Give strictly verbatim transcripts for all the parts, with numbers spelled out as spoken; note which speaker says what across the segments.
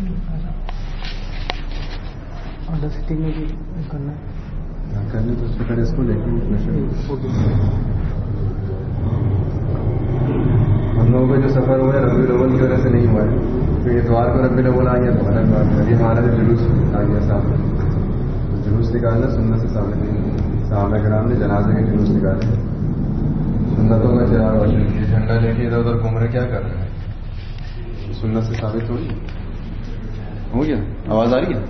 Speaker 1: City میں بھی کرنا ہے
Speaker 2: کرنے تو اس پہ اس کو دیکھیں ہم لوگوں کا جو سفر ہوا ہے ربیع الاول کی وجہ سے نہیں ہوا ہے. تو اتوار کو ربیع الاول آ گیا تو الگ بات ہے. یہ ہمارا جو جلوس آ گیا سامنے جلوس نکالنا سنت سے ثابت نہیں. صحابہ کرام نے جنازے کے جلوس نکالے سنتوں کا چراغ روشن کیا. جھنڈا لے کے ادھر ادھر گھوم رہے کیا کر رہے ہیں سنت سے ثابت ہو رہی ہو گیا. آواز آ رہی ہے؟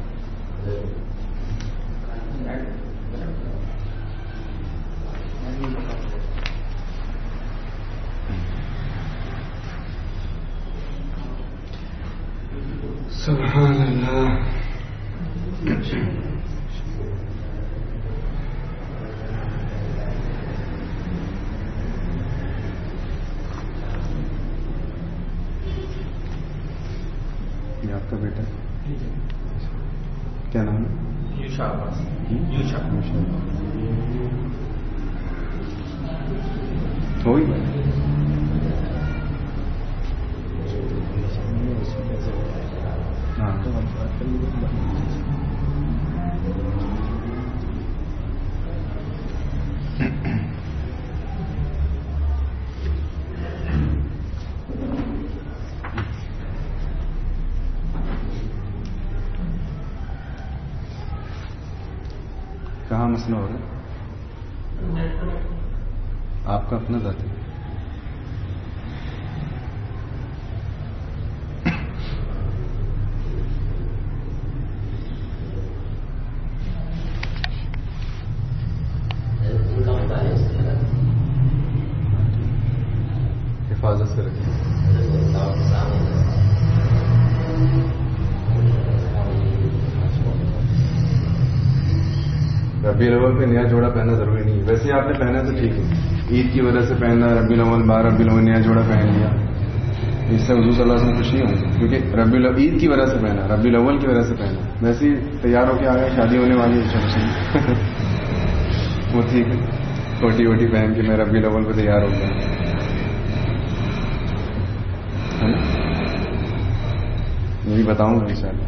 Speaker 2: سبحان اللہ. یہ آپ کا بیٹا کیا نام ہے؟ یوشا. یوشا ہوئی کہاں مسئلہ ہو رہا ہے؟ آپ کا اپنا ذاتی حفاظت سے رکھیں. ربیع الاول پہ نیا جوڑا پہننا ضروری نہیں ہے. ویسے آپ نے پہنا تو ٹھیک ہے, عید کی وجہ سے پہننا, ربیع الاول بارہ ربیع الاول نیا جوڑا پہن لیا, اس سے حضور صلی اللہ علیہ وسلم خوش نہیں ہوگی کیونکہ ربیع الاول عید کی وجہ سے پہنا, ربیع الاول کی وجہ سے پہنا. ویسے ہی تیار ہو کے آ گئے, شادی ہونے والی ہے وہ ٹھیک ہے, کوٹی ووٹی پہن کے میں ربیع الاول پہ تیار ہو گیا. یہ بھی بتاؤں گا انشاءاللہ.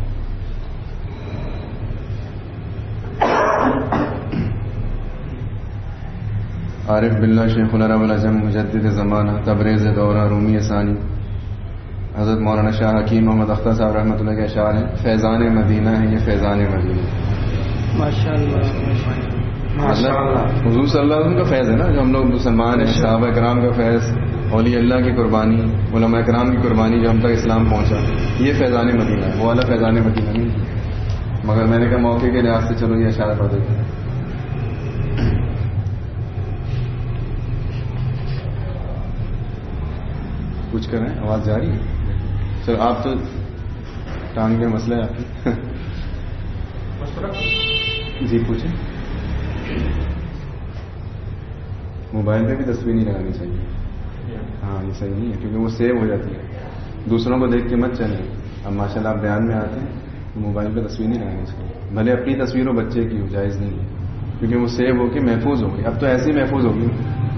Speaker 2: عارف باللہ شیخ العرب العجم مجدد زمانہ تبریز دورہ رومی ثانی حضرت مولانا شاہ حکیم محمد اختر صاحب رحمۃ اللہ کے اشعار ہیں. فیضان مدینہ ہے یہ فیضان مدینہ.
Speaker 1: ماشاءاللہ
Speaker 2: حضور صلی اللہ علیہ وسلم کا فیض ہے نا, جو ہم لوگ مسلمان ہیں, صحابہ کرام کا فیض, اولیاء اللہ کی قربانی, علماء کرام کی قربانی جو ہم تک اسلام پہنچا, یہ فیضان مدینہ ہے. وہ والا فیضان مدینہ نہیں, مگر میں نے کہا موقع کے لحاظ سے چلو یہ اشارہ پڑھ دیتے ہیں. کچھ کریں, آواز جاری ہے. سر آپ تو ٹانگ میں مسئلہ ہے آپ کی. جی پوچھیں. موبائل پہ بھی تصویر نہیں لگانی چاہیے. ہاں یہ صحیح نہیں ہے کیونکہ وہ سیو ہو جاتی ہے, دوسروں کو دیکھ کے مت چلیں. اب ماشاء اللہ آپ بیان میں آتے ہیں, موبائل پہ تصویر نہیں لگانی چاہیے, بھلے اپنی تصویر ہو بچے کی ہو, جائز نہیں ہے کیونکہ وہ سیو ہو کے محفوظ ہوگی. اب تو ایسی محفوظ ہوگی,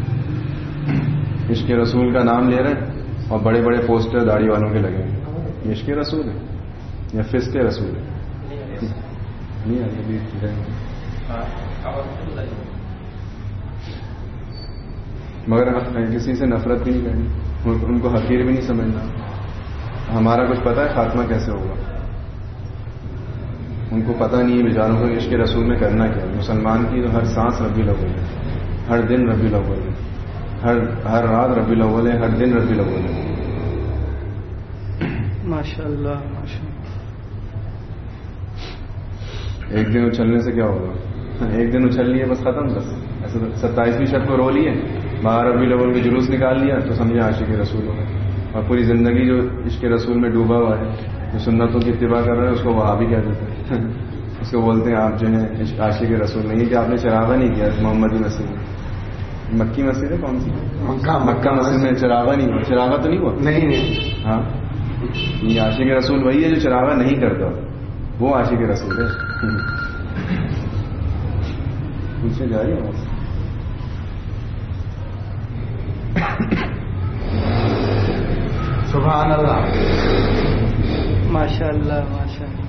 Speaker 2: عشق رسول کا نام لے رہے ہیں اور بڑے بڑے پوسٹر داڑھی والوں کے لگے ہیں. یہ عشق رسول ہے یا فسق رسول ہے؟ نہیں مگر کسی سے نفرت بھی نہیں کرنی, ان کو حقیر بھی نہیں سمجھنا. ہمارا کچھ پتا ہے خاتمہ کیسے ہوگا, ان کو پتہ نہیں ہے بیچاروں کو عشق رسول میں کرنا کیا ہے. مسلمان کی تو ہر سانس ربیع الاول ہے, ہر دن ربیع الاول ہے, ہر ہر رات ربیع الاول ہے, ہر دن ربیع الاول ہے.
Speaker 1: ماشاءاللہ ماشاءاللہ.
Speaker 2: ایک دن اچھلنے سے کیا ہوگا, ایک دن اچھل لیے بس ختم. بس ایسے ستائیسویں شب کو رو لیے, باہر ربیع الاول میں جلوس نکال لیا تو سمجھے عاشق رسول ہو گئے. اور پوری زندگی جو عشق رسول میں ڈوبا ہوا ہے, جو سنتوں کی اتباع کر رہے ہیں, اس کو وہابی کہہ دیتے ہیں. اس کو بولتے ہیں آپ جو ہیں عاشق رسول نہیں, کہ آپ نے چراغا نہیں کیا محمدی مسجد میں. مکی مسجد ہے کون سی؟ مکہ مسجد میں چراغا نہیں ہوا. چراغا تو نہیں ہوا. نہیں نہیں. ہاں یہ عاشق رسول وہی ہے جو چراغا نہیں کرتا, وہ عاشق رسول ہے. پیچھے جائیے.
Speaker 3: سبحان اللہ.
Speaker 1: ماشاء اللہ ماشاء اللہ.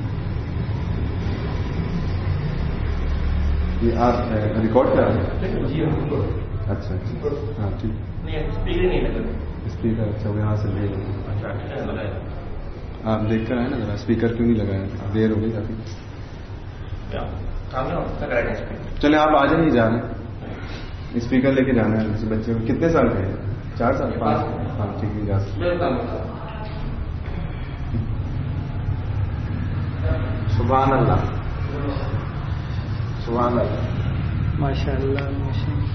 Speaker 2: یہ آپ ریکارڈ کرا رہے ہیں؟ اچھا اچھا ہاں ٹھیک. اسپیکر اچھا وہ یہاں سے لے لیں. آپ دیکھ کر آئے نا ذرا اسپیکر کیوں نہیں لگایا؟ دیر ہو گئی کافی. چلے آپ آ جائیں نہیں جا رہے اسپیکر لے کے جانا ہے بچے کو. کتنے سال کے ہیں؟ چار سال پانچ. ہاں ٹھیک ہے جا سکتے.
Speaker 3: سبحان اللہ سبحان اللہ.
Speaker 1: ماشاء اللہ ماشاء اللہ.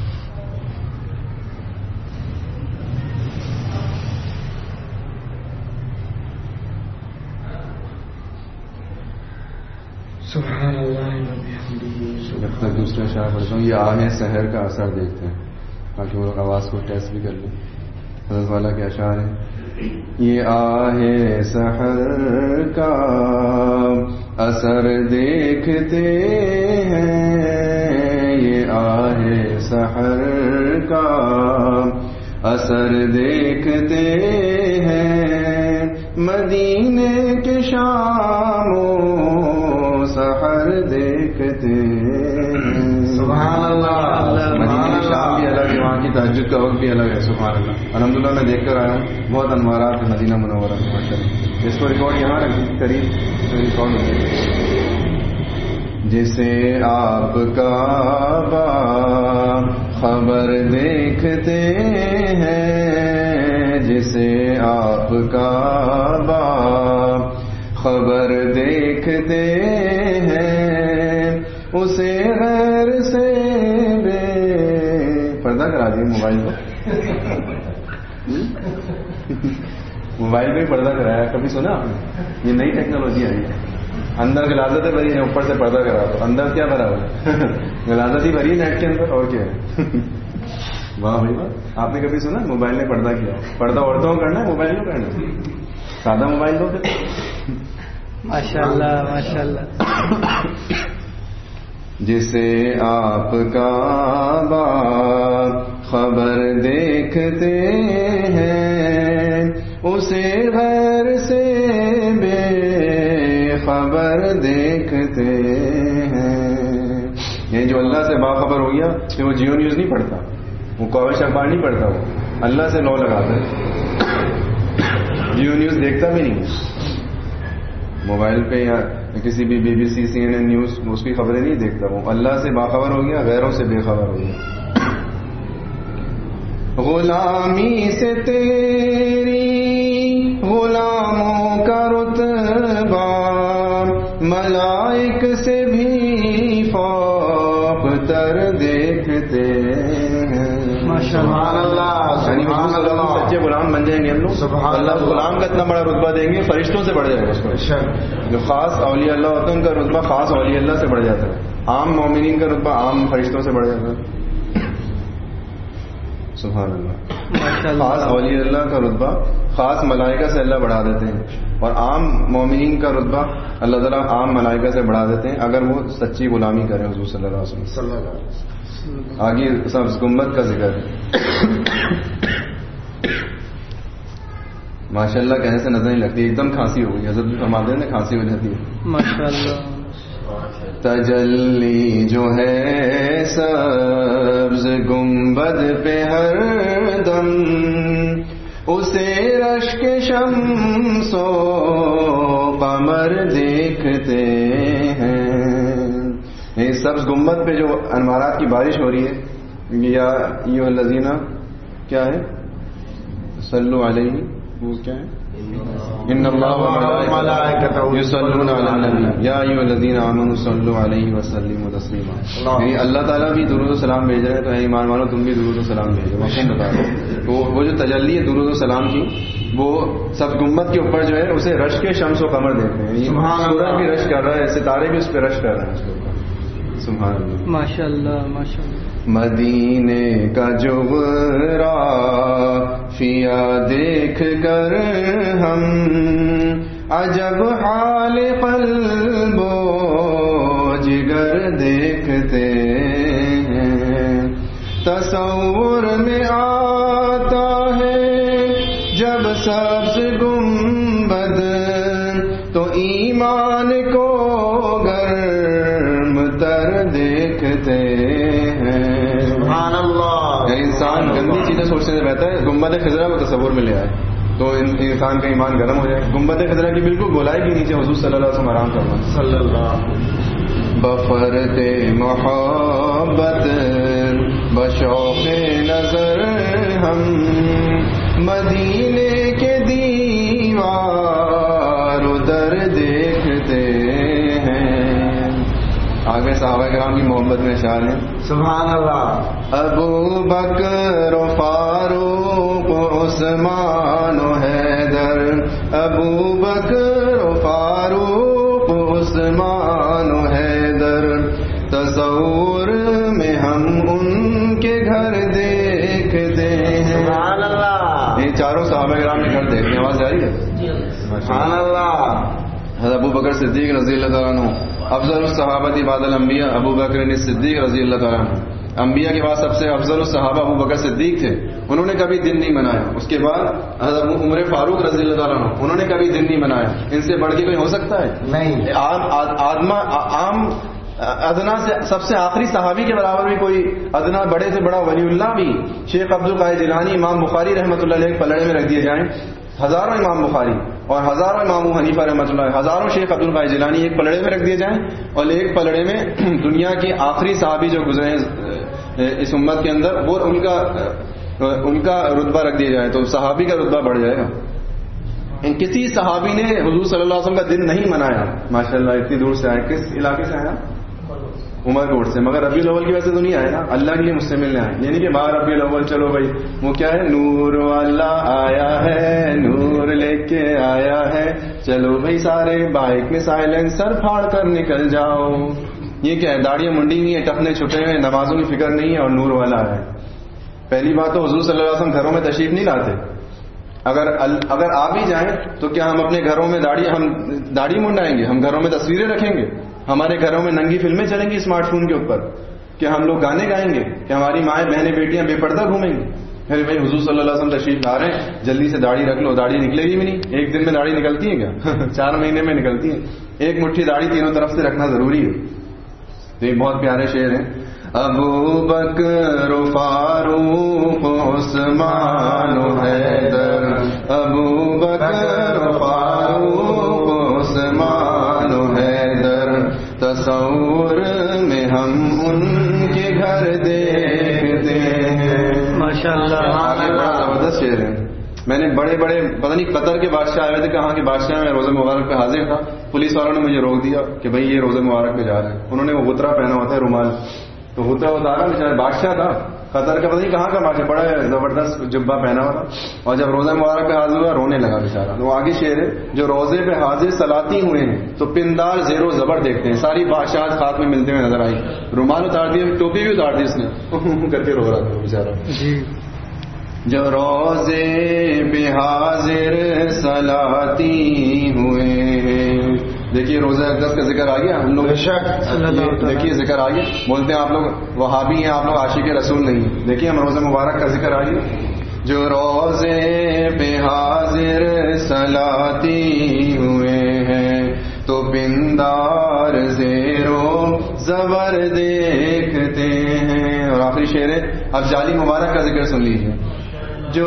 Speaker 3: سبحان اللہ.
Speaker 2: جب تک دوسرے اشعار پڑھتا ہوں یہ آہ سحر کا اثر دیکھتے ہیں تاکہ وہ لوگ آواز کو ٹیسٹ بھی کر لیں. حضرت والا کے اشعار ہیں. یہ آہ سحر کا اثر دیکھتے ہیں, یہ آہ سحر کا اثر دیکھتے ہیں, مدینے کے شام و سحر دیکھتے ہیں.
Speaker 3: سبحان اللہ.
Speaker 2: مدینے کی شام بھی الگ ہے, وہاں کی تہجد کا وقت بھی الگ ہے. سبحان اللہ. الحمدللہ میں دیکھ کر آیا ہوں بہت انوارات ہے مدینہ منورہ میں ماشاء اللہ. اس کو ریکارڈ یہاں رکھ قریب ریکارڈ ہو گیا. جسے آپ کا با خبر دیکھتے ہیں, جسے آپ کا با خبر دیکھتے ہیں, اسے غیر سے بے پردہ کرا دیے موبائل کو. موبائل پہ پردہ کرایا, کبھی سنا آپ نے؟ یہ نئی ٹیکنالوجی آئی ہے. اندر غلاظتیں بھری ہیں, اوپر سے پردہ کرا دو. اندر کیا بھرا ہوا ہے؟ غلاظت ہی بھری ہے نیٹ کے اندر, اور کیا ہے. واہ بھائی واہ. آپ نے کبھی سنا موبائل نے پردہ کیا؟ پردہ عورتوں کو کرنا ہے, موبائل کو کرنا ہے. سادہ موبائل دو.
Speaker 1: ماشاء اللہ ماشاء اللہ.
Speaker 2: جسے آپ کا با خبر دیکھتے ہیں, اسے غیر سے بے خبر دیکھتے ہیں. یہ جو اللہ سے باخبر ہو گیا کہ وہ جیو نیوز نہیں پڑھتا, وہ کوش اخبار نہیں پڑھتا, وہ اللہ سے لو لگاتا ہے. جیو نیوز دیکھتا بھی نہیں موبائل پہ, یا کسی بھی B B C C N N news اس کی خبریں نہیں دیکھتا. وہ اللہ سے باخبر ہو گیا, غیروں سے بے خبر ہو گیا. غلامی سے تیری غلاموں کا رتبہ ملائک سے بھی فوق تر دیکھتے ہیں.
Speaker 3: سبحان اللہ.
Speaker 2: یعنی سچے غلام بن جائیں گے ہم لوگ, اللہ غلام کا اتنا بڑا رتبہ دیں گے, فرشتوں سے بڑھ جائے گا اس کو. جو خاص اولیاء اللہ ہوتا ہے ان کا رتبہ خاص اولیاء اللہ سے بڑھ جاتا ہے. عام مومنین کا رتبہ عام فرشتوں سے بڑھ جاتا ہے. سبحان اللہ. خاص اولیاء اللہ کا رتبہ خاص ملائکہ سے اللہ بڑھا دیتے ہیں, اور عام مومنین کا رتبہ اللہ تعالیٰ عام ملائکہ سے بڑھا دیتے ہیں اگر وہ سچی غلامی کریں حضور صلی اللہ علیہ وسلم. آگے سبز گنبد کا ذکر ہے. ماشاء اللہ کہنے سے نظر نہیں لگتی, ایک دم کھانسی ہو گئی. حضرت فرماتے ہیں کھانسی ہو جاتی ہے.
Speaker 1: ماشاء اللہ.
Speaker 2: تجلی جو ہے سبز گنبد پہ ہر دم, اسے رشک شمس و قمر دیکھتے ہیں. یہ سبز گنبد پہ جو انوارات کی بارش ہو رہی ہے, یا ایھا الذین کیا ہے صلو علیہ, وہ کیا ہے ان اللہ وملائکتہ یصلون علی النبی یا ایھا الذین آمنوا صلوا علیہ وسلموا تسلیما. یعنی اللہ تعالیٰ بھی درود و سلام بھیج رہے ہیں, تو اے ایمان والو تم بھی درود و سلام بھیجو. مفہوم بتا دو. تو وہ جو تجلی ہے درود و سلام کی, وہ سب گنبد کے اوپر جو ہے اسے رش کے شمس و قمر دیتے ہیں. سورج بھی رش کر رہا ہے, ستارے بھی اس پہ رش کر رہے ہیں اس کے اوپر. سبحان اللہ.
Speaker 1: ماشاء اللہ ماشاء اللہ.
Speaker 2: مدینے کا جغرافیہ دیکھ کر ہم عجب حال قلب و جگر دیکھتے ہیں. تصور میں آتا ہے جب سبز گنبد تو کہتا ہے گنبد خضرا کو تصور میں لے آئے تو انسان کا ایمان گرم ہو جائے. گنبد خضرا کی بالکل گولائی کے نیچے حضور صلی اللہ علیہ وسلم آرام کرنا.
Speaker 3: صلی اللہ
Speaker 2: بفرت محبت بشوق نظر ہم مدینے کے دیوار ادھر دیکھتے ہیں. آگے صحابہ کرام کی محبت میں اشعار ہیں.
Speaker 3: سبحان اللہ.
Speaker 2: ابو بکر و فاروق و عثمان و حیدر, ابو بکر و فاروق و عثمان و حیدر, تصور میں ہم ان کے گھر دیکھتے ہیں.
Speaker 3: سبحان اللہ.
Speaker 2: یہ چاروں صحابہ کرام کے گھر دیکھتے ہیں. آواز جاری ہے.
Speaker 3: سبحان اللہ.
Speaker 2: حضرت ابو بکر صدیق رضی اللہ تعالیٰ عنہ افضل الصحابہ بعد الانبیاء ابو بکر صدیق رضی اللہ تعالیٰ عنہ. انبیاء کے بعد سب سے افضل الصحابہ ابو بکر صدیق تھے. انہوں نے کبھی دن نہیں منایا. اس کے بعد حضرت عمر فاروق رضی اللہ تعالیٰ عنہ, انہوں نے کبھی دن نہیں منایا. ان سے بڑھ کے کوئی ہو سکتا ہے؟
Speaker 3: نہیں.
Speaker 2: آدما عام ادنا سے سب سے آخری صحابی کے برابر بھی کوئی ادنا بڑے سے بڑا ولی اللہ بھی شیخ عبد القادر جیلانی امام بخاری رحمۃ اللہ علیہ پلڑے میں رکھ دیے جائیں. ہزاروں امام بخاری اور ہزاروں امام حنیفہ رحمۃ اللہ, ہزاروں شیخ عبد القادر جیلانی ایک پلڑے میں رکھ دیے جائیں اور ایک پلڑے میں دنیا کی آخری صحابی جو گزرے ہیں اس امت کے اندر وہ ان کا ان کا رتبہ رکھ دیا جائے تو صحابی کا رتبہ بڑھ جائے گا. کسی صحابی نے حضور صلی اللہ علیہ وسلم کا دن نہیں منایا. ماشاء اللہ اتنی دور سے آئے. کس علاقے سے آیا؟ عمر کوٹ سے. مگر ربیع الاول کی وجہ سے تو نہیں آئے نا, اللہ کے لیے مجھ سے ملنے آئے. یعنی کہ باہر ربیع الاول چلو بھائی وہ کیا ہے, نور والا آیا ہے, نور لے کے آیا ہے, چلو بھائی سارے بائک میں سائلنسر پھاڑ کر نکل جاؤ. یہ کیا ہے, داڑیاں منڈی نہیں ہے, ٹپنے چھٹے ہوئے, نمازوں کی فکر نہیں ہے اور نور والا ہے. پہلی بات تو حضور صلی اللہ علیہ وسلم گھروں میں تشریف نہیں لاتے. اگر اگر آ بھی جائیں تو کیا ہم اپنے گھروں میں داڑھی ہم داڑھی منڈائیں گے؟ ہم گھروں میں تصویریں رکھیں گے؟ ہمارے گھروں میں ننگی فلمیں چلیں گی اسمارٹ فون کے اوپر؟ کہ ہم لوگ گانے گائیں گے؟ کہ ہماری مائیں بہنیں بیٹیاں بے پردہ گھومیں گی؟ ارے بھائی حضور صلی اللہ علیہ وسلم تشریف لا رہے ہیں, جلدی سے داڑھی رکھ لو. داڑھی نکلے گی بھی نہیں. ایک دن میں داڑھی نکلتی ہے کیا؟ چار مہینے میں نکلتی ہے. ایک مٹھی داڑھی تینوں طرف سے رکھنا ضروری ہے. تو یہ بہت پیارے شعر ہیں. ابو بکر و فاروق عثمان و حیدر, ابو بکر و فاروق عثمان و حیدر, تصور میں ہم ان کے گھر دیکھتے ہیں.
Speaker 1: ماشاءاللہ.
Speaker 2: آگے بڑا زبردست شعر ہے. میں نے بڑے بڑے پتہ نہیں قطر کے بادشاہ آئے تھے, کہاں کے بادشاہ میں روزہ مبارک پہ حاضر تھا. پولیس والوں نے مجھے روک دیا کہ بھائی یہ روزہ مبارک پہ جا رہے ہیں. انہوں نے وہ غترہ پہنا ہوتا ہے, رومال, تو غترہ اتارا. بیچارہ بادشاہ تھا قطر کا, پتہ نہیں کہاں کا بادشاہ, بڑا زبردست جبہ پہنا ہوا تھا. اور جب روزہ مبارک پہ حاضر ہوا رونے لگا بیچارہ. تو آگے شعر ہے, جو روزے پہ حاضر سلاتی ہوئے ہیں تو پندار زیر و زبر دیکھتے ہیں. ساری بادشاہ خاک میں ملتے ہوئے نظر آئی. رومال اتار دیا, ٹوپی بھی اتار دی اس نے, کر کے رو رہا تھا بیچارہ.
Speaker 1: جی.
Speaker 2: جو روزے پہ حاضر سلاتی ہوئے ہیں. دیکھیے روزہ اقدس کا ذکر آ گیا. ہم لوگ دیکھیے ذکر آ گیا. بولتے ہیں آپ لوگ وہابی ہیں, آپ لوگ عاشق رسول نہیں ہیں. دیکھیے ہم روزہ مبارک کا ذکر آ گیا. جو روزے پہ حاضر سلاتی ہوئے ہیں تو پندار زیرو زبر دیکھتے ہیں. اور آخری شعر ہے, اب جعلی مبارک کا ذکر سن لیجیے. جو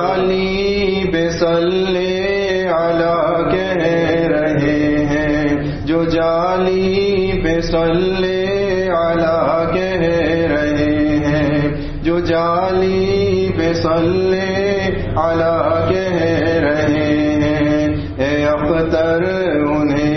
Speaker 2: جعلی بے صلی علی کہہ رہے ہیں, جو جعلی بے صلی علی کہہ رہے ہیں, جو جعلی بے صلی علی کہہ رہے ہیں, اے اختر انہیں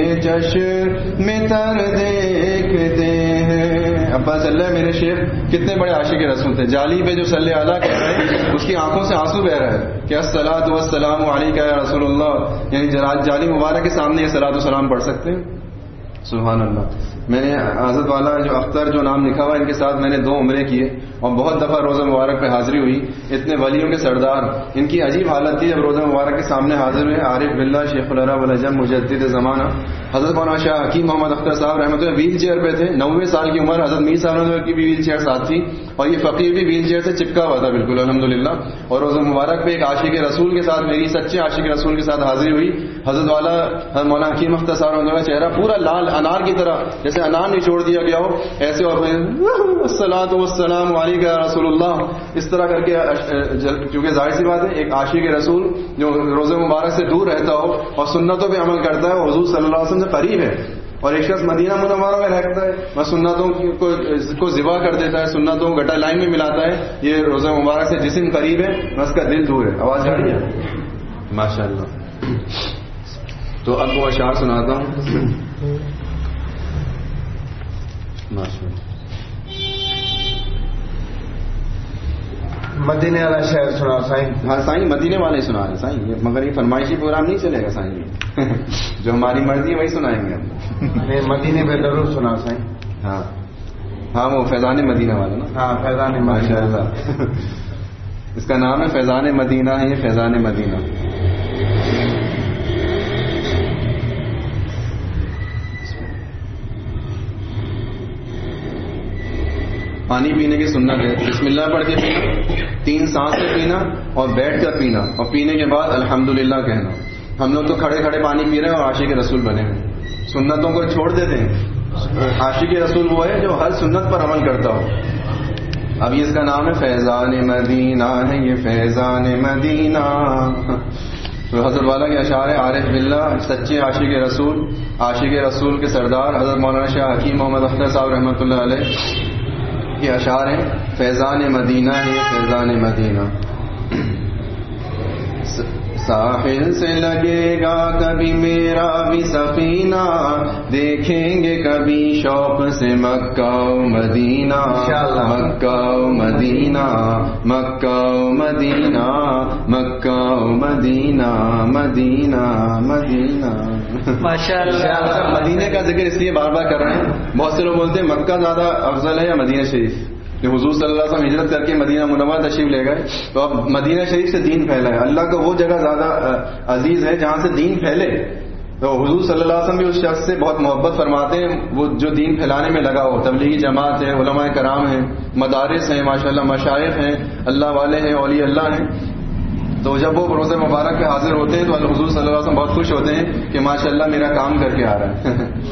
Speaker 2: چشم تر دیکھتے ہیں. اب پتہ چل رہا ہے میرے شیخ کتنے بڑے عاشق رسول تھے. جعلی پہ جو صلی اللہ کہہ رہے ہیں اس کی آنکھوں سے آنسو بہ رہا ہے کہ الصلاۃ والسلام علیک یا رسول اللہ. یعنی جعلی مبارک کے سامنے یہ صلاۃ والسلام پڑھ سکتے ہیں. سبحان اللہ. میں نے حضرت والا جو اختر جو نام لکھا ہوا ان کے ساتھ میں نے دو عمرے کیے اور بہت دفعہ روزہ مبارک پہ حاضری ہوئی. اتنے ولیوں کے سردار, ان کی عجیب حالت تھی جب روزہ مبارک کے سامنے حاضر ہوئے. عارف باللہ شیخ العرب والعجم مجدد زمانہ حضرت مولانا شاہ حکیم محمد اختر صاحب رحمۃ اللہ ویل چیئر پہ تھے. نوے سال کی عمر. حضرت میر صاحب کی بھی ویل چیئر ساتھ تھی اور یہ فقیر بھی ویل چیئر سے چپکا ہوا تھا بالکل الحمدللہ. اور روزہ مبارک پہ ایک عاشق رسول کے ساتھ, میری سچے عاشق رسول کے ساتھ حاضری ہوئی. حضرت والا مولانا حکیم اختر صاحب رحمۃ اللہ کا چہرہ پورا لال انار کی طرح, جیسے انار نچوڑ دیا گیا ہو ایسے, اور الصلاۃ والسلام علیک یا رسول اللہ، اس طرح کر کے، کیونکہ ظاہر سی بات ہے ایک عاشق رسول جو روزہ مبارک سے دور رہتا ہو اور سنتوں پہ عمل کرتا ہے وہ حضور صلی اللہ علیہ وسلم سے قریب ہے، اور ایک شخص مدینہ منورہ میں رہتا ہے وہ سنتوں کو ذبح کر دیتا ہے، سنتوں کو گٹا لائن میں ملاتا ہے، یہ روزہ مبارک سے جسم قریب ہے بس کا دل دور ہے. آواز جا رہی ہے؟ ماشاء اللہ. تو اب وہ اشعار سناتا ہوں. ماشاء اللہ.
Speaker 3: مدینے والا شہر سنا سائیں.
Speaker 2: ہاں سائیں مدینے والے سنا رہے سائیں، مگر یہ فرمائشی پروگرام نہیں چلے گا سائیں، جو ہماری مرضی ہے وہی سنائیں گے ہم.
Speaker 3: مدینے پہ ضرور سنا سائیں.
Speaker 2: ہاں ہاں وہ فیضان مدینہ والا نا.
Speaker 3: ہاں فیضان
Speaker 2: ماشاء اللہ. اس کا نام ہے فیضان مدینہ ہے، یہ فیضان مدینہ. پانی پینے کی سنت ہے. بسم اللہ پڑھ کے پینا، تین سانس سے پینا اور بیٹھ کر پینا، اور پینے کے بعد الحمدللہ کہنا. ہم لوگ تو کھڑے کھڑے پانی پی رہے ہیں اور عاشق رسول بنے ہیں، سنتوں کو چھوڑ دیتے ہیں. عاشق رسول وہ ہے جو ہر سنت پر عمل کرتا ہو. اب یہ اس کا نام ہے فیضان مدینہ ہے، یہ فیضان مدینہ. تو حضرت والا کے اشعار ہے. عارف باللہ سچے عاشق رسول، عاشق رسول کے سردار حضرت مولانا شاہ حکیم محمد اختر صاحب رحمۃ اللہ علیہ یہ اشعار ہیں. فیضان مدینہ ہے، یہ فیضان مدینہ. ساحل سے لگے گا کبھی میرا بھی سفینہ، دیکھیں گے کبھی شوق سے مکہ و مدینہ، مکہ و مدینہ، مکہ و مدینہ، مکہ و مدینہ، مدینہ مدینہ.
Speaker 1: ماشاء اللہ.
Speaker 2: مدینے کا ذکر اس لیے بار بار کر رہے ہیں. بہت سے لوگ بولتے ہیں مکہ زیادہ افضل ہے یا مدینہ شریف. کہ حضور صلی اللہ علیہ وسلم ہجرت کر کے مدینہ منورہ تشریف لے گئے تو اب مدینہ شریف سے دین پھیلا ہے. اللہ کو وہ جگہ زیادہ عزیز ہے جہاں سے دین پھیلے. تو حضور صلی اللہ علیہ وسلم بھی اس شخص سے بہت محبت فرماتے ہیں وہ جو دین پھیلانے میں لگا ہو. تبلیغی جماعت ہے، علماء کرام ہیں، مدارس ہیں، ماشاءاللہ مشائخ ہیں، اللہ والے ہیں، اولیاء اللہ ہیں. تو جب وہ روزہ مبارک پہ حاضر ہوتے ہیں تو حضور صلی اللہ علیہ وسلم بہت خوش ہوتے ہیں کہ ماشاءاللہ میرا کام کر کے آ رہا ہے.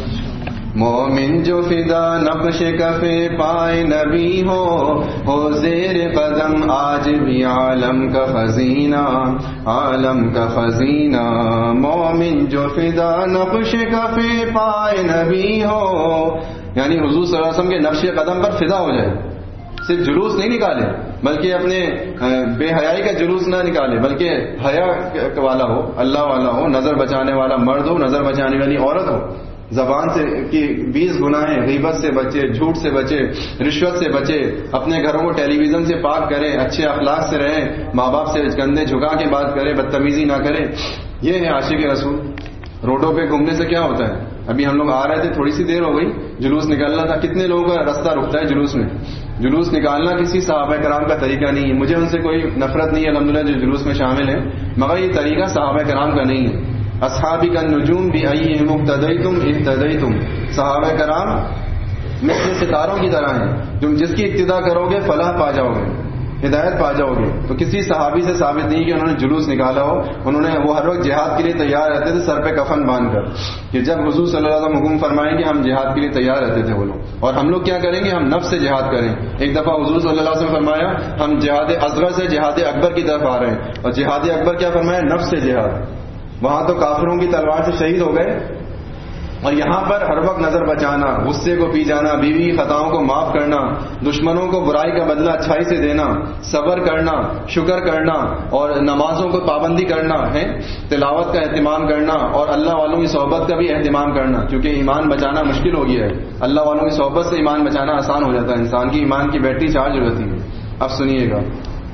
Speaker 2: مومن جو فدا نقش کفے پائے نبی ہو، ہو زیر قدم آج بھی عالم کا خزینہ، عالم کا خزینہ. مومن جو فدا نقش کفے پائے نبی ہو، یعنی حضور صلی اللہ علیہ وسلم کے نقش قدم پر فدا ہو جائے. صرف جلوس نہیں نکالے بلکہ اپنے بے حیائی کا جلوس نہ نکالے، بلکہ حیا والا ہو، اللہ والا ہو، نظر بچانے والا مرد ہو، نظر بچانے والی عورت ہو. زبان سے کی بیس گناہیں، غیبت سے بچے، جھوٹ سے بچے، رشوت سے بچے، اپنے گھروں کو ٹیلی ویژن سے پاک کرے، اچھے اخلاق سے رہیں، ماں باپ سے کندھے جھکا کے بات کرے، بدتمیزی نہ کرے. یہ ہے عاشق رسول. روڈوں پہ گھومنے سے کیا ہوتا ہے؟ ابھی ہم لوگ آ رہے تھے، تھوڑی سی دیر ہو گئی، جلوس نکلنا تھا. کتنے لوگوں کا راستہ رکتا ہے جلوس میں. جلوس نکالنا کسی صحابہ کرام کا طریقہ نہیں ہے. مجھے ان سے کوئی نفرت نہیں ہے الحمدللہ جو جلوس میں شامل ہیں، مگر یہ طریقہ صحابہ کرام کا نہیں ہے. اصحابی کا نجوم بھی ایہم اقتدیتم اہتدیتم. صحابہ کرام مثل ستاروں کی طرح ہیں، تم جس کی اقتدا کرو گے فلاح پا جاؤ گے، ہدایت پا جاؤ گے. تو کسی صحابی سے ثابت نہیں کہ انہوں نے جلوس نکالا ہو. انہوں نے وہ ہر وقت جہاد کے لیے تیار رہتے تھے سر پہ کفن باندھ کر، کہ جب حضور صلی اللہ علیہ وسلم حکم فرمائیں گے ہم جہاد کے لیے تیار رہتے تھے وہ لوگ. اور ہم لوگ کیا کریں گے؟ ہم نفس سے جہاد کریں. ایک دفعہ حضور صلی اللہ علیہ وسلم فرمایا ہم جہاد اصغر سے جہاد اکبر کی طرف آ رہے ہیں. اور جہاد اکبر کیا فرمایا؟ نفس سے جہاد. وہاں تو کافروں کی تلوار سے شہید ہو گئے، اور یہاں پر ہر وقت نظر بچانا، غصے کو پی جانا، بیوی خطاؤں کو معاف کرنا، دشمنوں کو برائی کا بدلہ اچھائی سے دینا، صبر کرنا، شکر کرنا، اور نمازوں کو پابندی کرنا ہے، تلاوت کا اہتمام کرنا، اور اللہ والوں کی صحبت کا بھی اہتمام کرنا. کیونکہ ایمان بچانا مشکل ہو گیا ہے، اللہ والوں کی صحبت سے ایمان بچانا آسان ہو جاتا ہے. انسان کی ایمان کی بیٹری چارج ہو جاتی ہے. اب سنیے گا.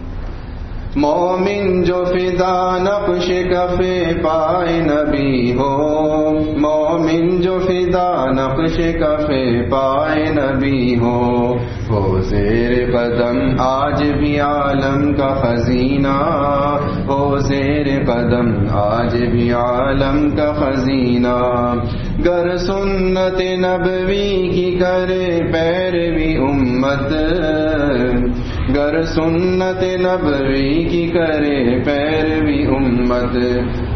Speaker 2: مومن جو فدا نقش کفے پائے نبی ہو، مومن جو فدا نقش کفے پائے نبی ہو، ہو زیر قدم آج بھی عالم کا خزینہ، ہو زیر قدم آج بھی عالم کا خزینہ. گر سنت نبوی کی کرے پیروی امت، گر سنت نبوی کی کرے پیروی امت،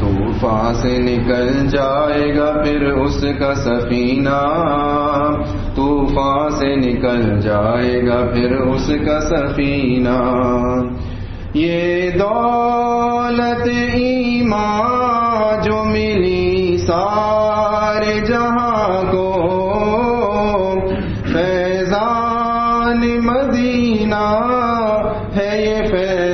Speaker 2: طوفان سے نکل جائے گا پھر اس کا سفینہ، طوفان سے نکل جائے گا پھر اس کا سفینہ. یہ دولت ایمان جو ملی سارے جہاں کو، فیضان مدینہ ہے یہ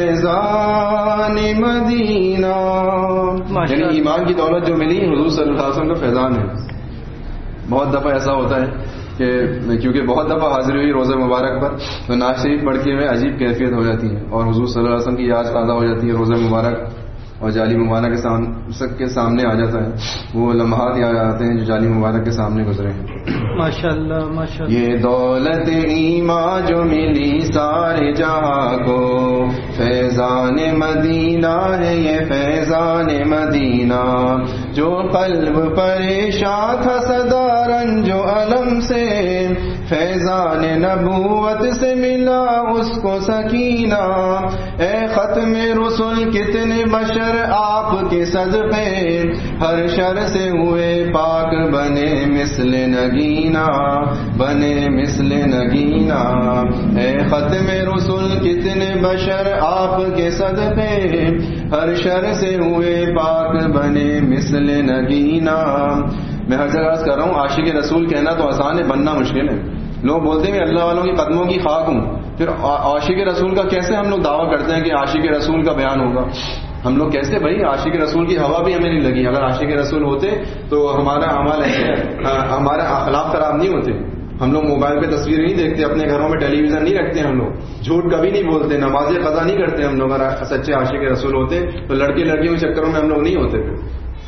Speaker 2: فیضان مدینہ. یعنی ایمان کی دولت جو ملی حضور صلی اللہ علیہ وسلم کا فیضان ہے. بہت دفعہ ایسا ہوتا ہے کہ کیونکہ بہت دفعہ حاضر ہوئی روزہ مبارک پر تو نعت شریف پڑھ کے میں عجیب کیفیت ہو جاتی ہے اور حضور صلی اللہ علیہ وسلم کی یاد تازہ ہو جاتی ہے. روزہ مبارک اور جالی مبارک کے سامنے سب کے سامنے آ جاتا ہے، وہ لمحات یاد آتے ہیں جو جالی مبارک کے سامنے گزرے ہیں.
Speaker 1: ماشاءاللہ ماشاءاللہ.
Speaker 2: یہ دولت ایمان جو ملی سارے جہاں کو، فیضان مدینہ ہے یہ فیضان مدینہ. جو قلب پریشان تھا صدا رنج و علم سے، فیضان نبوت سے ملا اس کو سکینہ. اے ختم رسول کتنے بشر آپ کے صدقے، ہر شر سے ہوئے پاک بنے مثل نگینہ، بنے مثل نگینہ. اے ختم رسول کتنے بشر آپ کے صدقے، ہر شر سے ہوئے پاک بنے مثل نگینہ. میں ہر جگہ کر رہا ہوں عاشق رسول کہنا تو آسان ہے، بننا مشکل ہے. لوگ بولتے ہیں اللہ والوں کی قدموں کی خاک ہوں، پھر عاشق رسول کا کیسے ہم لوگ دعویٰ کرتے ہیں کہ عاشق رسول کا بیان ہوگا؟ ہم لوگ کیسے بھائی؟ عاشق رسول کی ہوا بھی ہمیں نہیں لگی. اگر عاشق رسول ہوتے تو ہمارا عمل ہے، ہمارا اخلاق خراب نہیں ہوتے. ہم لوگ موبائل پہ تصویریں نہیں دیکھتے، اپنے گھروں میں ٹیلی ویژن نہیں رکھتے، ہم لوگ جھوٹ کبھی نہیں بولتے، نماز قضا نہیں کرتے. ہم لوگ اگر سچے عاشق رسول ہوتے تو لڑکے لڑکیوں کے چکروں میں ہم لوگ نہیں ہوتے. پھر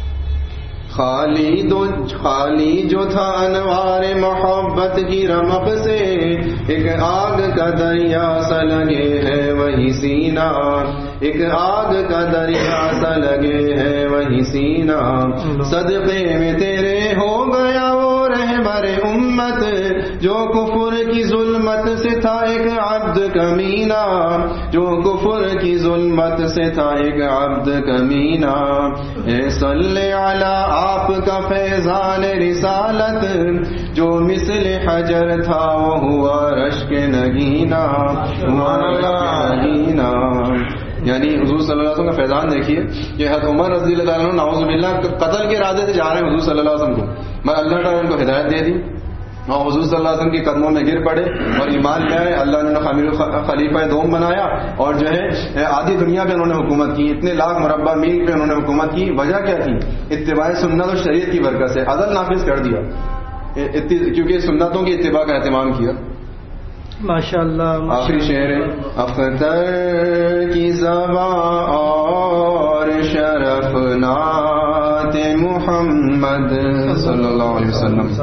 Speaker 2: خالی دو خالی جو تھا انوار محبت کی رمق سے، ایک آگ کا دریا سا لگے ہے وہی سینہ، ایک آگ کا دریا سا لگے ہے وہی سینہ. صدقے میں تیرے ہو گیا وہ رہبر امت، جو کفر کی ظلمت سے تھا ایک عبد کمینہ، جو کفر کی ظلمت سے تھا ایک عبد کمینہ. اے صلی علی آپ کا فیضان رسالت، جو مثل حجر تھا وہ ہوا رشک نگینہ، ہوا رشک نگینہ. یعنی حضور صلی اللہ علیہ وسلم کا فیضان دیکھیے کہ حضرت عمر رضی اللہ عنہ نعوذ باللہ قتل کے ارادے سے جا رہے ہیں حضور صلی اللہ علیہ وسلم کو، مگر اللہ تعالیٰ نے ان کو ہدایت دے دی اور حضور صلی اللہ علیہ وسلم کے قدموں میں گر پڑے اور ایمان لے آئے. اللہ نے خامل خلیفہ دوم بنایا اور جو ہے آدھی دنیا پہ انہوں نے حکومت کی، اتنے لاکھ مربع میل پہ انہوں نے حکومت کی. وجہ کیا تھی؟ اتباع سنت اور شریعت کی برکت سے. عدل نافذ کر دیا کیونکہ سنتوں کی اتباع کا اہتمام کیا.
Speaker 1: ماشاءاللہ.
Speaker 2: آخری شعر ہے، اختر کی زبان اور شرف نعت محمد صلی اللہ علیہ وسلم،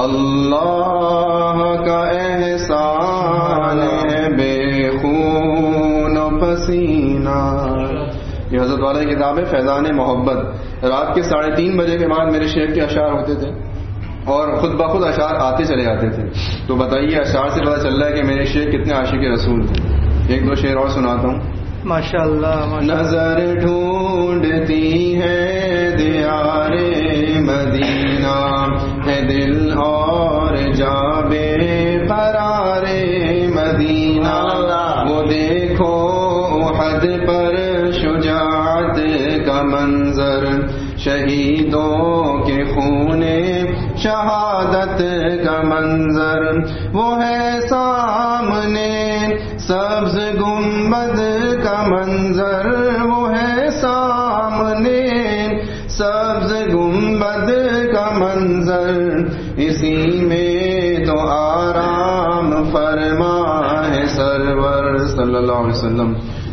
Speaker 2: اللہ کا احسان ہے بے خون و پسینہ. یہ حضرت والا کی کتاب ہے فیضان محبت. رات کے ساڑھے تین بجے کے بعد میرے شیخ کے اشعار ہوتے تھے اور خود بخود اشعار آتے چلے جاتے تھے. تو بتائیے اشعار سے پتہ چل رہا ہے کہ میرے شیخ کتنے عاشق رسول تھے. ایک دو شعر اور سناتا ہوں.
Speaker 1: ماشاءاللہ.
Speaker 2: نظر ڈھونڈتی ہے دیار مدینہ، ہے دل اور جا بے قرار مدینہ. وہ دیکھو احد پر شجاعت کا منظر، شہیدوں کے خون شہادت کا منظر. وہ ہے سامنے سبز گنبد کا منظر، وہ ہے سامنے سبز گنبد کا منظر. اسی میں تو آرام فرما ہے سرور صلی اللہ علیہ وسلم،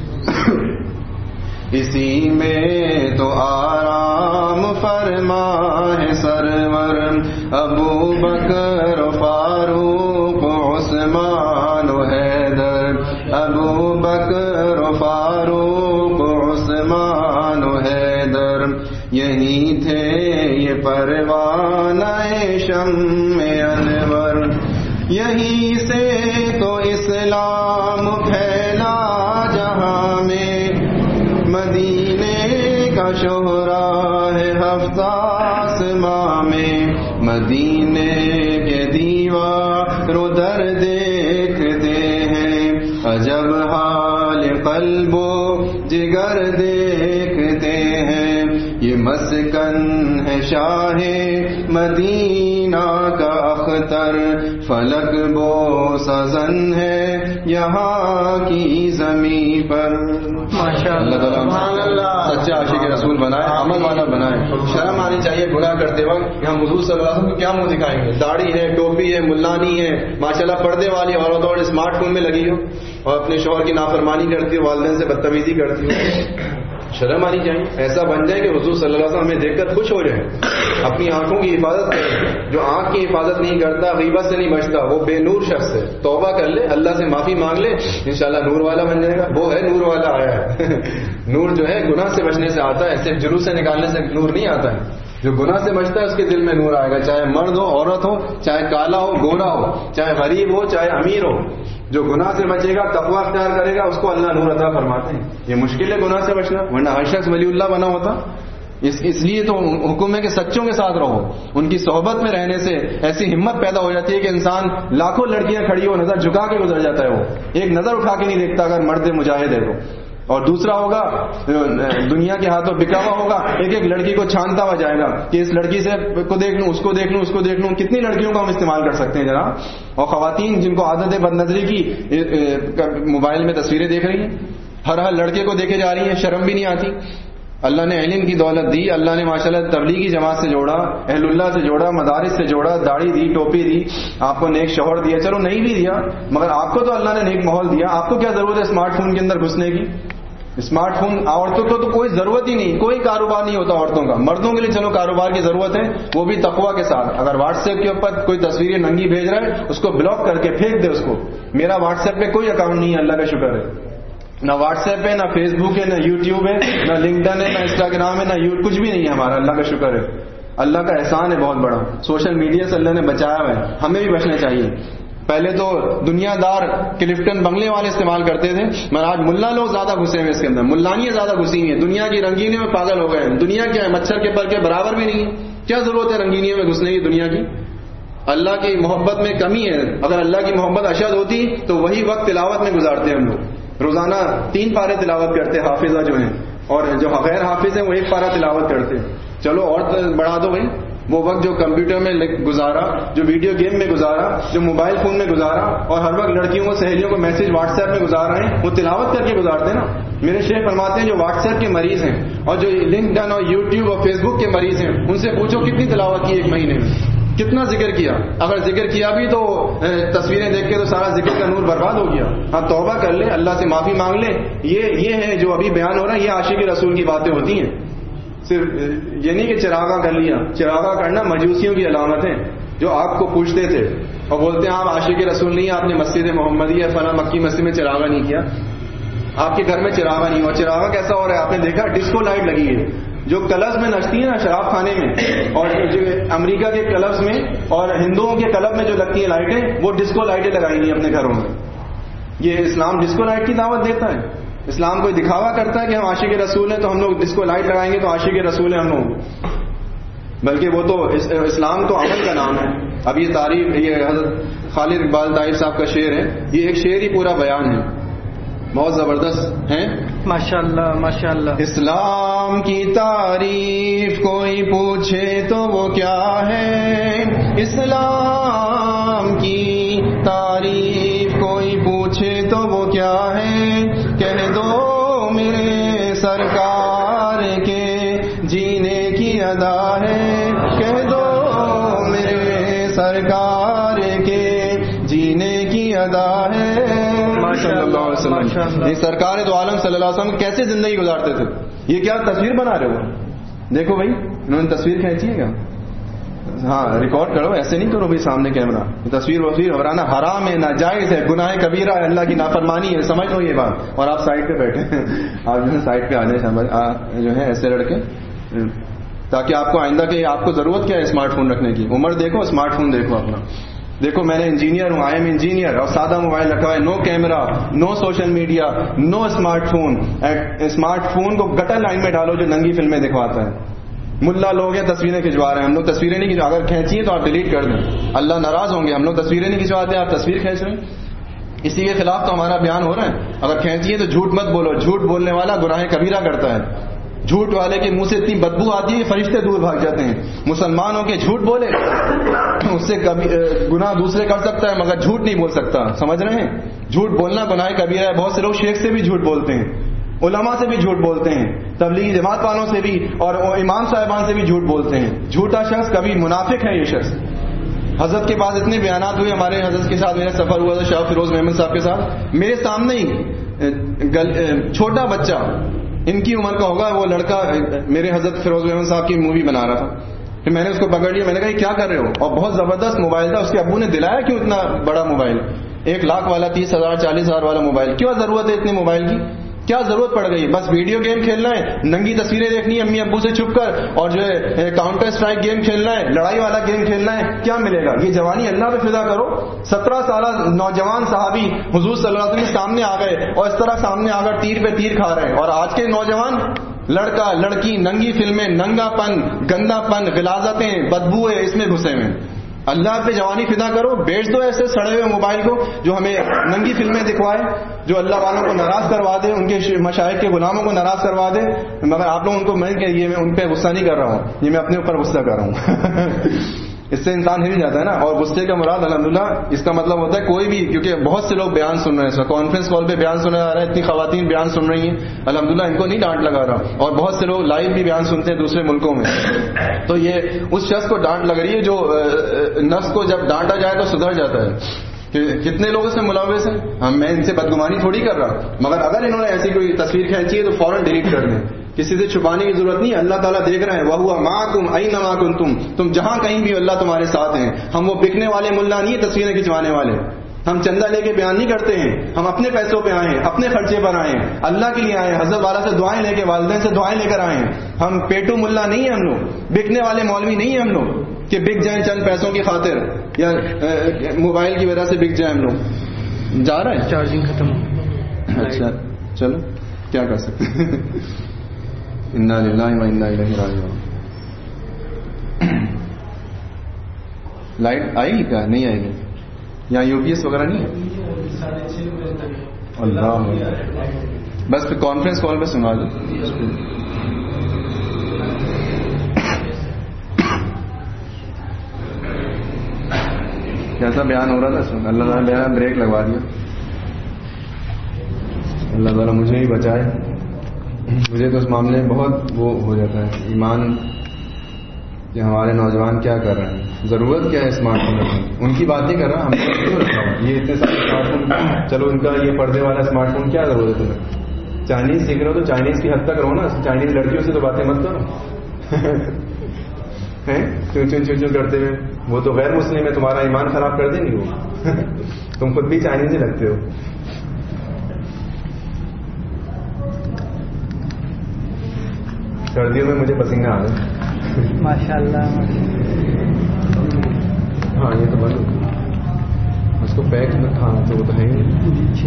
Speaker 2: اسی میں تو آرام فرما ہے سرور. ابو بکر فاروق عثمان و حیدر، ابو بکر فاروق عثمان و حیدر، یہی تھے یہ پروانہ شمع انور. یہی سے تو اسلام پھیلا جہاں میں، مدینے کا شہرا ہے ہفتہ آسماں میں. مدینے کے دیوار
Speaker 4: دیوار و در دیکھتے ہیں، عجب حال قلب و جگر دیکھتے ہیں، یہ مسکن ہے شاہ مدینہ کا اختر، فلک بو سزن ہے یہاں کی زمین پر. اللہ تعالیٰ سچا عاشق رسول بنائے، عمل والا بنائے. شرم آنی چاہیے گناہ کرتے وقت کہ ہم حضور صلی اللہ علیہ وسلم کو کیا منہ دکھائیں گے. داڑھی ہے، ٹوپی ہے، ملانی ہے، ماشاءاللہ پردے والی عورت اور اسمارٹ فون میں لگی ہو اور اپنے شوہر کی نافرمانی کرتی ہو، والدین سے بدتمیزی کرتی ہو. شرم آنی چاہیے. ایسا بن جائے کہ حضور صلی اللہ علیہ وسلم ہمیں دیکھ کر خوش ہو جائیں. اپنی آنکھوں کی حفاظت کریں. جو آنکھ کی حفاظت نہیں کرتا، غیبت سے نہیں بچتا، وہ بے نور شخص ہے. توبہ کر لے، اللہ سے معافی مانگ لے، انشاءاللہ نور والا بن جائے گا. وہ ہے نور والا آیا ہے. نور جو ہے گناہ سے بچنے سے آتا ہے، صرف جلوس سے نکالنے سے نور نہیں آتا ہے. جو گناہ سے بچتا ہے اس کے دل میں نور آئے گا، چاہے مرد ہو، عورت ہو، چاہے کالا ہو، گورا ہو، چاہے غریب ہو، چاہے امیر ہو. جو گناہ سے بچے گا، تقویٰ اختیار کرے گا، اس کو اللہ نور عطا فرماتے ہیں. یہ مشکل ہے گناہ سے بچنا، ورنہ ہر شخص ولی اللہ بنا ہوتا. اس اس لیے تو حکم ہے کہ سچوں کے ساتھ رہو. ان کی صحبت میں رہنے سے ایسی ہمت پیدا ہو جاتی ہے کہ انسان لاکھوں لڑکیاں کھڑی ہو، نظر جھکا کے گزر جاتا ہے. وہ ایک نظر اٹھا کے نہیں دیکھتا اگر مرد مجاہد ہے تو. اور دوسرا ہوگا دنیا کے ہاتھوں بکا ہوا ہوگا، ایک ایک لڑکی کو چھانتا ہوا جائے گا کہ اس لڑکی سے کو دیکھ لوں، اس کو دیکھ لوں، اس کو دیکھ لوں. کتنی لڑکیوں کو ہم استعمال کر سکتے ہیں جناب. اور خواتین جن کو عادت ہے بد نظری کی، موبائل میں تصویریں دیکھ رہی ہیں، ہر ہر لڑکے کو دیکھے جا رہی ہیں، شرم بھی نہیں آتی. اللہ نے علم کی دولت دی، اللہ نے ماشاءاللہ تبلیغی جماعت سے جوڑا، اہل اللہ سے جوڑا، مدارس سے جوڑا، داڑھی دی، ٹوپی دی، آپ کو نیک شوہر دیا. چلو نہیں بھی دیا مگر آپ کو تو اللہ نے نیک ماحول دیا. آپ کو کیا ضرورت ہے اسمارٹ فون کے اندر گھسنے کی؟ اسمارٹ فون عورتوں کو تو کوئی ضرورت ہی نہیں، کوئی کاروبار نہیں ہوتا عورتوں کا. مردوں کے لیے چلو کاروبار کی ضرورت ہے، وہ بھی تقویٰ کے ساتھ. اگر واٹس ایپ کے اوپر کوئی تصویریں ننگی بھیج رہا ہے اس کو بلاک کر کے پھینک دے. اس کو میرا واٹس ایپ پہ کوئی اکاؤنٹ نہیں ہے، اللہ کا شکر ہے. نہ واٹس ایپ ہے، نہ فیس بک ہے، نہ یوٹیوب ہے، نہ لنکڈن ہے، نہ انسٹاگرام ہے، نہ یو کچھ بھی نہیں ہے ہمارا. اللہ کا شکر ہے، اللہ کا احسان ہے بہت بڑا. سوشل میڈیا سے اللہ نے بچایا ہوا ہے، ہمیں بھی بچنا چاہیے. پہلے تو دنیا دار کلفٹن بنگلے والے استعمال کرتے تھے، مگر آج ملا لوگ زیادہ گھسے ہیں اس کے اندر. ملانیاں زیادہ گھسی ہیں، دنیا کی رنگینیوں میں پاگل ہو گئے ہیں. دنیا کیا ہے، مچھر کے پر کے برابر بھی نہیں ہے. کیا ضرورت ہے رنگینیوں میں گھسنے کی دنیا کی؟ اللہ کی محبت میں کمی ہے. اگر اللہ کی محبت اشد ہوتی تو وہی وقت تلاوت میں گزارتے ہم لوگ. روزانہ تین پارے تلاوت کرتے حافظہ جو ہیں، اور جو غیر حافظ ہیں وہ ایک پارہ تلاوت کرتے. چلو اور بڑھا دو بھائی. وہ وقت جو کمپیوٹر میں گزارا، جو ویڈیو گیم میں گزارا، جو موبائل فون میں گزارا، اور ہر وقت لڑکیوں کو سہیلیوں کو میسج واٹس ایپ میں گزار رہے ہیں، وہ تلاوت کر کے گزارتے ہیں نا. میرے شیخ فرماتے ہیں جو واٹس ایپ کے مریض ہیں اور جو لنکڈ ان اور یوٹیوب اور فیس بک کے مریض ہیں، ان سے پوچھو کتنی تلاوت کی ایک مہینے میں، کتنا ذکر کیا. اگر ذکر کیا بھی تو تصویریں دیکھ کے تو سارا ذکر کا نور برباد ہو گیا. ہاں توبہ کر لے، اللہ سے معافی مانگ لے. یہ یہ ہے جو ابھی بیان ہو رہا ہے، یہ عاشق رسول کی باتیں ہوتی ہیں. صرف یہ نہیں کہ چراغا کر لیا. چراغا کرنا مجوسیوں کی علامت ہے جو آپ کو پوچھتے تھے اور بولتے ہیں آپ عاشق رسول نہیں، آپ نے مسجد محمدی یا فلاں مکی مسجد میں چراغا نہیں کیا، آپ کے گھر میں چراغا نہیں ہوا. چراغا کیسا ہو رہا ہے آپ نے دیکھا؟ ڈسکو لائٹ لگی ہے جو کلبs میں نچتی ہیں نا شراب خانے میں، اور جو امریکہ کے کلبs میں اور ہندوؤں کے کلب میں جو لگتی ہیں لائٹیں، وہ ڈسکو لائٹیں لگائی گئی اپنے گھروں میں. یہ اسلام ڈسکو لائٹ کی دعوت دیتا ہے؟ اسلام کوئی دکھاوا کرتا ہے کہ ہم عاشق رسول ہیں تو ہم لوگ ڈسکو لائٹ لگائیں گے تو عاشق رسول ہیں ہم لوگ؟ بلکہ وہ تو اسلام تو عمل کا نام ہے. اب یہ تعریف، یہ حضرت خالد اقبال طاہر صاحب کا شعر ہے، یہ ایک شعر ہی پورا بیان ہے، بہت زبردست ہیں.
Speaker 1: ماشاءاللہ ماشاءاللہ.
Speaker 4: اسلام کی تعریف کوئی پوچھے تو وہ کیا ہے، اسلام کی تعریف کوئی پوچھے تو وہ کیا ہے، کہہ دو میرے سرکار کے جینے کی ادا ہے، کہہ دو میرے سرکار کے جینے کی ادا ہے. صلی اللہ علیہ وسلم، یہ سرکار دو عالم صلی اللہ علیہ وسلم کیسے زندگی گزارتے تھے. یہ کیا تصویر بنا رہے ہو؟ دیکھو بھائی، انہوں نے تصویر کھینچی ہے کیا؟ ہاں ریکارڈ کرو، ایسے نہیں کرو بھائی سامنے کیمرہ. تصویر وصویر ہرانا حرام ہے، ناجائز ہے، گناہ کبیرہ ہے، اللہ کی نافرمانی ہے. سمجھ لو یہ بات. اور آپ سائڈ پہ بیٹھے ہیں، آپ جو ہے سائڈ پہ آ جائیں جو ہے ایسے لڑکے، تاکہ آپ کو آئندہ کہ آپ کو ضرورت کیا ہے اسمارٹ فون رکھنے کی. عمر دیکھو، اسمارٹ فون دیکھو اپنا. دیکھو میں نے انجینئر ہوں، آئی ایم انجینئر، اور سادہ موبائل رکھا ہے، no camera, no social media, no smartphone. Smartphone کو گٹر لائن میں ڈالو جو ننگی فلمیں دکھواتا ہے. ملا لوگ ہیں تصویریں کھنچوا رہے ہیں, ہم لوگ تصویریں نہیں کھنچوا, اگر کھینچی ہیں تو آپ ڈیلیٹ کر دیں, اللہ ناراض ہوں گے. ہم لوگ تصویریں نہیں کھنچواتے, آپ تصویر کھینچ رہے ہیں, اسی کے خلاف تو ہمارا بیان ہو رہا ہے. اگر کھینچی ہے تو جھوٹ مت بولو, جھوٹ بولنے والا گناہ کبیرہ کرتا ہے. جھوٹ والے کے منہ سے اتنی بدبو آتی ہے فرشتے دور بھاگ جاتے ہیں. مسلمان ہو کے جھوٹ بولے اس سے گناہ دوسرے کر سکتا ہے مگر جھوٹ نہیں بول سکتا, سمجھ رہے ہیں. جھوٹ بولنا گناہ کبیرہ ہے. بہت سے لوگ شیخ سے بھی جھوٹ بولتے ہیں, علماء سے بھی جھوٹ بولتے ہیں, تبلیغی جماعت والوں سے بھی اور امام صاحبان سے بھی جھوٹ بولتے ہیں. جھوٹا شخص کبھی منافق ہے. یہ شخص حضرت کے پاس اتنے بیانات ہوئے, ہمارے حضرت کے ساتھ میرا سفر ہوا تھا شاہ فیروز محمد صاحب کے ساتھ, میرے سامنے ہی چھوٹا بچہ ان کی عمر کا ہوگا, وہ لڑکا میرے حضرت فیروز محمد صاحب کی مووی بنا رہا تھا. پھر میں نے اس کو پکڑ لیا, میں نے کہا یہ کیا کر رہے ہو, اور بہت زبردست موبائل تھا. اس کے ابو نے دلایا کیوں اتنا بڑا موبائل, ایک لاکھ والا, تیس ہزار چالیس ہزار والا موبائل, کیوں ضرورت ہے اتنے موبائل کی, کیا ضرورت پڑ گئی؟ بس ویڈیو گیم کھیلنا ہے, ننگی تصویریں دیکھنی ہے امی ابو سے چھپ کر, اور جو ہے کاؤنٹر اسٹرائک گیم کھیلنا ہے, لڑائی والا گیم کھیلنا ہے, کیا ملے گا؟ یہ جوانی اللہ پہ فدا کرو. سترہ سالہ نوجوان صحابی حضور صلی اللہ علیہ وسلم کے سامنے آ گئے اور اس طرح سامنے آ کر تیر پہ تیر کھا رہے ہیں. اور آج کے نوجوان لڑکا لڑکی ننگی فلمیں, ننگا پن, گندا پن, غلاظتیں, بدبوئیں اس میں گھسے ہوئے. اللہ پہ جوانی فدا کرو, بیچ دو ایسے سڑے ہوئے موبائل کو جو ہمیں ننگی فلمیں دکھوائے, جو اللہ والوں کو ناراض کروا دے, ان کے مشائخ کے غلاموں کو ناراض کروا دے. مگر آپ لوگ ان کو, میں یہ میں ان پہ غصہ نہیں کر رہا ہوں, یہ میں اپنے اوپر غصہ کر رہا ہوں. اس سے انسان ہل جاتا ہے نا. اور غصے کا مراد الحمدللہ اس کا مطلب ہوتا ہے کوئی بھی, کیونکہ بہت سے لوگ بیان سن رہے ہیں, اس وقت کانفرنس کال پہ بیان سنا جا رہا ہے, اتنی خواتین بیان سن رہی ہیں, الحمدللہ ان کو نہیں ڈانٹ لگا رہا. اور بہت سے لوگ لائیو بھی بیان سنتے ہیں دوسرے ملکوں میں. تو یہ اس شخص کو ڈانٹ لگ رہی ہے جو نفس کو جب ڈانٹا جائے تو سدھر جاتا ہے. کتنے لوگ اس میں ملوث ہیں, ہم میں ان سے بدگمانی تھوڑی کر رہا, مگر اگر انہوں نے ایسی کوئی تصویر کھینچی ہے تو فوراً ڈیلیٹ کر دیں. کسی سے چھپانے کی ضرورت نہیں ہے, اللہ تعالیٰ دیکھ رہے ہیں. وَهُوَ مَعَكُمْ أَيْنَمَا كُنْتُمْ, تم جہاں کہیں بھی اللہ تمہارے ساتھ ہیں. ہم وہ بکنے والے ملا نہیں, تصویریں کھنچوانے والے. ہم چندہ لے کے بیان نہیں کرتے ہیں, ہم اپنے پیسوں پہ آئے ہیں, اپنے خرچے پر آئے ہیں, اللہ کے لیے آئے ہیں, حضرت والا سے دعائیں لے کے, والدین سے دعائیں لے کر آئے ہیں. ہم پیٹو ملا نہیں ہیں ہم لوگ, بکنے والے مولوی نہیں ہیں ہم لوگ کہ بک جائیں چند پیسوں کی خاطر یا موبائل کی وجہ سے بک جائیں. ہم لوگ جا رہے ہیں,
Speaker 1: چارجنگ ختم.
Speaker 4: اچھا چلو کیا کر سکتے. انا للہ و انا الیہ راجعون. لائٹ آئے گی کیا, نہیں آئے گی؟ یہاں یو پی ایس وغیرہ نہیں ہے؟ اللہ, بس پھر کانفرنس کال پہ سنا دو. کیسا بیان ہو رہا تھا, اللہ تعالیٰ میرا بریک لگوا دیا. اللہ تعالیٰ مجھے ہی بچائے. مجھے تو اس معاملے میں بہت وہ ہو جاتا ہے ایمان کہ ہمارے نوجوان کیا کر رہے ہیں, ضرورت کیا ہے اسمارٹ فون رکھنے. ان کی بات نہیں کر رہا, ہم کیوں رکھا ہوا یہ اتنے سارے اسمارٹ فون. چلو ان کا یہ پردے والا اسمارٹ فون کیا ضرورت ہے تمہیں. چائنیز سیکھ رہے ہو تو چائنیز کی حد تک رہو نا, چائنیز لڑکیوں سے تو باتیں مت کرو. چون چون چون چون کرتے ہوئے, وہ تو غیر مسلم ہے, تمہارا ایمان خراب کر دیں گے وہ. تم خود بھی چائنیز ہی لگتے ہو. سردیوں میں مجھے پسینہ آ رہا ہے
Speaker 1: ماشاء اللہ.
Speaker 4: ہاں یہ تو بند, اس کو پیک میں تھا تو وہ تو ہے ہی.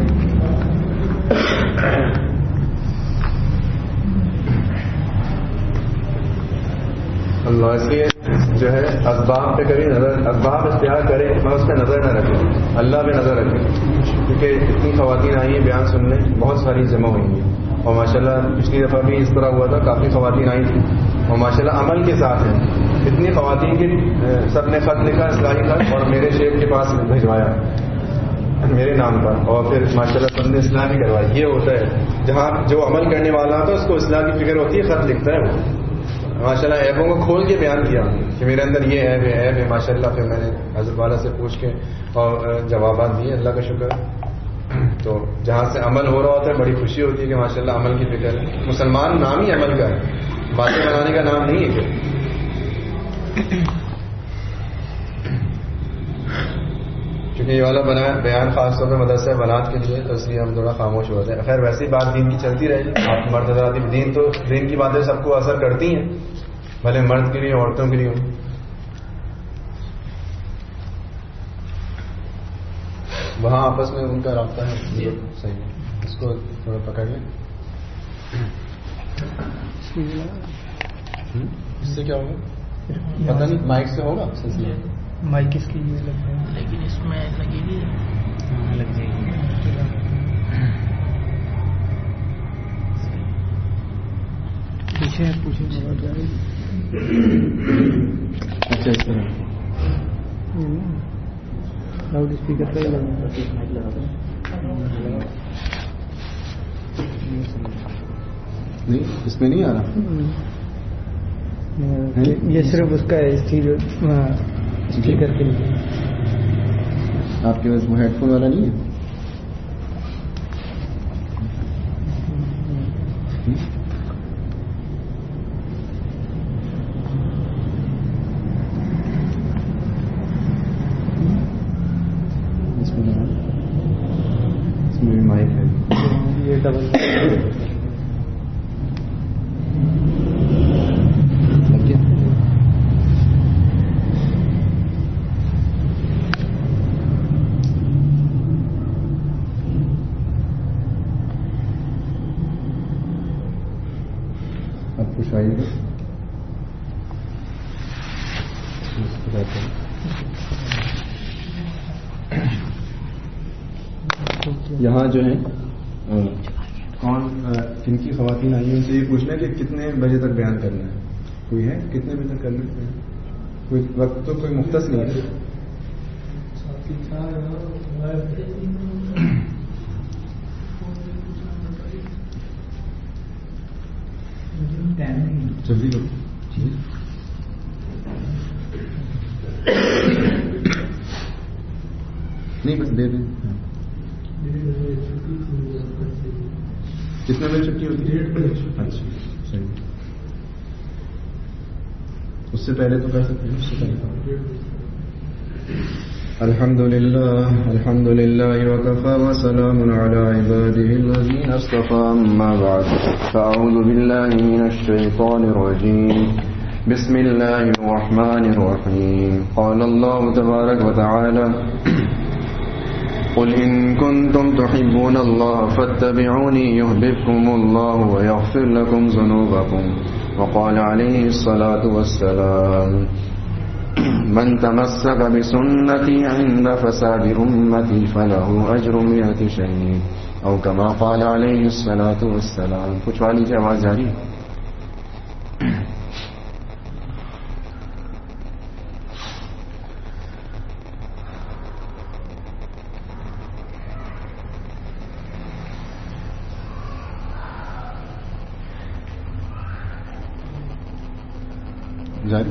Speaker 4: اللہ اس لیے جو ہے اسباب پہ کبھی نظر, اسباب اختیار کرے میں اس پہ نظر نہ رکھے, اللہ پہ نظر رکھے. کیونکہ اتنی خواتین آئی ہیں بیان سننے, بہت ساری جمع ہوئی ہیں. اور ماشاءاللہ پچھلی دفعہ بھی اس طرح ہوا تھا, کافی خواتین آئی تھیں اور ماشاءاللہ عمل کے ساتھ ہیں. اتنی خواتین کی سب نے خط لکھا, اصلاحی خط, اور میرے شیخ کے پاس بھجوایا میرے نام پر, اور پھر ماشاءاللہ سب نے اصلاح بھی کروائی. یہ ہوتا ہے جہاں جو عمل کرنے والا ہوتا ہے اس کو اصلاح کی فکر ہوتی ہے, خط لکھتا ہے وہ. ماشاءاللہ عیبوں کو کھول کے بیان کیا کہ میرے اندر یہ عیب ہے عیب ہے ماشاءاللہ. پھر میں نے حضرت والا سے پوچھ کے اور جوابات دیے, اللہ کا شکر. تو جہاں سے عمل ہو رہا ہوتا ہے بڑی خوشی ہوتی ہے کہ ماشاءاللہ عمل کی فکر ہے. مسلمان نام ہی عمل کا ہے, باتیں بنانے کا نام نہیں ہے. کہ کیونکہ یہ والا بنا بیان خاص طور پہ مدرسہ بنات کے لیے, تو اس لیے ہم تھوڑا خاموش ہوتے ہیں. خیر ویسے ہی بات دین کی چلتی رہے گی. آپ مرد حضرات, دین تو دین کی باتیں سب کو اثر کرتی ہیں, بھلے مرد کے لیے عورتوں کے لیے ہوں. وہاں آپس میں ان کا رابطہ ہے صحیح ہے, اس کو تھوڑا پکڑ لیں. اس سے کیا ہوگا پتہ نہیں، مائک سے ہوگا سلسلہ؟
Speaker 1: مائک اس کی یہ لگتا ہے
Speaker 5: لیکن اس میں لگے گی،
Speaker 1: ہاں لگ جائے گی. پوچھیں پوچھیں بہت جائے گی.
Speaker 4: اچھا اس طرح
Speaker 1: لاؤڈ اسپیکر پہ لگا
Speaker 4: نہیں، اس میں نہیں آ رہا.
Speaker 1: یہ صرف اس کا ہے اسٹیریو اسپیکر کے لیے.
Speaker 4: آپ کے پاس وہ ہیڈ فون والا نہیں ہے؟ اس میں اس میں بھی مائک ہے.
Speaker 1: یہ ڈبل یہاں جو ہے کون کن کی خواتین آئی ہیں ان سے یہ پوچھنا ہے کہ کتنے بجے تک بیان کرنا ہے. کوئی ہے کتنے بجے تک کرنا ہے؟ کوئی وقت تو کوئی مختص نہیں ہے. جلدی لو. نہیں بس دے دیں. کتنے بجے چھٹی ہوتی ہے؟ اچھا صحیح. اس سے پہلے تو کر سکتے ہیں. اس سے پہلے الحمد للہ الحمد للہ وکفى وسلام علی عباده الذین اصطفى. اما بعد فاعوذ باللہ من الشیطان الرجیم. بسم اللہ الرحمن الرحیم. قال اللہ تبارک وتعالی قل إن كنتم تحبون الله فاتبعوني يحببكم الله ويغفر لكم ذنوبكم. وقال عليه الصلاة والسلام من تمسك بسنتي عند فساد أمتي فله أجر مئة شهيد أو كما قال عليه الصلاة والسلام. کچھ والی کی آواز جاری. جاری.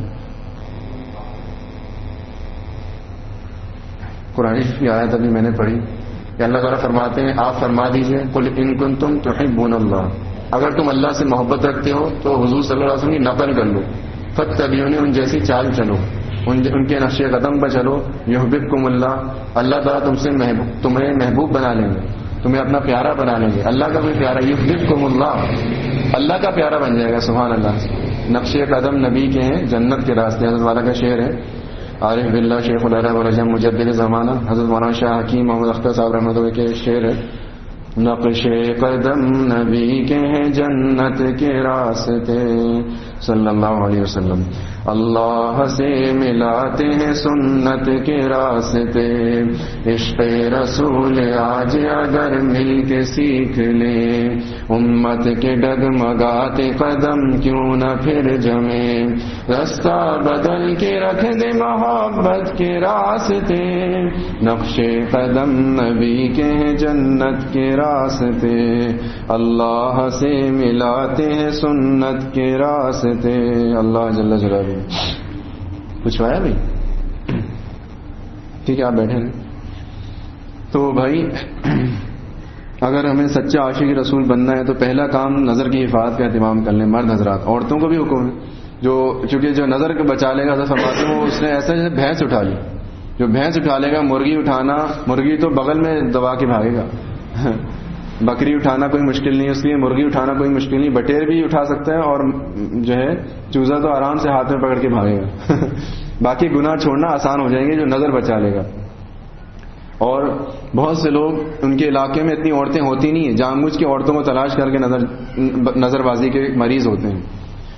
Speaker 1: قرآن کی آیت ابھی میں نے پڑھی کہ اللہ تعالیٰ فرماتے ہیں آپ فرما دیجئے قل ان کنتم تحبون اللہ، اگر تم اللہ سے محبت رکھتے ہو تو حضور صلی اللہ علیہ وسلم کی نقل کر لو. فاتبعونی، ان جیسی چال چلو، ان کے نقش قدم پر چلو. یحببکم اللہ، اللہ تعالیٰ تم سے محبوب تمہیں محبوب بنا لیں گے، تمہیں اپنا پیارا بنا لیں گے. اللہ کا کوئی پیارا، یحببکم اللہ، اللہ کا پیارا بن جائے گا. سبحان اللہ. نقش قدم نبی کے ہیں، جنت کے راستے. حضرت والا کا شعر ہے. عارف باللہ شیخ العرب والعجم مجدد زمانہ حضرت مولانا شاہ حکیم محمد اختر صاحب رحمۃ اللہ کے شعر ہے. نقش قدم نبی کے ہیں جنت کے راستے صلی اللہ علیہ وسلم. اللہ سے ملاتے ہیں سنت کے راستے. عشق رسول آج اگر مل کے سیکھ لیں، امت کے ڈگمگاتے قدم کیوں نہ پھر جمے. رستہ بدل کے رکھ دے محبت کے راستے. نقش قدم نبی کے ہیں جنت کے راستے. اللہ سے ملاتے ہیں سنت کے راستے. اللہ جل جلالہ. کچھ آیا بھائی؟ ٹھیک ہے آپ بیٹھے رہیں. تو بھائی اگر ہمیں سچا عاشق رسول بننا ہے تو پہلا کام نظر کی حفاظت کا اہتمام کر لیں. مرد حضرات، عورتوں کو بھی حکم ہے. جو چونکہ جو نظر کو بچا لے گا تو فرماتے ہیں وہ اس نے ایسا جیسے بھینس اٹھا لی. جو بھینس اٹھا لے گا، مرغی اٹھانا، مرغی تو بغل میں دبا کے بھاگے گا. بکری اٹھانا کوئی مشکل نہیں، اس لیے مرغی اٹھانا کوئی مشکل نہیں. بٹیر بھی اٹھا سکتا ہے اور جو ہے چوزا تو آرام سے ہاتھ میں پکڑ کے بھاگے گا. باقی گناہ چھوڑنا آسان ہو جائیں گے جو نظر بچا لے گا. اور بہت سے لوگ ان کے علاقے میں اتنی عورتیں ہوتی نہیں ہیں، جان بوجھ کے عورتوں کو تلاش کر کے نظر نظر بازی کے مریض ہوتے ہیں.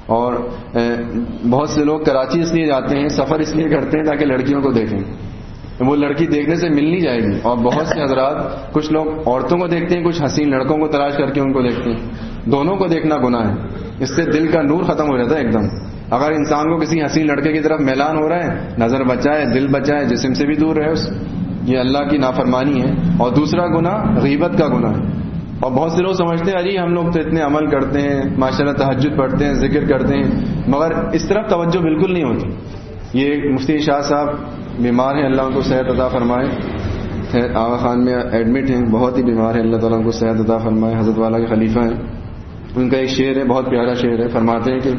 Speaker 1: اور بہت سے لوگ کراچی اس لیے جاتے ہیں، سفر اس لیے کرتے ہیں تاکہ لڑکیوں کو دیکھیں، وہ لڑکی دیکھنے سے مل نہیں جائے گی. اور بہت سے حضرات، کچھ لوگ عورتوں کو دیکھتے ہیں، کچھ حسین لڑکوں کو تلاش کر کے ان کو دیکھتے ہیں. دونوں کو دیکھنا گناہ ہے، اس سے دل کا نور ختم ہو جاتا ہے ایک دم. اگر انسان کو کسی حسین لڑکے کی طرف میلان ہو رہا ہے، نظر بچائے، دل بچائے، جسم سے بھی دور رہے اس، یہ اللہ کی نافرمانی ہے. اور دوسرا گناہ غیبت کا گناہ ہے. اور بہت سے لوگ سمجھتے ہیں اجی ہم لوگ تو اتنے عمل کرتے ہیں، ماشاءاللہ تہجد پڑھتے ہیں، ذکر کرتے ہیں، مگر اس طرف توجہ بالکل نہیں ہوتی. یہ مفتی شاہ صاحب بیمار ہیں، اللہ ان کو صحت عطا فرمائے، آغا خان میں ایڈمٹ ہیں، بہت ہی بیمار ہیں، اللہ تعالیٰ ان کو صحت عطا فرمائے، حضرت والا کے خلیفہ ہیں. ان کا ایک شعر ہے، بہت پیارا شعر ہے، فرماتے ہیں کہ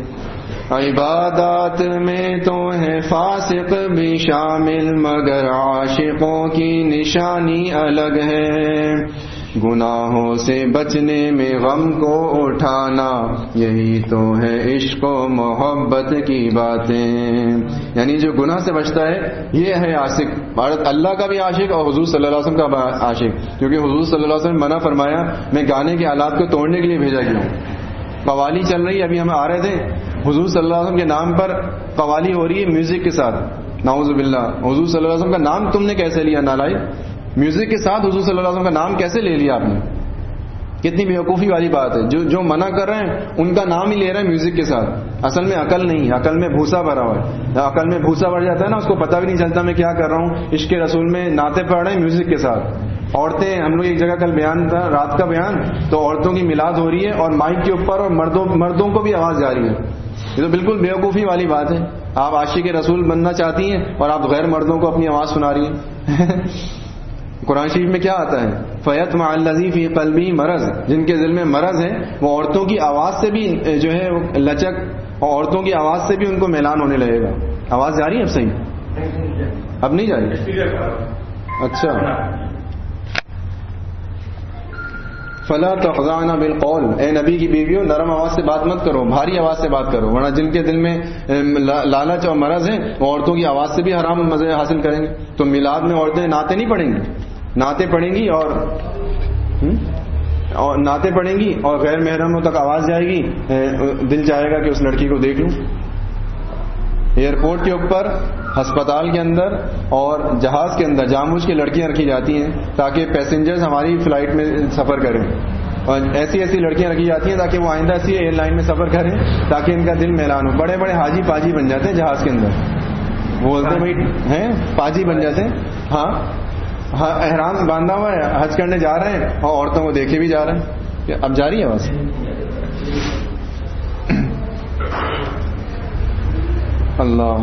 Speaker 1: عبادات میں تو ہے فاسق بھی شامل، مگر عاشقوں کی نشانی الگ ہے. گناہوں سے بچنے میں غم کو اٹھانا، یہی تو ہے عشق و محبت کی باتیں. یعنی جو گناہ سے بچتا ہے یہ ہے عاشق، اللہ کا بھی عاشق اور حضور صلی اللہ علیہ وسلم کا عاشق. کیونکہ حضور صلی اللہ علیہ وسلم نے منع فرمایا، میں گانے کے آلات کو توڑنے کے لیے بھیجا گیا ہوں. قوالی چل رہی ہے، ابھی ہم آ رہے تھے، حضور صلی اللہ علیہ وسلم کے نام پر قوالی ہو رہی ہے میوزک کے ساتھ، نعوذ باللہ. حضور صلی اللہ علیہ وسلم کا نام تم نے کیسے لیا نالائق؟ میوزک کے ساتھ حضور صلی اللہ علیہ وسلم کا نام کیسے لے لیا آپ نے؟ کتنی بیوقوفی والی بات ہے. جو جو منع کر رہے ہیں ان کا نام ہی لے رہے ہیں میوزک کے ساتھ. اصل میں عقل نہیں، عقل میں بھوسا بھرا ہوا ہے. عقل میں بھوسا بھر جاتا ہے نا، اس کو پتہ بھی نہیں چلتا میں کیا کر رہا ہوں. عشق رسول میں نعتیں پڑھ رہے ہیں میوزک کے ساتھ. عورتیں، ہم لوگ ایک جگہ کل بیان تھا، رات کا بیان، تو عورتوں کی میلاد ہو رہی ہے اور مائک کے اوپر، اور مردوں مردوں کو بھی آواز جا رہی ہے. یہ تو بالکل بیوقوفی والی بات ہے. آپ عاشق رسول بننا چاہتی ہیں اور آپ غیر مردوں کو اپنی آواز سنا رہی ہیں. قرآن شریف میں کیا آتا ہے؟ فَيَطْمَعَ الَّذِي فِي قَلْبِهِ مرض، جن کے دل میں مرض ہے وہ عورتوں کی آواز سے بھی جو ہے لچک، اور عورتوں کی آواز سے بھی ان کو میلان ہونے لگے گا. آواز جا رہی ہے اب صحیح؟ اب نہیں جا رہی؟ اچھا. فَلَا تَخْضَعْنَ بِالْقَوْلِ، اے نبی کی بیویوں نرم آواز سے بات مت کرو، بھاری آواز سے بات کرو، ورنہ جن کے دل میں لالچ اور مرض ہے وہ عورتوں کی آواز سے بھی حرام مزے حاصل کریں گے. تو میلاد میں عورتیں نعتیں نہیں پڑھیں گی، نعتیں پڑھیں گی اور اور نعتیں پڑھیں گی اور غیر محرموں تک آواز جائے گی. دل چاہے گا کہ اس لڑکی کو دیکھ لوں. ایئرپورٹ کے اوپر، ہسپتال کے اندر اور جہاز کے اندر جان بوجھ کے لڑکیاں رکھی جاتی ہیں تاکہ پیسنجرز ہماری فلائٹ میں سفر کریں، اور ایسی ایسی لڑکیاں رکھی جاتی ہیں تاکہ وہ آئندہ ایسی ایئر لائن میں سفر کریں تاکہ ان کا دل میلان ہو. بڑے بڑے حاجی پاجی بن جاتے ہیں جہاز کے اندر، بولتے ہیں بھائی ہیں پاجی بن جاتے ہیں. ہاں ہاں، احرام باندھا ہوا ہے، حج کرنے جا رہے ہیں اور عورتوں کو دیکھے بھی جا رہے ہیں. اب جاری ہے بس. اللہ،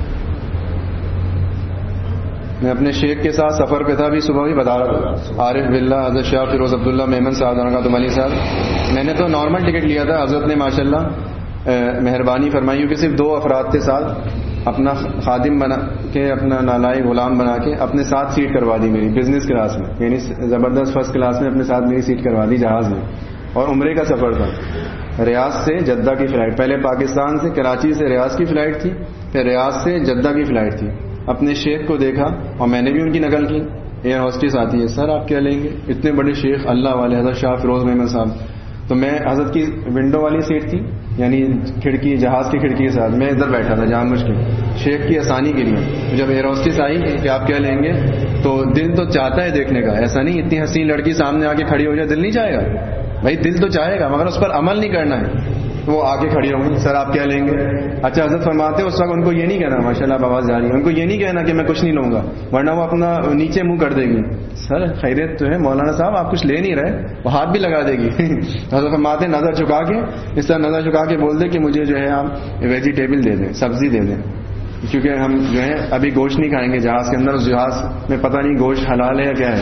Speaker 1: میں اپنے شیخ کے ساتھ سفر پہ تھا، بھی صبح بھی بتا رہا تھا، عارف باللہ حضرت شاہ فیروز عبداللہ میمن صاحب رحمۃ علی صاحب. میں نے تو نارمل ٹکٹ لیا تھا، حضرت نے ماشاءاللہ مہربانی فرمائی، کیونکہ صرف دو افراد تھے ساتھ، اپنا خادم بنا کے، اپنا نالائی غلام بنا کے اپنے ساتھ سیٹ کروا دی میری بزنس کلاس میں، یعنی زبردست فرسٹ کلاس میں اپنے ساتھ میری سیٹ کروا دی جہاز میں. اور عمرے کا سفر تھا، ریاض سے جدہ کی فلائٹ، پہلے پاکستان سے کراچی سے ریاض کی فلائٹ تھی، پھر ریاض سے جدہ کی فلائٹ تھی. اپنے شیخ کو دیکھا اور میں نے بھی ان کی نقل کی. ایئر ہوسٹس آتی ہے، سر آپ کیا لیں گے؟ اتنے بڑے شیخ اللہ والے حضرت شاہ فیروز محمد صاحب. تو میں حضرت کی ونڈو والی سیٹ تھی، یعنی کھڑکی، جہاز کی کھڑکی کے ساتھ، میں ادھر بیٹھا تھا جان بوجھ کے شیخ کی آسانی کے لیے. جب ایئر ہوسٹس آئی کہ آپ کیا لیں گے، تو دل تو چاہتا ہے دیکھنے کا، ایسا نہیں اتنی حسین لڑکی سامنے آ کے کھڑی ہو جائے دل نہیں چاہے گا بھائی، دل تو چاہے گا مگر اس پر عمل نہیں کرنا ہے. وہ آگے کھڑی ہوں گی، سر آپ کیا لیں گے؟ اچھا حضرت فرماتے ہیں اس وقت ان کو یہ نہیں کہنا، ماشاءاللہ اب آواز جا رہی ہے، ان کو یہ نہیں کہنا کہ میں کچھ نہیں لوں گا، ورنہ وہ اپنا نیچے منہ کر دے گی. سر خیریت تو ہے مولانا صاحب، آپ کچھ لے نہیں رہے، وہ ہاتھ بھی لگا دے گی. حضرت فرماتے ہیں نظر چکا کے، اس طرح نظر چکا کے بول دے کہ مجھے جو ہے آپ ویجیٹیبل دے دیں، سبزی دے دیں، کیونکہ ہم جو ہے ابھی گوشت نہیں کھائیں گے جہاز کے اندر. اس جہاز میں پتہ نہیں گوشت حلال ہے یا کیا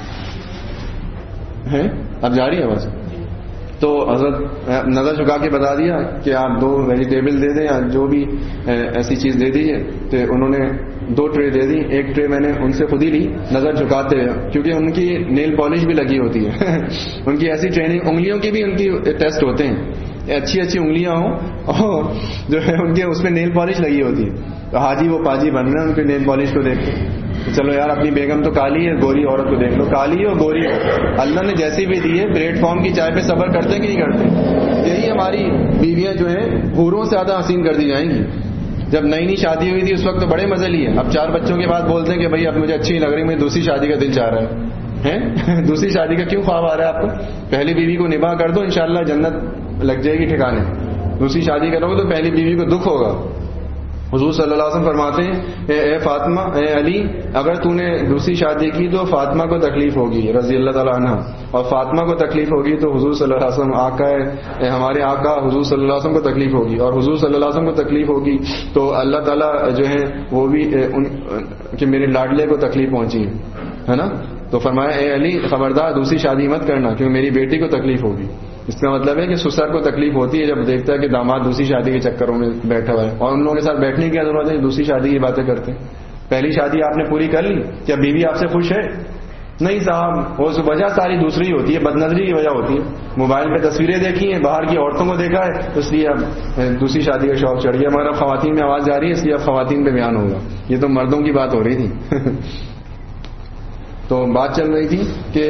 Speaker 1: ہے. اب جاری ہے بس. تو حضرت نظر چکا کے بتا دیا کہ آپ دو ویجیٹیبل دے دیں یا جو بھی ایسی چیز دے دیجیے. تو انہوں نے دو ٹرے دے دی، ایک ٹرے میں نے ان سے خود ہی لی نظر جھکاتے ہوئے، کیونکہ ان کی نیل پالش بھی لگی ہوتی ہے. ان کی ایسی ٹریننگ، انگلیوں کے بھی ان کی ٹیسٹ ہوتے ہیں، اچھی اچھی انگلیاں ہوں اور جو ہے ان کے اس پہ نیل پالش لگی ہوتی ہے. تو حاجی وہ پاجی بن رہے ہیں ان کے نیل پالش کو دیکھ کے.
Speaker 2: چلو یار اپنی بیگم تو کالی ہے, گوری عورت کو دیکھ لو, کالی ہو گوری ہو, اللہ نے جیسی بھی دی ہے پلیٹ فارم کی چائے پہ صبر کرتے کہ نہیں کرتے؟ یہی ہماری بیویاں جو ہیں حوروں سے زیادہ حسین کر دی جائیں گی. جب نئی نئی شادی ہوئی تھی اس وقت تو بڑے مزے لیے, اب چار بچوں کے بعد بولتے ہیں کہ بھائی اب مجھے اچھی نہیں لگ رہی, مجھے دوسری شادی کا دل چاہ رہا ہے ہیں دوسری شادی کا کیوں خواب آ رہا ہے آپ کو؟ پہلی بیوی کو نباہ کر دو, انشاءاللہ جنت لگ جائے گی ٹھکانے. دوسری شادی کرو گے تو پہلی بیوی کو دکھ ہوگا. حضور صلی اللہ علیہ وسلم فرماتے ہیں اے, اے فاطمہ, اے علی, اگر تو نے دوسری شادی کی تو فاطمہ کو تکلیف ہوگی رضی اللہ تعالیٰ عنہ, اور فاطمہ کو تکلیف ہوگی تو حضور صلی اللہ علیہ وسلم آقا ہے, ہمارے آقا حضور صلی اللہ علیہ وسلم کو تکلیف ہوگی, اور حضور صلی اللہ علیہ وسلم کو تکلیف ہوگی تو اللہ تعالیٰ جو ہے وہ بھی ان کہ میرے لاڈلے کو تکلیف پہنچی ہے نا. تو فرمایا اے علی خبردار دوسری شادی مت کرنا کیونکہ میری بیٹی کو تکلیف ہوگی. اس کا مطلب ہے کہ سسر کو تکلیف ہوتی ہے جب دیکھتا ہے کہ داماد دوسری شادی کے چکروں میں بیٹھا ہوا ہے, اور ان لوگوں کے ساتھ بیٹھنے کی کیا ضرورت ہے, دوسری شادی کی باتیں کرتے ہیں. پہلی شادی آپ نے پوری کر لی, کیا بیوی آپ سے خوش ہے؟ نہیں صاحب, وہ وجہ ساری دوسری ہوتی ہے, بد نظری کی وجہ ہوتی ہے. موبائل پہ تصویریں دیکھی ہیں, باہر کی عورتوں کو دیکھا ہے, اس لیے اب دوسری شادی کا شوق چڑھ گیا. ہمارا خواتین میں آواز جا رہی ہے اس لیے اب خواتین پہ بیان ہوگا, یہ تو مردوں کی بات ہو رہی تھی. تو بات چل رہی تھی کہ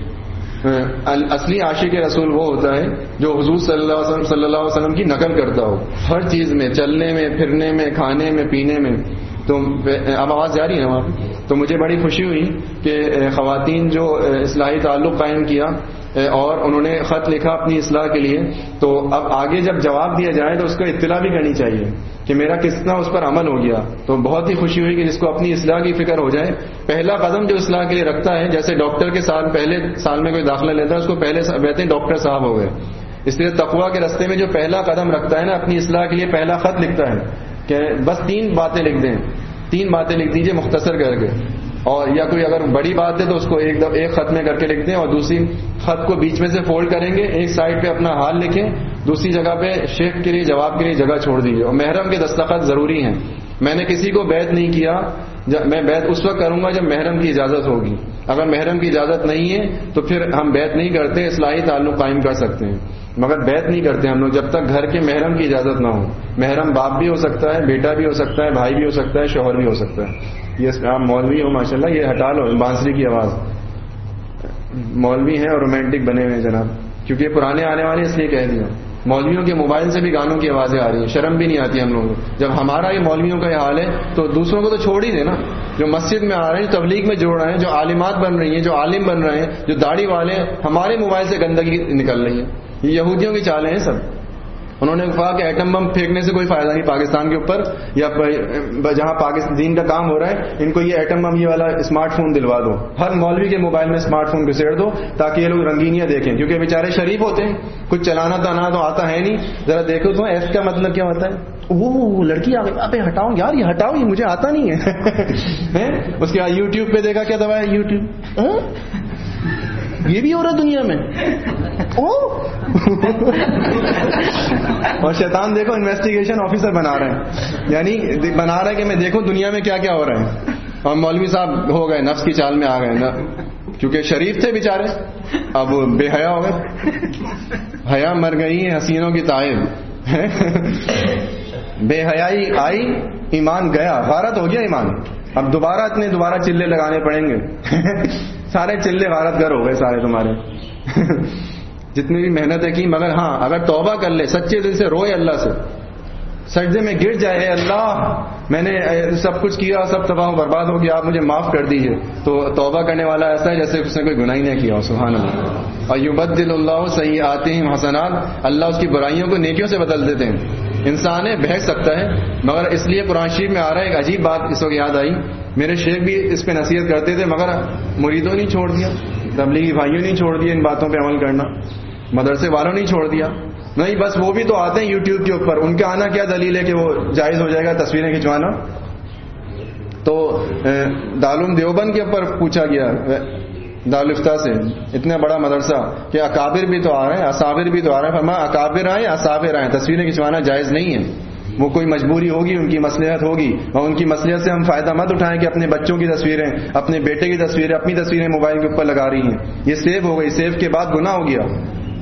Speaker 2: اصلی عاشق رسول وہ ہوتا ہے جو حضور صلی اللہ علیہ وسلم صلی اللہ علیہ وسلم کی نقل کرتا ہو ہر چیز میں, چلنے میں, پھرنے میں, کھانے میں, پینے میں. تو اب آواز جاری ہے وہاں پہ. تو مجھے بڑی خوشی ہوئی کہ خواتین جو اصلاحی تعلق قائم کیا اور انہوں نے خط لکھا اپنی اصلاح کے لیے, تو اب آگے جب جواب دیا جائے تو اس کو اطلاع بھی کرنی چاہیے کہ میرا کتنا اس پر عمل ہو گیا. تو بہت ہی خوشی ہوئی کہ جس کو اپنی اصلاح کی فکر ہو جائے, پہلا قدم جو اصلاح کے لیے رکھتا ہے, جیسے ڈاکٹر کے سال پہلے سال میں کوئی داخلہ لیتا ہے اس کو پہلے کہتے ہیں ڈاکٹر صاحب ہو گئے. اس لیے تقویٰ کے راستے میں جو پہلا قدم رکھتا ہے نا, اپنی اصلاح کے لیے پہلا خط لکھتا ہے کہ بس تین باتیں لکھ دیں, تین باتیں لکھ دیجئے مختصر کر کے, اور یا کوئی اگر بڑی بات ہے تو اس کو ایک دم ایک خط میں کر کے لکھ دیں, اور دوسری خط کو بیچ میں سے فولڈ کریں گے, ایک سائڈ پہ اپنا حال لکھیں, دوسری جگہ پہ شیخ کے لیے جواب کے لیے جگہ چھوڑ دیجیے. اور محرم کے دستخط ضروری ہیں. میں نے کسی کو بیعت نہیں کیا, میں بیعت اس وقت کروں گا جب محرم کی اجازت ہوگی. اگر محرم کی اجازت نہیں ہے تو پھر ہم بیعت نہیں کرتے, اصلاحی تعلق قائم کر سکتے ہیں مگر بیعت نہیں کرتے ہم لوگ جب تک گھر کے محرم کی اجازت نہ ہو. محرم باپ بھی ہو سکتا ہے, بیٹا بھی ہو سکتا ہے, بھائی بھی ہو سکتا ہے, شوہر بھی ہو سکتا ہے. یہ آپ مولوی ہو ماشاءاللہ, یہ ہٹا لو بانسری کی آواز. مولوی ہیں اور رومانٹک بنے ہوئے ہیں جناب, کیونکہ یہ پرانے آنے والے اس لیے کہہ دیا. مولویوں کے موبائل سے بھی گانوں کی آوازیں آ رہی ہیں, شرم بھی نہیں آتی ہم لوگوں کو. جب ہمارا یہ مولویوں کا یہ حال ہے تو دوسروں کو تو چھوڑ ہی دینا. جو مسجد میں آ رہے ہیں, تبلیغ میں جوڑ رہے ہیں, جو عالمات بن رہی ہیں, جو عالم بن رہے ہیں, جو داڑھی والے ہیں, ہمارے موبائل سے گندگی نکل رہی ہے. یہ یہودیوں کی چالیں ہیں سب. انہوں نے کہا کہ ایٹم بم پھینکنے سے کوئی فائدہ نہیں پاکستان کے اوپر, یا جہاں پاکستان کا کام ہو رہا ہے ان کو یہ ایٹم بم یہ والا اسمارٹ فون دلوا دو. ہر مولوی کے موبائل میں اسمارٹ فون گھسیڑ دو تاکہ یہ لوگ رنگینیاں دیکھیں, کیونکہ بیچارے شریف ہوتے ہیں, کچھ چلانا تانا تو آتا ہے نہیں. ذرا دیکھو تو ایف کا مطلب کیا ہوتا ہے, وہ لڑکی آ گئی, ابے ہٹاؤ یار, یہ ہٹاؤ, یہ مجھے آتا نہیں ہے. اس کے بعد یوٹیوب پہ دیکھا کیا دبایا, یوٹیوب یہ بھی ہو رہا دنیا میں. اور شیطان دیکھو انویسٹیگیشن آفیسر بنا رہے ہیں, یعنی بنا رہا ہے کہ میں دیکھوں دنیا میں کیا کیا ہو رہا ہے. اور مولوی صاحب ہو گئے نفس کی چال میں آ گئے, کیونکہ شریف تھے بیچارے, اب بے حیا ہو گئے. حیا مر گئی حسینوں کی تائب, بے حیائی آئی ایمان گیا, غارت ہو گیا ایمان. اب دوبارہ اتنے دوبارہ چلے لگانے پڑیں گے. سارے چلے غارت گر ہو گئے سارے تمہارے, جتنی بھی محنتیں کی. مگر ہاں اگر توبہ کر لے, سچے دل سے روئے اللہ سے, سجدے میں گر جائے, اے اللہ میں نے سب کچھ کیا, سب تباہ و برباد ہو گیا, آپ مجھے معاف کر دیجیے, تو توبہ کرنے والا ایسا ہے جیسے اس نے کوئی گناہ ہی نہیں کیا. سبحان اللہ. اور یبدل اللہ سیئاتہم حسنات, اللہ اس کی برائیوں کو نیکیوں سے بدل دیتے ہیں. انسان ہے بہک سکتا ہے, مگر اس لیے قرآن شریف میں آ رہا ہے. ایک عجیب بات اس وقت یاد آئی, میرے شیخ بھی اس پہ نصیحت کرتے تھے مگر مریدوں نے چھوڑ دیا, تبلیغی بھائیوں نے چھوڑ دیا ان باتوں پہ عمل کرنا, مدرسے والوں نے چھوڑ دیا. نہیں بس وہ بھی تو آتے ہیں یوٹیوب کے اوپر, ان کا آنا کیا دلیل ہے کہ وہ جائز ہو جائے گا تصویریں کھنچوانا. تو دارالعلوم دیوبند کے اوپر پوچھا گیا دارالفتہ سے, اتنا بڑا مدرسہ, کہ اکابر بھی تو آ رہے ہیں, اصابر بھی تو آ رہے ہیں. فرمایا اکابر آئیں اصابر آئیں, تصویریں کھنچوانا جائز نہیں ہے. وہ کوئی مجبوری ہوگی, ان کی مصلحت ہوگی, اور ان کی مصلحت سے ہم فائدہ مت اٹھائیں کہ اپنے بچوں کی تصویریں, اپنے بیٹے کی تصویریں, اپنی تصویریں موبائل کے اوپر لگا رہی ہیں. یہ سیو ہو گئی, سیو کے بعد گناہ ہو گیا.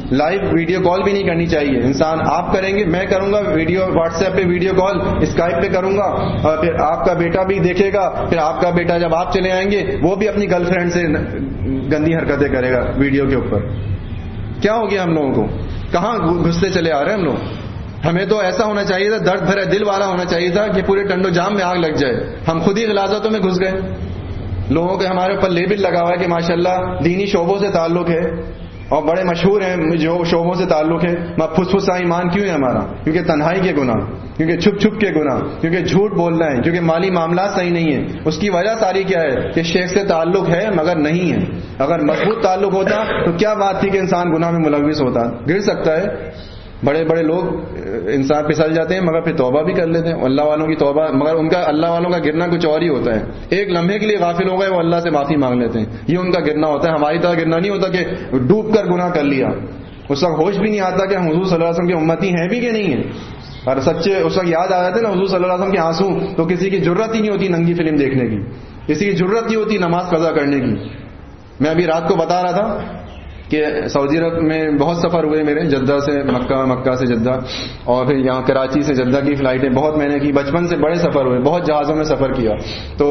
Speaker 4: لائیو ویڈیو کال بھی نہیں کرنی چاہیے. انسان آپ کریں گے, میں کروں گا ویڈیو واٹس ایپ پہ ویڈیو کال, اسکائپ پہ کروں گا, اور پھر آپ کا بیٹا بھی دیکھے گا, پھر آپ کا بیٹا جب آپ چلے آئیں گے وہ بھی اپنی گرل فرینڈ سے گندی حرکتیں کرے گا ویڈیو کے اوپر. کیا ہو گیا ہم لوگوں کو, کہاں گھستے چلے آ رہے ہیں ہم لوگ. ہمیں تو ایسا ہونا چاہیے تھا, درد بھرے دل والا ہونا چاہیے تھا کہ پورے ٹنڈو جام میں آگ لگ جائے. ہم خود ہی غلاظتوں میں گھس گئے. لوگوں کے ہمارے اوپر لیبل لگا ہوا ہے کہ ماشاءاللہ دینی شعبوں سے تعلق ہے اور بڑے مشہور ہیں جو شعبوں سے تعلق ہے. پھس پھسا ایمان کیوں ہے ہمارا؟ کیونکہ تنہائی کے گناہ, کیونکہ چھپ چھپ کے گناہ, کیونکہ جھوٹ بولنا ہے, کیونکہ مالی معاملات صحیح نہیں ہے. اس کی وجہ ساری کیا ہے کہ شیخ سے تعلق ہے مگر نہیں ہے. اگر مضبوط تعلق ہوتا تو کیا بات تھی کہ انسان گناہ میں ملوث ہوتا. گر سکتا ہے, بڑے بڑے لوگ انسان پھسل جاتے ہیں مگر پھر توبہ بھی کر لیتے ہیں. اللہ والوں کی توبہ, مگر ان کا اللہ والوں کا گرنا کچھ اور ہی ہوتا ہے. ایک لمحے کے لیے غافل ہو گئے وہ اللہ سے معافی مانگ لیتے ہیں, یہ ان کا گرنا ہوتا ہے. ہماری طرح گرنا نہیں ہوتا کہ ڈوب کر گناہ کر لیا, اس وقت ہوش بھی نہیں آتا کہ ہم حضور صلی اللہ علیہ وسلم کی امتی ہیں بھی کہ نہیں ہیں. اور سچے اس وقت یاد آ جاتے نا حضور صلی اللہ علیہ وسلم کے آنسو, تو کسی کی ضرورت ہی نہیں ہوتی ننگی فلم دیکھنے کی, کسی کی ضرورت نہیں ہوتی نماز قضا کرنے کی. میں ابھی رات کو بتا رہا تھا کہ سعودی عرب میں بہت سفر ہوئے میرے, جدہ سے مکہ, مکہ سے جدہ, اور پھر یہاں کراچی سے جدہ کی فلائٹیں بہت میں نے کی. بچپن سے بڑے سفر ہوئے, بہت جہازوں میں سفر کیا. تو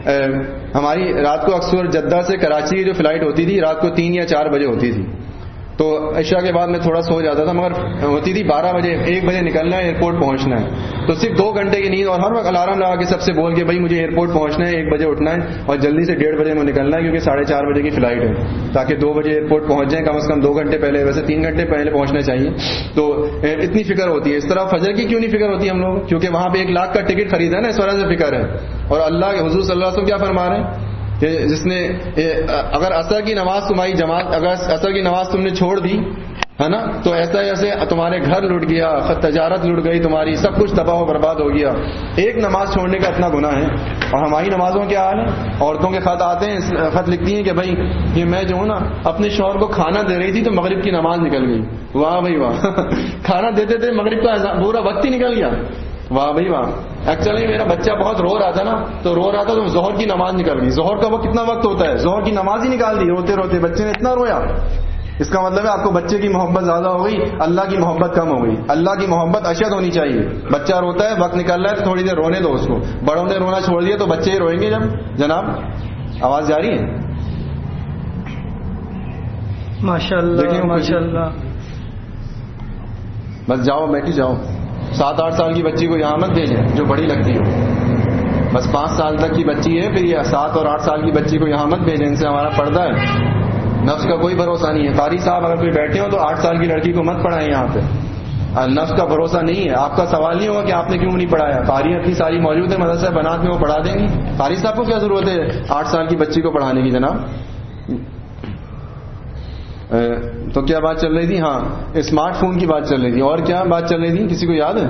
Speaker 4: ہماری رات کو اکثر جدہ سے کراچی کی جو فلائٹ ہوتی تھی رات کو تین یا چار بجے ہوتی تھی. تو عشاء کے بعد میں تھوڑا سو جاتا تھا, مگر ہوتی تھی بارہ بجے, ایک بجے نکلنا ہے, ایئرپورٹ پہنچنا ہے. تو صرف دو گھنٹے کی نیند, اور ہر وقت الارم لگا کے سب سے بول کے بھائی مجھے ایئرپورٹ پہنچنا ہے, ایک بجے اٹھنا ہے اور جلدی سے ڈیڑھ بجے میں نکلنا ہے کیونکہ ساڑھے چار بجے کی فلائٹ ہے, تاکہ دو بجے ایئرپورٹ پہنچ جائیں, کم از کم دو گھنٹے پہلے, ویسے تین گھنٹے پہلے پہنچنا چاہیے. تو اتنی فکر ہوتی ہے. اس طرح فجر کی کیوں نہیں فکر ہوتی ہم لوگ؟ کیونکہ وہاں پہ ایک لاکھ کا ٹکٹ خریدا ہے نا, اس وجہ سے فکر ہے. اور اللہ کے حضور صلی اللہ علیہ وسلم کیا فرما رہے ہیں کہ جس نے اگر عصر کی نماز تمہاری جماعت, اگر عصر کی نماز تم نے چھوڑ دی ہے نا, تو ایسا ایسے تمہارے گھر لٹ گیا, تجارت لٹ گئی تمہاری, سب کچھ تباہ و برباد ہو گیا. ایک نماز چھوڑنے کا اتنا گناہ ہے. اور ہماری نمازوں کیا حال ہے؟ عورتوں کے خط آتے ہیں, خط لکھتی ہیں کہ بھائی یہ میں جو ہوں نا اپنے شوہر کو کھانا دے رہی تھی تو مغرب کی نماز نکل گئی. واہ بھائی واہ, کھانا دیتے تھے مغرب کا پورا وقت ہی نکل گیا. واہ بھائی واہ. ایکچولی میرا بچہ بہت رو رہا تھا نا, تو رو رہا تھا تو ظہر کی نماز نکل گئی. ظہر کا وہ کتنا وقت ہوتا ہے, ظہر کی نماز ہی نکال دی روتے روتے. بچے نے اتنا رویا. اس کا مطلب ہے آپ کو بچے کی محبت زیادہ ہو گئی, اللہ کی محبت کم ہو گئی. اللہ کی محبت اشد ہونی چاہیے. بچہ روتا ہے, وقت نکل رہا ہے تو تھوڑی دیر رونے دو اس کو. بڑوں نے رونا چھوڑ دیا تو بچے ہی روئیں گے جب. جناب آواز جاری ہے؟
Speaker 5: ماشاء اللہ ماشاء اللہ.
Speaker 4: بس جاؤ بیٹھی جاؤ. سات آٹھ سال کی بچی کو یہاں مت بھیجیں جو بڑی لگتی ہو. بس پانچ سال تک کی بچی ہے, پھر یہ سات اور آٹھ سال کی بچی کو یہاں مت بھیجیں, ان سے ہمارا پردہ ہے. نفس کا کوئی بھروسہ نہیں ہے. قاری صاحب اگر کوئی بیٹھے ہو تو آٹھ سال کی لڑکی کو مت پڑھائیں یہاں پہ. نفس کا بھروسہ نہیں ہے. آپ کا سوال نہیں ہوگا کہ آپ نے کیوں نہیں پڑھایا. قاری اتنی ساری موجود ہے مدرسہ بنات میں, وہ پڑھا دیں گی. قاری صاحب کو کیا ضرورت ہے آٹھ سال کی بچی کو پڑھانے کی جناب؟ تو کیا بات چل رہی تھی؟ ہاں اسمارٹ فون کی بات چل رہی تھی. اور کیا بات چل رہی تھی, کسی کو یاد ہے؟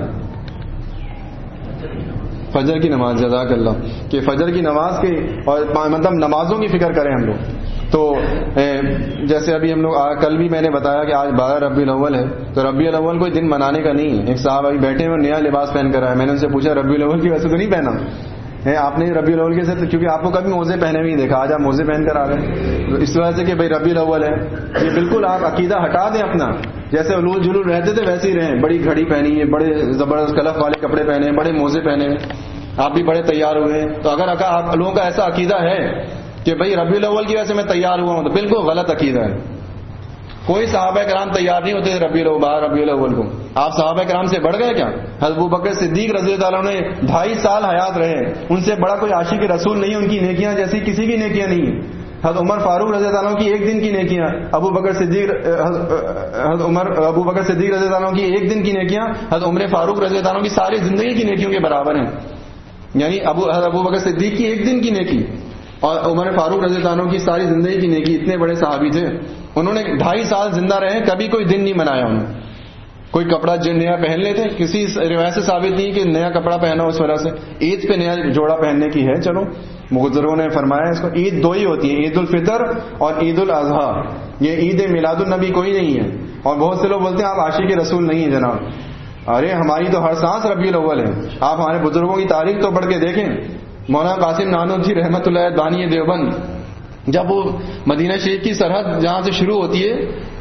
Speaker 4: فجر کی نماز. جزاک اللہ. کہ فجر کی نماز کے اور مطلب نمازوں کی فکر کریں ہم لوگ. تو جیسے ابھی ہم لوگ کل بھی میں نے بتایا کہ آج بارہ ربیع الاول ہے, تو ربیع الاول کوئی دن منانے کا نہیں ہے. ایک صاحب ابھی بیٹھے ہوئے نیا لباس پہن کر آئے. میں نے ان سے پوچھا ربیع الاول کی ویسے تو نہیں پہنا ہے آپ نے ربیع الاول کے ساتھ, کیونکہ آپ کو کبھی موزے پہنے بھی نہیں دیکھا, آج آپ موزے پہن کر آ گئے. تو اس وجہ سے کہ بھائی ربیع الاول ہے, یہ بالکل آپ عقیدہ ہٹا دیں اپنا. جیسے علول جلول رہتے تھے ویسے ہی رہیں. بڑی گھڑی پہنی ہے, بڑے زبردست کلف والے کپڑے پہنے ہیں, بڑے موزے پہنے ہیں, آپ بھی بڑے تیار ہوئے ہیں. تو اگر آپ لوگوں کا ایسا عقیدہ ہے کہ بھائی ربیع الاول کی وجہ سے میں تیار ہوا ہوں, تو بالکل غلط عقیدہ ہے. کوئی صحابہ کرام تیار نہیں ہوتے ربیع الاول ربیع الاول کو. آپ صحابہ کرام سے بڑھ گئے کیا؟ حضرت ابوبکر صدیق رضی اللہ عنہ نے ڈھائی سال حیات رہے, ان سے بڑا کوئی عاشق رسول نہیں. ان کی نیکیاں جیسی کسی کی نیکیاں نہیں ہیں. حضرت عمر فاروق رضی اللہ عنہ کی ایک دن کی نیکیاں, ابو بکر صدیق حضرت عمر ابو بکر صدیق رضی اللہ عنہ کی ایک دن کی نیکیاں حضرت عمر فاروق رضی اللہ عنہ کی ساری زندگی کی نیکیوں کے برابر ہیں. یعنی ابو حضرت ابو بکر صدیق کی ایک دن کی نیکی اور عمر فاروق رضی اللہ عنہ کی ساری زندگی کی نیکی. اتنے بڑے صحابی تھے, انہوں نے ڈھائی سال زندہ رہے, کبھی کوئی دن نہیں منایا انہوں نے. کوئی کپڑا جو نیا پہن لیتے, کسی روایت سے ثابت نہیں کہ نیا کپڑا پہنا اس وجہ سے. عید پہ نیا جوڑا پہننے کی ہے, چلو بزرگوں نے فرمایا اس کو. عید دو ہی ہوتی ہے, عید الفطر اور عید الاضحیٰ. یہ عید میلاد النبی کوئی نہیں ہے. اور بہت سے لوگ بولتے ہیں آپ عاشق رسول نہیں ہیں جناب. ارے ہماری تو ہر سانس ربیع الاول ہے. آپ ہمارے بزرگوں کی تاریخ تو پڑھ کے دیکھیں. مولانا قاسم نانوتوی رحمۃ اللہ بانی دیوبند, جب وہ مدینہ شریف کی سرحد جہاں سے شروع ہوتی ہے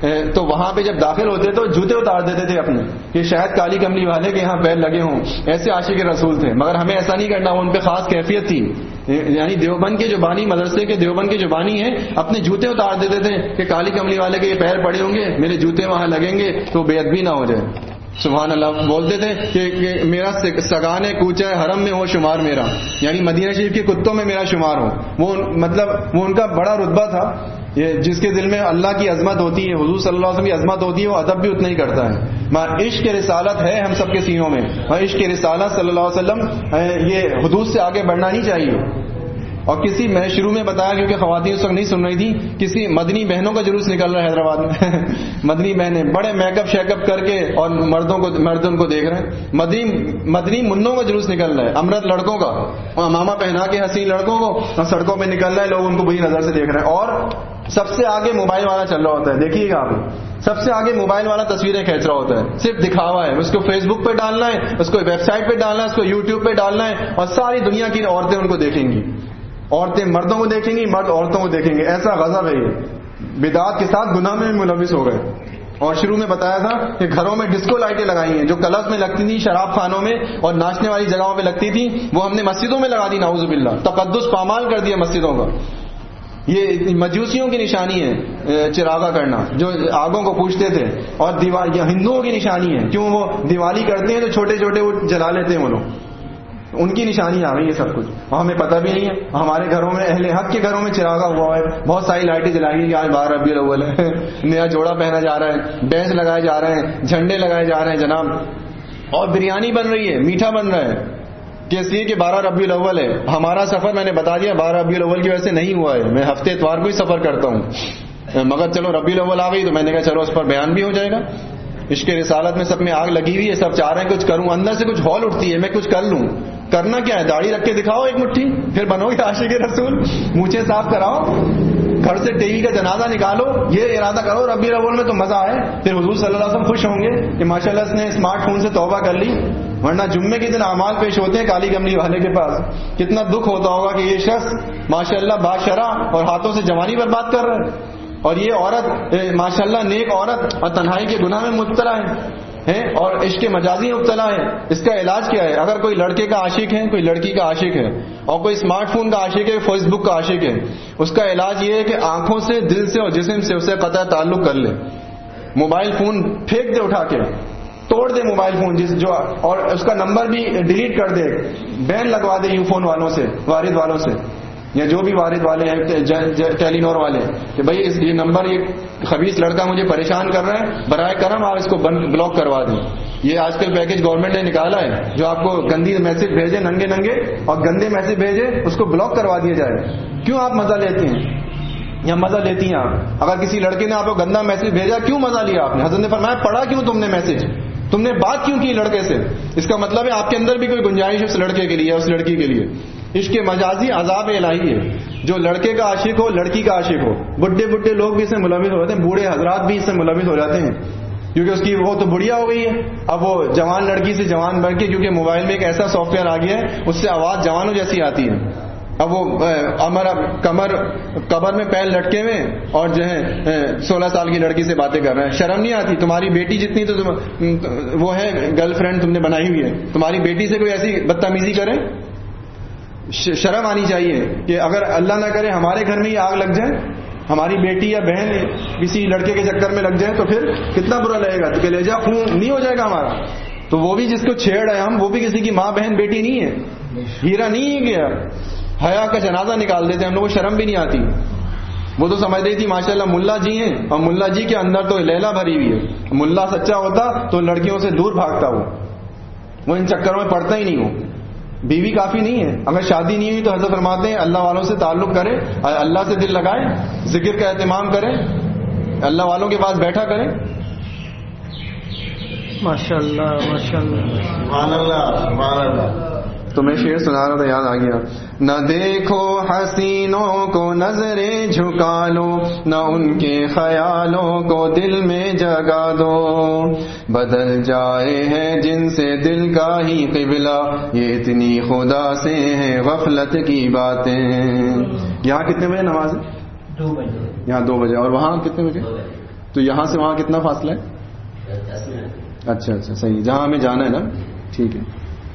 Speaker 1: تو وہاں پہ جب داخل ہوتے تو جوتے اتار دیتے تھے اپنے کہ شاید کالی کملی والے کے یہاں پیر لگے ہوں. ایسے عاشق رسول تھے. مگر ہمیں ایسا نہیں کرنا, وہ ان پہ خاص کیفیت تھی. یعنی دیوبند کے جو بانی, مدرسے کے دیوبند کے جو بانی ہیں, اپنے جوتے اتار دیتے تھے کہ کالی کملی والے کے یہ پیر پڑے ہوں گے, میرے جوتے وہاں لگیں گے تو بے ادبی نہ ہو جائے. سبحان اللہ. بولتے تھے کہ, کہ میرا سگان کوچہ حرم میں ہو شمار میرا, یعنی مدینہ شریف کے کتوں میں میرا شمار ہو. وہ مطلب وہ ان کا بڑا رتبہ تھا. یہ جس کے دل میں اللہ کی عظمت ہوتی ہے, حضور صلی اللہ علیہ وسلم کی عظمت ہوتی ہے, وہ ادب بھی اتنا ہی کرتا ہے. عشق رسالت ہے ہم سب کے سینوں میں. عشق رسالت صلی اللہ علیہ وسلم, یہ حدود سے آگے بڑھنا نہیں چاہیے. اور کسی, میں شروع میں بتایا کیونکہ خواتین اس وقت نہیں سن رہی تھی, کسی مدنی بہنوں کا جلوس نکل رہا ہے حیدرآباد میں. مدنی بہنیں بڑے میک اپ شیک اپ کر کے اور مردوں کو مردوں کو دیکھ رہے ہیں. مدنی مدنی منوں کا جلوس نکل رہا ہے, امرت لڑکوں کا, اور ماما پہنا کے حسین لڑکوں کو سڑکوں پہ نکل رہا ہے, لوگ ان کو بری نظر سے دیکھ رہے ہیں. اور سب سے آگے موبائل والا چل رہا ہوتا ہے. دیکھیے گا آپ, سب سے آگے موبائل والا تصویریں کھینچ رہا ہوتا ہے. صرف دکھاوا ہے. اس کو فیس بک پہ ڈالنا ہے, اس کو ویب سائٹ پہ ڈالنا ہے, اس کو یوٹیوب پہ ڈالنا ہے, اور ساری دنیا کی عورتیں ان کو دیکھیں گی. عورتیں مردوں کو دیکھیں گی, مرد عورتوں کو دیکھیں گے. ایسا غضب ہے یہ. بدعات کے ساتھ گناہ میں ملوث ہو گئے. اور شروع میں بتایا تھا کہ گھروں میں ڈسکو لائٹیں لگائی ہیں, جو کلب میں لگتی تھی, شراب خانوں میں اور ناچنے والی جگہوں پہ لگتی تھی, وہ ہم نے مسجدوں میں لگا دی. نعوذ باللہ, تقدس پامال کر دیا مسجدوں کا. یہ مجوسیوں کی نشانی ہے چراغا کرنا, جو آگوں کو پوچھتے تھے. اور دیوال, یہ ہندوؤں کی نشانی ہے. کیوں وہ دیوالی کرتے ہیں تو چھوٹے چھوٹے وہ جلا لیتے ہیں وہ لوگ, ان کی نشانی آ گئی ہے سب کچھ. اور ہمیں پتہ بھی نہیں ہے. ہمارے گھروں میں, اہل حق کے گھروں میں چراغا ہوا ہے, بہت ساری لائٹیں جلائی گئی. آج بارہ ربیع الاول ہے, نیا جوڑا پہنا جا رہا ہے, ڈینس لگائے جا رہے ہیں, جھنڈے لگائے جا رہے ہیں جناب. اور بریانی بن رہی ہے, میٹھا بن رہا ہے, کہ اس لیے کہ بارہ ربیع الاول ہے. ہمارا سفر میں نے بتا دیا بارہ ربیع الاول کی وجہ سے نہیں ہوا ہے. میں ہفتے اتوار کو ہی سفر کرتا ہوں, مگر چلو ربیع الاول آ گئی تو میں نے کہا چلو اس پر بیان بھی ہو جائے گا. عشق رسالت میں سب میں آگ لگی ہوئی ہے, سب چاہ رہے ہیں کچھ کروں, اندر سے کچھ ہال اٹھتی ہے میں کچھ کر لوں. کرنا کیا ہے, داڑھی رکھ کے دکھاؤ ایک مٹھی, پھر بنو گے عاشق رسول. مونچھیں صاف کراؤ, گھر سے ٹی وی کا جنازہ نکالو, یہ ارادہ کرو ربیع الاول میں تو مزہ آئے. پھر حضور صلی اللہ علیہ وسلم خوش ہوں گے کہ ماشاءاللہ اس نے اسمارٹ فون سے توبہ کر لی. ورنہ جمعے کے دن اعمال پیش ہوتے ہیں کالی کملی والے کے پاس, کتنا دکھ ہوتا ہوگا کہ یہ شخص ماشاءاللہ باشرح اور ہاتھوں سے جوانی برباد کر رہا ہے, اور یہ عورت ماشاءاللہ نیک عورت اور تنہائی کے گناہ میں مبتلا ہے, اور عشق مجازی مبتلا ہے. اس کا علاج کیا ہے؟ اگر کوئی لڑکے کا عاشق ہے, کوئی لڑکی کا عاشق ہے, اور کوئی اسمارٹ فون کا عاشق ہے, فیس بک کا عاشق ہے, اس کا علاج یہ ہے کہ آنکھوں سے, دل سے اور جسم سے اسے قطع تعلق کر لے. موبائل فون پھینک دے, اٹھا کے توڑ دے موبائل فون, جس جو اور اس کا نمبر بھی ڈیلیٹ کر دے, بین لگوا دے یو فون والوں سے, وارد والوں سے, یا جو بھی وارد والے ہیں ٹیلی نور والے, کہ بھائی اس یہ نمبر, یہ خبیث لڑکا مجھے پریشان کر رہا ہے, برائے کرم آپ اس کو بلاک کروا دیں. یہ آج کل پیکج گورنمنٹ نے نکالا ہے, جو آپ کو گندی میسج بھیجے, ننگے ننگے اور گندے میسج بھیجے, اس کو بلاک کروا دیا جائے. کیوں آپ مزہ لیتے ہیں, یا مزہ لیتی ہیں آپ؟ اگر کسی لڑکے نے آپ کو گندا میسج بھیجا, کیوں مزہ لیا آپ نے؟ حضرت نے فرمایا پڑھا کیوں تم نے میسج, تم نے بات کیوں کی لڑکے سے؟ اس کا مطلب ہے آپ کے اندر بھی کوئی گنجائش اس لڑکے کے لیے, اس لڑکی کے لیے. عشق مجازی عذاب الہی ہے. جو لڑکے کا عاشق ہو, لڑکی کا عاشق ہو, بڈھے بڈھے لوگ بھی اس سے ملوث ہو جاتے ہیں, بوڑھے حضرات بھی اس سے ملوث ہو جاتے ہیں, کیونکہ اس کی وہ تو بڑھیا ہو گئی ہے. اب وہ جوان لڑکی سے جوان بن کے, کیونکہ موبائل میں ایک ایسا سافٹ ویئر آ گیا ہے, اس سے آواز جوانوں جیسی آتی ہے. اب وہ ہمارا کمر کمر میں پیر لٹکے ہوئے اور جو ہے سولہ سال کی لڑکی سے باتیں کر رہے ہیں. شرم نہیں آتی؟ تمہاری بیٹی جتنی تو وہ ہے گرل فرینڈ تم نے بنائی ہوئی ہے, تمہاری بیٹی سے کوئی ایسی بدتمیزی کرے؟ شرم آنی چاہیے کہ اگر اللہ نہ کرے ہمارے گھر میں ہی آگ لگ جائے, ہماری بیٹی یا بہن کسی لڑکے کے چکر میں لگ جائے, تو پھر کتنا برا لگے گا. تو کلیجہ خون نہیں ہو جائے گا ہمارا. تو وہ بھی جس کو چھیڑ رہے ہم, وہ بھی کسی کی ماں بہن بیٹی نہیں ہے, ہیرا نہیں ہے گیا. حیا کا جنازہ نکال دیتے ہم لوگوں کو, شرم بھی نہیں آتی. وہ تو سمجھ رہی تھی ماشاءاللہ ملا جی ہیں, اور ملا جی کے اندر تو لیلا بھری ہوئی ہے. ملا سچا ہوتا تو لڑکیوں سے دور بھاگتا, وہ وہ ان چکروں میں پڑتا ہی نہیں. ہو بیوی کافی نہیں ہے, اگر شادی نہیں ہوئی تو حضرت فرماتے ہیں اللہ والوں سے تعلق کرے, اللہ سے دل لگائے, ذکر کا اہتمام کرے, اللہ والوں کے پاس بیٹھا کرے.
Speaker 5: ماشاءاللہ ماشاءاللہ
Speaker 3: سبحان اللہ سبحان اللہ.
Speaker 1: تو میں شعر سنا رہا تھا, یاد آ گیا. نہ دیکھو حسینوں کو نظریں جھکا لو, نہ ان کے خیالوں کو دل میں جگا دو. بدل جائے ہیں جن سے دل کا ہی قبلہ, یہ اتنی خدا سے ہیں غفلت کی باتیں. یہاں کتنے بجے نماز ہے؟
Speaker 6: دو بجے.
Speaker 1: یہاں دو بجے. اور وہاں کتنے بجے؟
Speaker 4: تو یہاں سے وہاں کتنا فاصلہ ہے؟ اچھا اچھا صحیح، جہاں ہمیں جانا ہے نا. ٹھیک ہے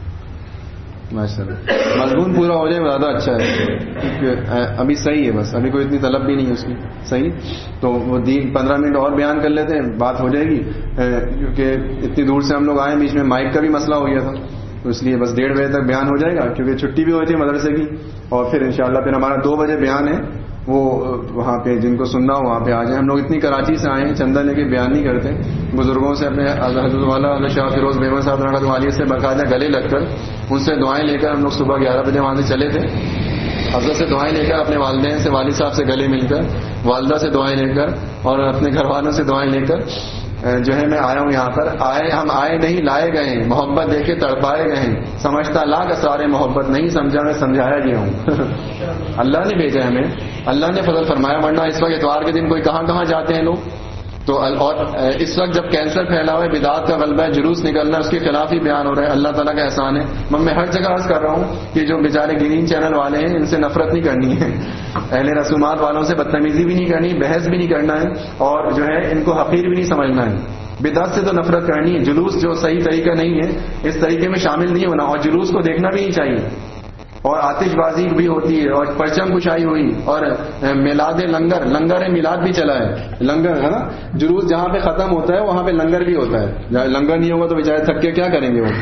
Speaker 4: ماشاء اللہ، مضمون پورا ہو جائے زیادہ اچھا ہے، کیونکہ ابھی صحیح ہے، بس ابھی کوئی اتنی طلب بھی نہیں ہے اس کی. صحیح، تو وہ دین پندرہ منٹ اور بیان کر لیتے ہیں، بات ہو جائے گی، کیونکہ اتنی دور سے ہم لوگ آئے، بیچ میں مائک کا بھی مسئلہ ہو گیا تھا، تو اس لیے بس ڈیڑھ بجے تک بیان ہو جائے گا، کیونکہ چھٹی بھی ہوئی تھی مدرسے کی. اور پھر انشاءاللہ پھر ہمارا دو بجے بیان ہے، وہ وہاں پہ جن کو سننا ہو وہاں پہ آ جائیں. ہم لوگ اتنی کراچی سے آئے ہیں، چندہ لے کے بیان نہیں کرتے، بزرگوں سے اپنے حضرت والا حضرت شاہ فیروز بیمر صاحب رحمۃ اللہ علیہ سے باقاعدہ گلے لگ کر ان سے دعائیں لے کر ہم لوگ صبح گیارہ بجے وہاں سے چلے تھے. حضرت سے دعائیں لے کر، اپنے والدین سے، والد صاحب سے گلے مل کر، والدہ سے دعائیں لے کر اور اپنے گھر والوں سے دعائیں لے کر جو ہے میں آیا ہوں یہاں پر. آئے ہم آئے نہیں، لائے گئے ہیں، محبت دے کے تڑپائے گئے ہیں، سمجھتا لاکھ اسرار محبت نہیں سمجھا میں سمجھایا گیا ہوں. اللہ نے بھیجا ہمیں، اللہ نے فضل فرمایا، ورنہ اس وقت اتوار کے دن کوئی کہاں کہاں جاتے ہیں لوگ. تو اور اس وقت جب کینسر پھیلا ہوا ہے، بدعات کا غلبہ ہے، جلوس نکلنا ہے، اس کے خلاف ہی بیان ہو رہا ہے. اللہ تعالیٰ کا احسان ہے. میں ہر جگہ عرض کر رہا ہوں کہ جو بیچارے گرین چینل والے ہیں ان سے نفرت نہیں کرنی ہے، اہل رسومات والوں سے بدتمیزی بھی نہیں کرنی، بحث بھی نہیں کرنا ہے، اور جو ہے ان کو حقیر بھی نہیں سمجھنا ہے. بدعت سے تو نفرت کرنی ہے. جلوس جو صحیح طریقہ نہیں ہے اس طریقے میں شامل نہیں ہونا، اور جلوس کو دیکھنا بھی نہیں چاہیے. اور آتش بازی بھی ہوتی ہے، اور پرچم کشائی ہوئی، اور میلاد لنگر، لنگر میلاد بھی چلا ہے، لنگر ہے نا. جلوس جہاں پہ ختم ہوتا ہے وہاں پہ لنگر بھی ہوتا ہے. لنگر نہیں ہوگا تو بیچارے تھک کے کیا کریں گے وہ.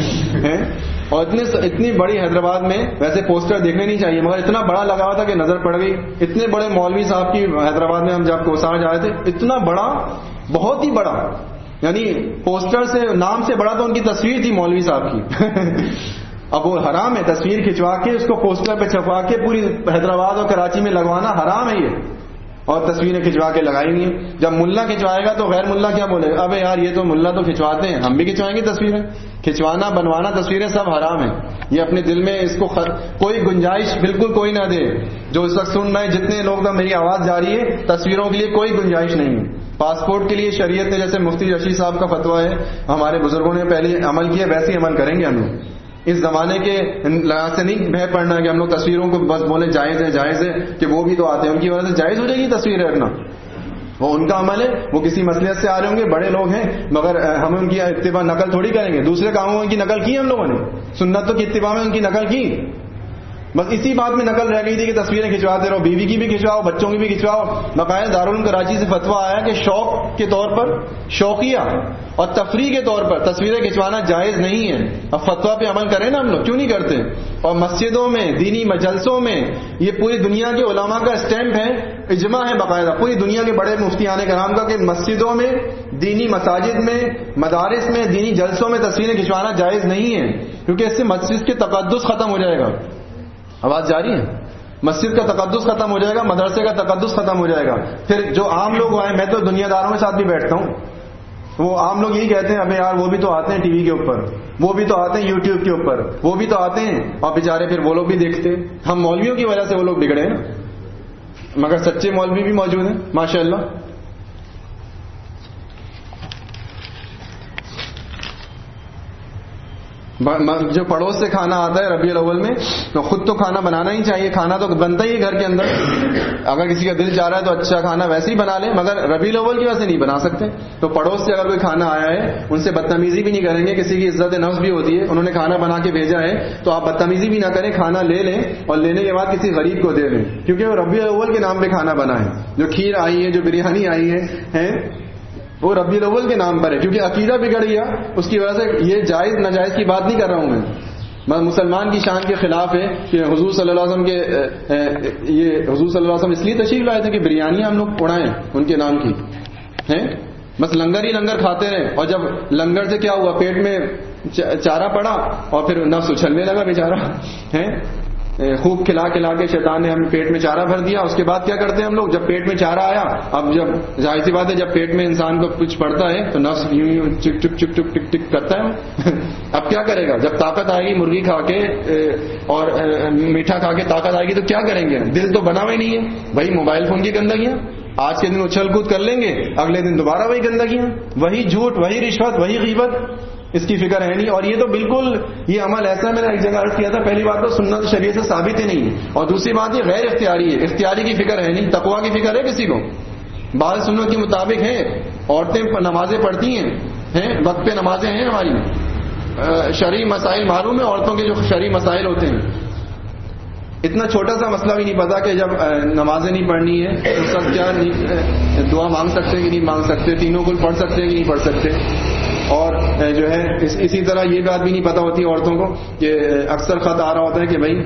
Speaker 4: اور اتنے اتنی بڑی حیدرآباد میں ویسے پوسٹر دیکھنے نہیں چاہیے، مگر اتنا بڑا لگا ہوا تھا کہ نظر پڑ گئی. اتنے بڑے مولوی صاحب کی حیدرآباد میں ہم جب کوساں جائے تھے، اتنا بڑا، بہت ہی بڑا، یعنی پوسٹر سے نام سے بڑا تو ان کی تصویر تھی مولوی صاحب کی. اب وہ حرام ہے تصویر کھنچوا کے اس کو پوسٹر پہ چھپا کے پوری حیدرآباد اور کراچی میں لگوانا حرام ہے یہ، اور تصویریں کھنچوا کے لگائی نہیں. جب ملا کھنچوائے گا تو غیر ملا کیا بولے گا، ابے یار یہ تو ملا تو کھنچواتے ہیں، ہم بھی کھنچوائیں گے تصویریں. کھنچوانا بنوانا تصویریں سب حرام ہیں. یہ اپنے دل میں اس کو خ... کوئی گنجائش بالکل کوئی نہ دے. جو اس وقت سن رہے ہیں جتنے لوگ کا میری آواز جاری ہے، تصویروں کے لیے کوئی گنجائش نہیں ہے. پاسپورٹ کے لیے شریعت نے جیسے مفتی رشید صاحب کا فتویٰ ہے، ہمارے بزرگوں نے پہلے عمل کیا، ویسے ہی عمل کریں گے ہم لوگ. اس زمانے کے لحاظ سے نہیں بہ پڑنا کہ ہم لوگ تصویروں کو بس بولے جائز ہے جائز ہے، کہ وہ بھی تو آتے ہیں، ان کی وجہ سے جائز ہو جائے گی تصویریں رکھنا. وہ ان کا عمل ہے، وہ کسی مسئلے سے آ رہے ہوں گے، بڑے لوگ ہیں، مگر ہم ان کی اتباع نقل تھوڑی کریں گے. دوسرے کاموں کی نقل کی ہم لوگوں نے، سنتوں کی اتباع میں ان کی نقل کی. بس اسی بات میں نقل رہ گئی تھی کہ تصویریں کھنچواتے رہو، بیوی کی بھی کھنچواؤ، بچوں کی بھی کھنچواؤ. باقاعدہ دارالعلوم کراچی سے فتویٰ آیا کہ شوق کے طور پر، شوقیہ اور تفریح کے طور پر تصویریں کھنچوانا جائز نہیں ہے. اب فتویٰ پہ عمل کریں نا ہم لوگ، کیوں نہیں کرتے؟ اور مسجدوں میں، دینی مجلسوں میں، یہ پوری دنیا کے علماء کا اسٹیمپ ہے، اجماع ہے باقاعدہ پوری دنیا کے بڑے مفتیان کرام کا کہ مسجدوں میں، دینی مساجد میں، مدارس میں، دینی جلسوں میں تصویریں کھنچوانا جائز نہیں ہے، کیونکہ اس سے مسجد کے تقدس ختم ہو جائے گا. آواز جاری ہے؟ مسجد کا تقدس ختم ہو جائے گا، مدرسے کا تقدس ختم ہو جائے گا. پھر جو عام لوگ آئے، میں تو دنیا داروں کے ساتھ بھی بیٹھتا ہوں، وہ عام لوگ یہی کہتے ہیں ابے یار وہ بھی تو آتے ہیں ٹی وی کے اوپر، وہ بھی تو آتے ہیں یوٹیوب کے اوپر، وہ بھی تو آتے ہیں، اور بیچارے پھر وہ لوگ بھی دیکھتے. ہم مولویوں کی وجہ سے وہ لوگ بگڑے ہیں، مگر سچے مولوی بھی موجود ہیں ماشاء اللہ. جو پڑوس سے کھانا آتا ہے ربیع الاول میں، تو خود تو کھانا بنانا ہی چاہیے، کھانا تو بنتا ہی ہے گھر کے اندر. اگر کسی کا دل چاہ رہا ہے تو اچھا کھانا ویسے ہی بنا لیں، مگر ربیع الاول کی وجہ سے نہیں بنا سکتے. تو پڑوس سے اگر کوئی کھانا آیا ہے ان سے بدتمیزی بھی نہیں کریں گے، کسی کی عزت نفس بھی ہوتی ہے، انہوں نے کھانا بنا کے بھیجا ہے تو آپ بدتمیزی بھی نہ کریں، کھانا لے لیں اور لینے کے بعد کسی غریب کو دے دیں، کیونکہ وہ ربیع الاول کے نام پہ کھانا بنا ہے. جو کھیر آئی ہے، جو بریانی آئی ہے، وہ ربیع الاول کے نام پر ہے، کیونکہ عقیدہ بگڑ گیا اس کی وجہ سے. یہ جائز ناجائز کی بات نہیں کر رہا ہوں میں، مسلمان کی شان کے خلاف ہے کہ حضور صلی اللہ علیہ وسلم کے یہ حضور صلی اللہ علیہ وسلم اس لیے تشریف لائے تھے کہ بریانی ہم لوگ اڑائیں ان کے نام کی ہیں. بس لنگر ہی لنگر کھاتے رہے، اور جب لنگر سے کیا ہوا، پیٹ میں چارہ پڑا اور پھر نفس اچھلنے لگا بیچارہ ہے. خوب کھلا کھلا کے شیطان نے ہمیں پیٹ میں چارہ بھر دیا. اس کے بعد کیا کرتے ہیں ہم لوگ، جب پیٹ میں چارہ آیا، اب جب ظاہر سی بات ہے جب پیٹ میں انسان کو کچھ پڑتا ہے تو نفس یوں یوں چک چک چک چک ٹک ٹک کرتا ہے. اب کیا کرے گا، جب طاقت آئے گی مرغی کھا کے اور میٹھا کھا کے طاقت آئے گی تو کیا کریں گے؟ دل تو بنا ہوا ہی نہیں ہے بھائی. موبائل فون کی گندگیاں آج کے دن اچھل کود کر لیں گے، اگلے دن دوبارہ وہی گندگیاں، وہی جھوٹ، وہی رشوت، وہی غیبت. اس کی فکر ہے نہیں. اور یہ تو بالکل یہ عمل ایسا ہے، میں نے ایک جگہ عرض کیا تھا، پہلی بات تو سنت شریعت سے ثابت ہی نہیں ہے، اور دوسری بات یہ غیر اختیاری ہے. اختیاری کی فکر ہے نہیں، تقویٰ کی فکر ہے کسی کو؟
Speaker 1: بعض سنت کے مطابق ہیں، عورتیں نمازیں پڑھتی ہیں ہیں وقت پہ نمازیں ہیں ہماری، شرعی مسائل معلوم ہے عورتوں کے جو شرعی مسائل ہوتے ہیں. اتنا چھوٹا سا مسئلہ بھی نہیں پتا کہ جب نمازیں نہیں پڑھنی ہے تو سب کیا دعا مانگ سکتے ہیں کہ نہیں مانگ سکتے، تینوں کل پڑھ سکتے ہیں کہ نہیں پڑھ سکتے. اور جو ہے اس اسی طرح یہ بات بھی نہیں پتا ہوتی عورتوں کو کہ اکثر خط آ رہا ہوتا ہے کہ بھائی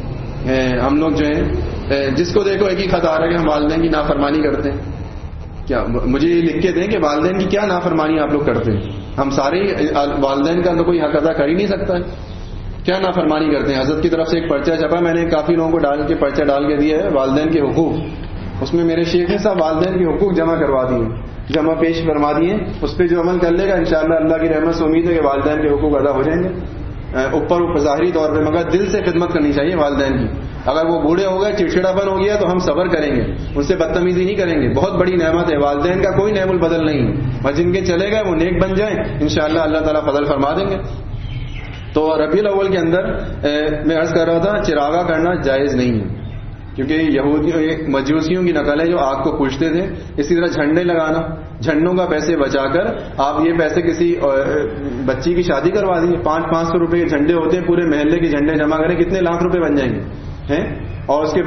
Speaker 1: ہم لوگ جو ہے جس کو دیکھو ایک ہی خط آ رہا ہے کہ ہم والدین کی نافرمانی کرتے ہیں. کیا مجھے یہ لکھ کے دیں کہ والدین کی کیا نافرمانی آپ لوگ کرتے ہیں؟ ہم سارے والدین کا تو کوئی حق ادا کر ہی نہیں سکتا ہے. کیا نافرمانی کرتے ہیں؟ حضرت کی طرف سے ایک پرچہ چھپا، میں نے کافی لوگوں کو ڈال کے پرچہ ڈال کے دیا ہے والدین کے حقوق. اس میں میرے شیخ نے صاحب والدین کے حقوق جمع کروا دیے، جمع پیش فرما دیے. اس پہ جو عمل کر لے گا انشاءاللہ اللہ کی رحمت سے امید ہے کہ والدین کے حقوق ادا ہو جائیں گے. اوپر اوپر ظاہری طور پہ، مگر دل سے خدمت کرنی چاہیے والدین کی. اگر وہ بوڑھے ہو گئے، چڑچڑاپن ہو گیا تو ہم صبر کریں گے، ان سے بدتمیزی نہیں کریں گے. بہت بڑی نعمت ہے، والدین کا کوئی نعم البدل نہیں ہے، اور جن کے چلے گئے وہ نیک بن جائیں انشاءاللہ اللہ تعالیٰ فضل فرما دیں گے. تو ربیع الاول کے اندر میں عرض کر رہا تھا چراغا کرنا جائز نہیں ہے، کیونکہ یہودیوں مجوسیوں کی نقل ہے جو آگ کو پوچھتے تھے. اسی طرح جھنڈے لگانا، جھنڈوں کا پیسے بچا کر آپ یہ پیسے کسی بچی کی شادی کروا دیجیے. پانچ پانچ سو روپے کے جھنڈے ہوتے ہیں، پورے محلے کے جھنڈے جمع کریں کتنے لاکھ روپے بن جائیں گے ہیں. اور اس کے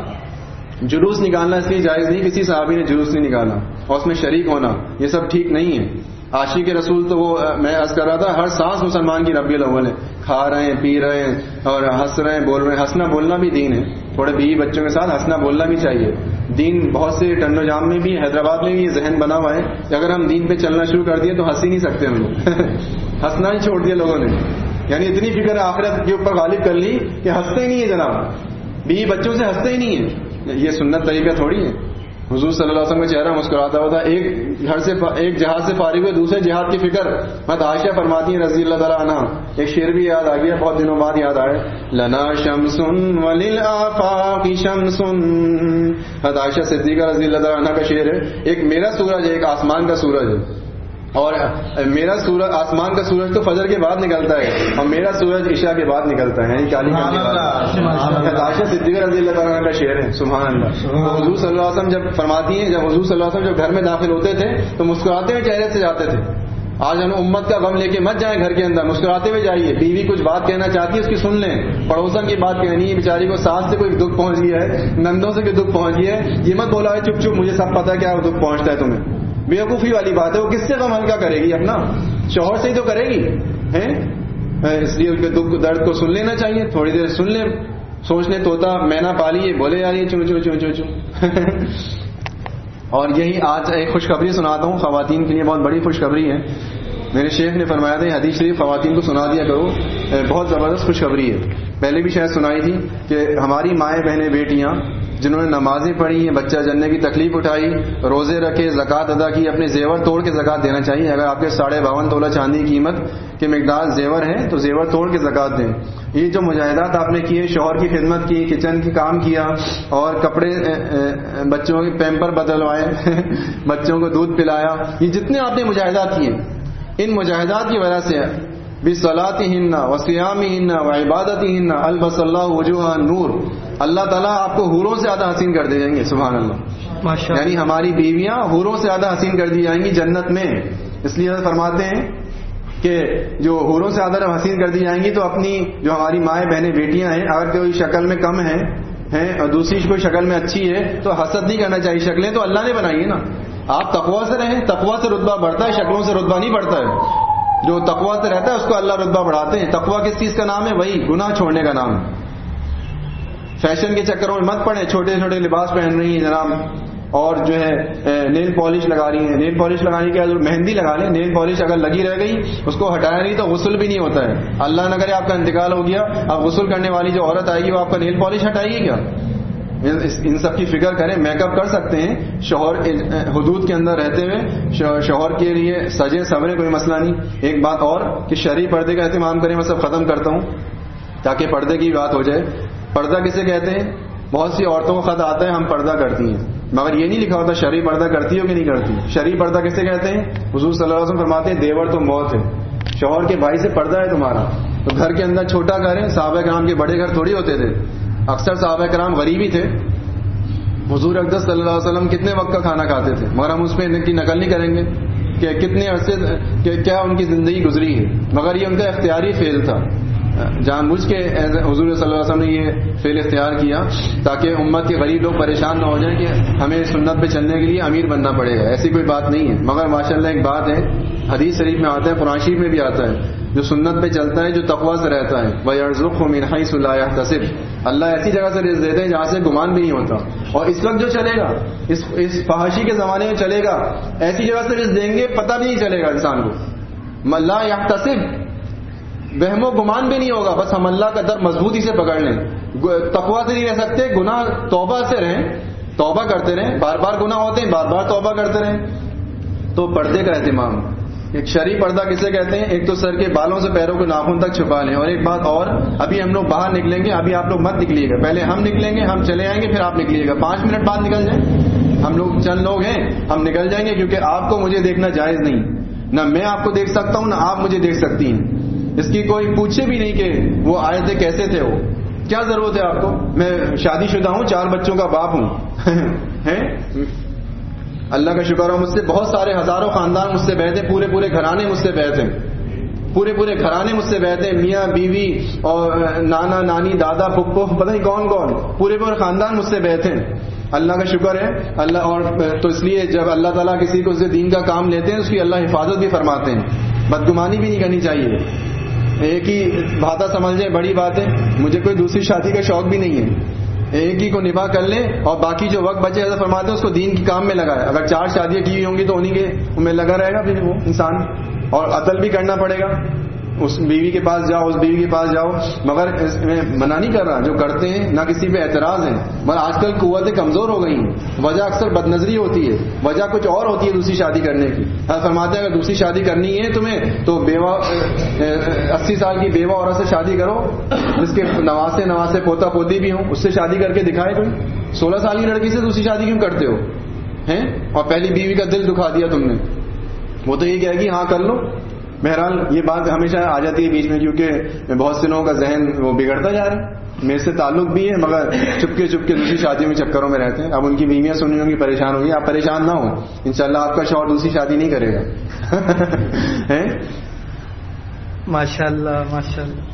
Speaker 1: بعد جلوس نکالنا اس لیے جائز نہیں، کسی صحابی نے جلوس نہیں نکالا، اور اس میں شریک ہونا یہ سب ٹھیک نہیں ہے. عاشق رسول تو وہ میں عرض کر رہا تھا ہر سانس مسلمان کی ربیع الاول ہے. کھا رہے ہیں، پی رہے ہیں اور ہنس رہے ہیں، بول رہے ہیں. ہنسنا بولنا بھی دین ہے، تھوڑے بیوی بچوں کے ساتھ ہنسنا بولنا بھی چاہیے. دین بہت سے ٹنڈو جام میں بھی، حیدرآباد میں بھی یہ ذہن بنا ہوا ہے کہ اگر ہم دین پہ چلنا شروع کر دیے تو ہنس ہی نہیں سکتے ہم لوگ. ہنسنا ہی چھوڑ دیا لوگوں نے، یعنی اتنی فکر آخرت کے اوپر غالب کر لی کہ ہنستے ہی نہیں ہے جناب، بیوی بچوں سے ہنستے ہی نہیں ہے. یہ سنت طریقہ تھوڑی ہے. حضور صلی اللہ علیہ وسلم کا چہرہ مسکراتا ہوتا، ایک گھر سے ایک جہاد سے فارغ ہوئے دوسرے جہاد کی فکر. مت عائشہ فرماتی ہیں رضی اللہ تعالیٰ عنہ، ایک شعر بھی یاد آ گیا، بہت دنوں بعد یاد آئے. لنا شمس وللآفاق شمس، مت عائشہ صدیقہ رضی اللہ تعالیٰ عنہ کا شعر ہے. ایک میرا سورج ہے، ایک آسمان کا سورج ہے. اور میرا سورج، آسمان کا سورج تو فجر کے بعد نکلتا ہے اور میرا سورج عشاء کے بعد نکلتا ہے، کالی کالی بات. عائشہ صدیقہ رضی اللہ تعالیٰ عنہ کا شعر ہے. سبحان اللہ. حضور صلی اللہ علیہ وسلم جب فرماتی ہیں، جب حضور صلی اللہ علیہ وسلم جب گھر میں داخل ہوتے تھے تو مسکراتے ہوئے چہرے سے جاتے تھے. آج ہم امت کا غم لے کے مت جائیں گھر کے اندر، مسکراتے ہوئے جائیے. بیوی کچھ بات کہنا چاہتی ہے اس کی سن لیں، پڑوسن کی بات کہنی ہے، بیچاری کو ساس سے کوئی دکھ پہنچ گیا ہے، نندوں سے کوئی دکھ پہنچ گیا ہے، یہ مت بولا ہے چپ چپ مجھے سب پتا کیا دکھ پہنچتا ہے تمہیں. بیوقوفی والی بات ہے. وہ کس سے غم ہلکا کرے گی؟ اپنا شوہر سے ہی تو کرے گی ہیں. اس لیے ان کے دکھ درد کو سن لینا چاہیے، تھوڑی دیر سن لیں، سوچ لیں طوطا مینا پالی بولے جا رہی ہے چو چو چو چو چو. اور یہی آج ایک خوشخبری سناتا ہوں خواتین کے لیے، بہت بڑی خوشخبری ہے. میرے شیخ نے فرمایا تھا حدیث شریف خواتین کو سنا دیا کرو، بہت زبردست خوشخبری ہے. پہلے بھی شاید سنائی تھی کہ ہماری مائیں بہنیں بیٹیاں جنہوں نے نمازیں پڑھی ہیں، بچہ جننے کی تکلیف اٹھائی، روزے رکھے، زکوٰۃ ادا کی، اپنے زیور توڑ کے زکوٰۃ دینا چاہیے. اگر آپ کے ساڑھے باون تولہ چاندی کی قیمت کے مقدار زیور ہیں تو زیور توڑ کے زکوٰۃ دیں. یہ جو مجاہدات آپ نے کیے، شوہر کی خدمت کی، کچن کی کام کیا، اور کپڑے بچوں کے پیمپر بدلوائے، بچوں کو دودھ پلایا، یہ جتنے آپ نے مجاہدات کیے، ان مجاہدات کی وجہ سے بصلاتہن وصیامہن وعبادتہن البس اللہ وجوہہن نور، اللہ تعالیٰ آپ کو حوروں سے زیادہ حسین کر دے جائیں گے. سبحان اللہ. یعنی ہماری بیویاں حوروں سے زیادہ حسین کر دی جائیں گی جنت میں. اس لیے فرماتے ہیں کہ جو حوروں سے زیادہ حسین کر دی جائیں گی تو اپنی جو ہماری مائیں بہنیں بیٹیاں ہیں، اگر کوئی شکل میں کم ہیں ہیں اور دوسری کوئی شکل میں اچھی ہے تو حسد نہیں کرنا چاہیے. شکلیں تو اللہ نے بنائی ہے نا. آپ تقویٰ سے رہیں، تقویٰ سے رتبہ بڑھتا ہے، شکلوں سے رتبہ نہیں بڑھتا ہے. جو تقویٰ سے رہتا ہے اس کو اللہ رتبہ بڑھاتے ہیں. تقویٰ کس چیز کا نام ہے؟ وہی گناہ چھوڑنے کا نام ہے. فیشن کے چکروں میں مت پڑے، چھوٹے چھوٹے لباس پہن رہی ہیں جناب، اور جو ہے نیل پالش لگا رہی ہیں. نیل پالش لگانے کے بعد مہندی لگا لیں. نیل پالش اگر لگی رہ گئی اس کو ہٹایا نہیں تو غسل بھی نہیں ہوتا ہے. اللہ نہ کرے آپ کا انتقال ہو گیا، اب غسل کرنے والی جو عورت آئے گی وہ آپ کا نیل پالش ہٹائے گی کیا؟ ان سب کی فکر کریں. میک اپ کر سکتے ہیں شوہر حدود کے اندر رہتے ہوئے، شوہر کے لیے سجے سورے، کوئی مسئلہ نہیں. ایک بات اور کہ شرعی پردے کا اہتمام کریں. میں سب ختم کرتا ہوں تاکہ پردے کی بات ہو جائے. پردہ کسے کہتے ہیں؟ بہت سی عورتوں کو خط آتا ہے ہم پردہ کرتی ہیں، مگر یہ نہیں لکھا ہوتا شرعی پردہ کرتی ہو کہ نہیں کرتی. شرعی پردہ کسے کہتے ہیں؟ حضور صلی اللہ علیہ وسلم فرماتے ہیں دیور تو موت ہے، شوہر کے بھائی سے پردہ ہے تمہارا. تو گھر کے اندر چھوٹا گھر ہے. صحابہ کرام کے بڑے گھر تھوڑی ہوتے تھے. اکثر صحابہ کرام غریب ہی تھے،
Speaker 4: حضور اقدس صلی اللہ علیہ وسلم کتنے وقت کا کھانا کھاتے تھے، مگر ہم اس میں ان کی نقل نہیں کریں گے کہ کتنے عرصے کہ کیا ان کی زندگی گزری ہے، مگر یہ ان کا اختیاری فعل تھا، جان بوجھ کے حضور صلی اللہ علیہ وسلم نے یہ فعل اختیار کیا تاکہ امت کے غریب لوگ پریشان نہ ہو جائیں کہ ہمیں سنت پہ چلنے کے لیے امیر بننا پڑے گا، ایسی کوئی بات نہیں ہے۔ مگر ماشاءاللہ ایک بات ہے، حدیث شریف میں آتا ہے، قرآن شریف میں بھی آتا ہے، جو سنت پہ چلتا ہے، جو تقویٰ سے رہتا ہے، وَيَرْزُقْهُ مِنْ حَيْثُ لَا يَحْتَسِبُ، اللہ ایسی جگہ سے رزق دیتے ہیں جہاں سے گمان بھی نہیں ہوتا۔ اور اس وقت جو چلے گا، اس اس فحاشی کے زمانے میں چلے گا، ایسی جگہ سے رزق دیں گے پتہ بھی نہیں چلے گا انسان کو، لا يحتسب، وہم و گمان بھی نہیں ہوگا، بس ہم اللہ کا در مضبوطی سے پکڑ لیں، تقویٰ سے نہیں رہ سکتے، گناہ توبہ سے رہیں، توبہ کرتے رہیں، بار بار گناہ ہوتے ہیں بار بار توبہ کرتے رہیں۔ تو پردے کا اہتمام، ایک شرعی پردہ کسے کہتے ہیں؟ ایک تو سر کے بالوں سے پیروں کے ناخن تک چھپا لیں، اور ایک بات اور، ابھی ہم لوگ باہر نکلیں گے، ابھی آپ لوگ مت نکلیے گا، پہلے ہم نکلیں گے، ہم چلے آئیں گے، پھر آپ نکلیے گا، پانچ منٹ بعد نکل جائیں، ہم لوگ چند لوگ ہیں ہم نکل جائیں گے، کیونکہ آپ کو مجھے دیکھنا جائز نہیں، نہ میں آپ کو دیکھ سکتا ہوں نہ آپ مجھے دیکھ سکتی ہیں، اس کی کوئی پوچھے بھی نہیں کہ وہ آئے تھے کیسے تھے، وہ کیا ضرورت ہے آپ کو، میں شادی شدہ ہوں، چار بچوں کا باپ ہوں ہیں، اللہ کا شکر ہے مجھ سے بہت سارے ہزاروں خاندان مجھ سے بیٹھے، پورے پورے گھرانے مجھ سے بیٹھے، پورے پورے گھرانے مجھ سے بیٹھے، میاں بیوی اور نانا نانی دادا پھپھو پتہ نہیں کون کون، پورے پورے خاندان مجھ سے بیٹھے، اللہ کا شکر ہے اللہ۔ اور تو اس لیے جب اللہ تعالیٰ کسی کو دین کا کام لیتے ہیں اس کی اللہ حفاظت بھی فرماتے ہیں، بدگمانی بھی نہیں کرنی چاہیے، ایک ہی بھاتا سمجھ لیں بڑی بات ہے، مجھے کوئی دوسری شادی کا شوق بھی نہیں ہے، ایک ہی کو نباہ کر لیں اور باقی جو وقت بچے ایسا فرماتے ہیں اس کو دین کے کام میں لگائے، اگر چار شادیاں کی ہوں گی تو انہیں کے میں لگا رہے گا پھر وہ انسان، اور عدل بھی کرنا پڑے گا، اس بیوی کے پاس جاؤ اس بیوی کے پاس جاؤ، مگر اس میں منع نہیں کر رہا، جو کرتے ہیں نہ کسی پہ اعتراض ہے، مگر آج کل قوتیں کمزور ہو گئی ہیں، وجہ اکثر بد نظری ہوتی ہے، وجہ کچھ اور ہوتی ہے دوسری شادی کرنے کی، فرماتے ہیں اگر دوسری شادی کرنی ہے تمہیں تو بیوہ اسی سال کی بیوہ عورت سے شادی کرو جس کے نواسے نواسے پوتا پوتی بھی ہوں، اس سے شادی کر کے دکھائے کوئی، سولہ سال کی لڑکی سے دوسری شادی کیوں کرتے ہو ہیں، اور پہلی بیوی کا دل دکھا دیا تم نے، وہ تو یہ کہے گی ہاں کر لو۔ بہرحال یہ بات ہمیشہ آ جاتی ہے بیچ میں، کیونکہ بہت سے لوگوں کا ذہن وہ بگڑتا جا رہا ہے، میرے سے تعلق بھی ہے مگر چپکے چپکے دوسری شادیوں میں چکروں میں رہتے ہیں، اب ان کی بیویاں سنی ہوں گی پریشان ہوگی، آپ پریشان نہ ہو، انشاءاللہ آپ کا شوہر دوسری شادی نہیں کرے گا
Speaker 5: ماشاء اللہ ماشاء اللہ۔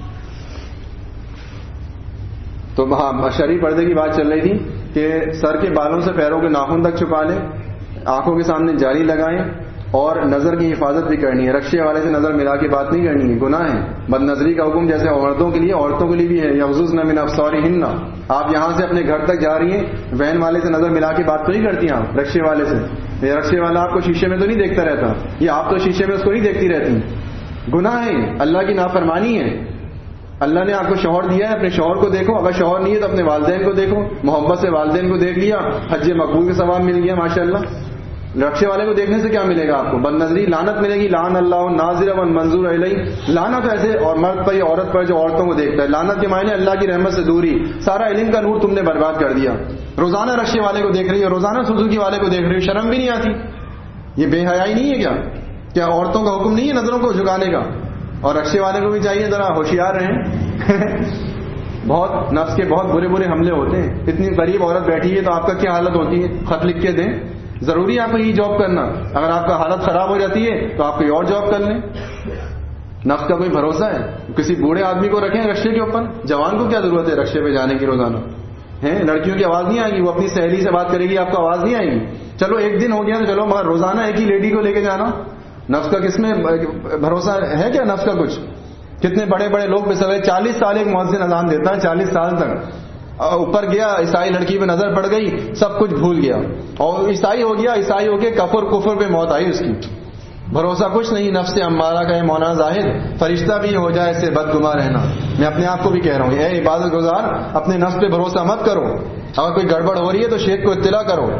Speaker 4: تو ہاں شرعی پردے کی بات چل رہی تھی کہ سر کے بالوں سے پیروں کے ناخن تک چھپا لیں، آنکھوں کے سامنے جاری لگائیں، اور نظر کی حفاظت بھی کرنی ہے، رکشے والے سے نظر ملا کے بات نہیں کرنی ہے، گناہ ہے، بد نظری کا حکم جیسے عورتوں کے لیے عورتوں کے لیے بھی ہے، یغضضن من ابصارہن، آپ یہاں سے اپنے گھر تک جا رہی ہیں، وین والے سے نظر ملا کے بات تو نہیں کرتی آپ، رکشے والے سے، یہ رکشے والا آپ کو شیشے میں تو نہیں دیکھتا رہتا، یہ آپ تو شیشے میں اس کو نہیں دیکھتی رہتی، گناہ ہے، اللہ کی نافرمانی ہے، اللہ نے آپ کو شوہر دیا ہے، اپنے شوہر کو دیکھو، اگر شوہر نہیں ہے تو اپنے والدین کو دیکھو، محبت سے والدین کو دیکھ لیا، حج مقبول کا ثواب مل گیا ماشاءاللہ۔ رکشے والے کو دیکھنے سے کیا ملے گا آپ کو؟ بد نظری، لعنت ملے گی، لعن اللہ ناظر و منظور الیہ، لعنت ایسے اور مرد پر یا عورت پر جو عورتوں کو دیکھتا ہے، لعنت کے معنی اللہ کی رحمت سے دوری، سارا علم کا نور تم نے برباد کر دیا، روزانہ رکشے والے کو دیکھ رہی ہے، روزانہ سوزوکی والے کو دیکھ رہی ہے، شرم بھی نہیں آتی، یہ بے حیائی نہیں ہے کیا؟ کیا عورتوں کا حکم نہیں ہے نظروں کو جھکانے کا؟ اور رکشے والے کو بھی چاہیے ذرا ہوشیار رہیں بہت نفس کے بہت برے برے حملے ہوتے ہیں، اتنی غریب عورت بیٹھی ہے تو آپ کا کیا حالت ہوتی ہے، خط لکھ کے دیں، ضروری ہے آپ کو یہ جاب کرنا، اگر آپ کا حالت خراب ہو جاتی ہے تو آپ کوئی اور جاب کر لیں، نفس کا کوئی بھروسہ ہے؟ کسی بوڑھے آدمی کو رکھیں رکشے کے اوپر، جوان کو کیا ضرورت ہے رکشے پہ جانے کی روزانہ ہیں؟ لڑکیوں کی آواز نہیں آئے گی، وہ اپنی سہیلی سے بات کرے گی، آپ کو آواز نہیں آئے گی، چلو ایک دن ہو گیا تو چلو، مگر روزانہ ایک ہی لیڈی کو لے کے جانا، نفس کا کس میں بھروسہ ہے کیا نفس کا کچھ؟ کتنے بڑے بڑے لوگ بسوے چالیس سال ایک مؤذن اذان دیتا ہے، چالیس سال تک، اوپر گیا عیسائی لڑکی پہ نظر پڑ گئی، سب کچھ بھول گیا اور عیسائی ہو گیا، عیسائی ہو کے کفر کفر پہ موت آئی اس کی، بھروسہ کچھ نہیں، نفس امارہ کا ہے مولانا زاہد، فرشتہ بھی ہو جائے اسے بدگما رہنا، میں اپنے آپ کو بھی کہہ رہا ہوں، اے عبادت گزار اپنے نفس پہ بھروسہ مت کرو، اگر کوئی گڑبڑ ہو رہی ہے تو شیخ کو اطلاع کرو،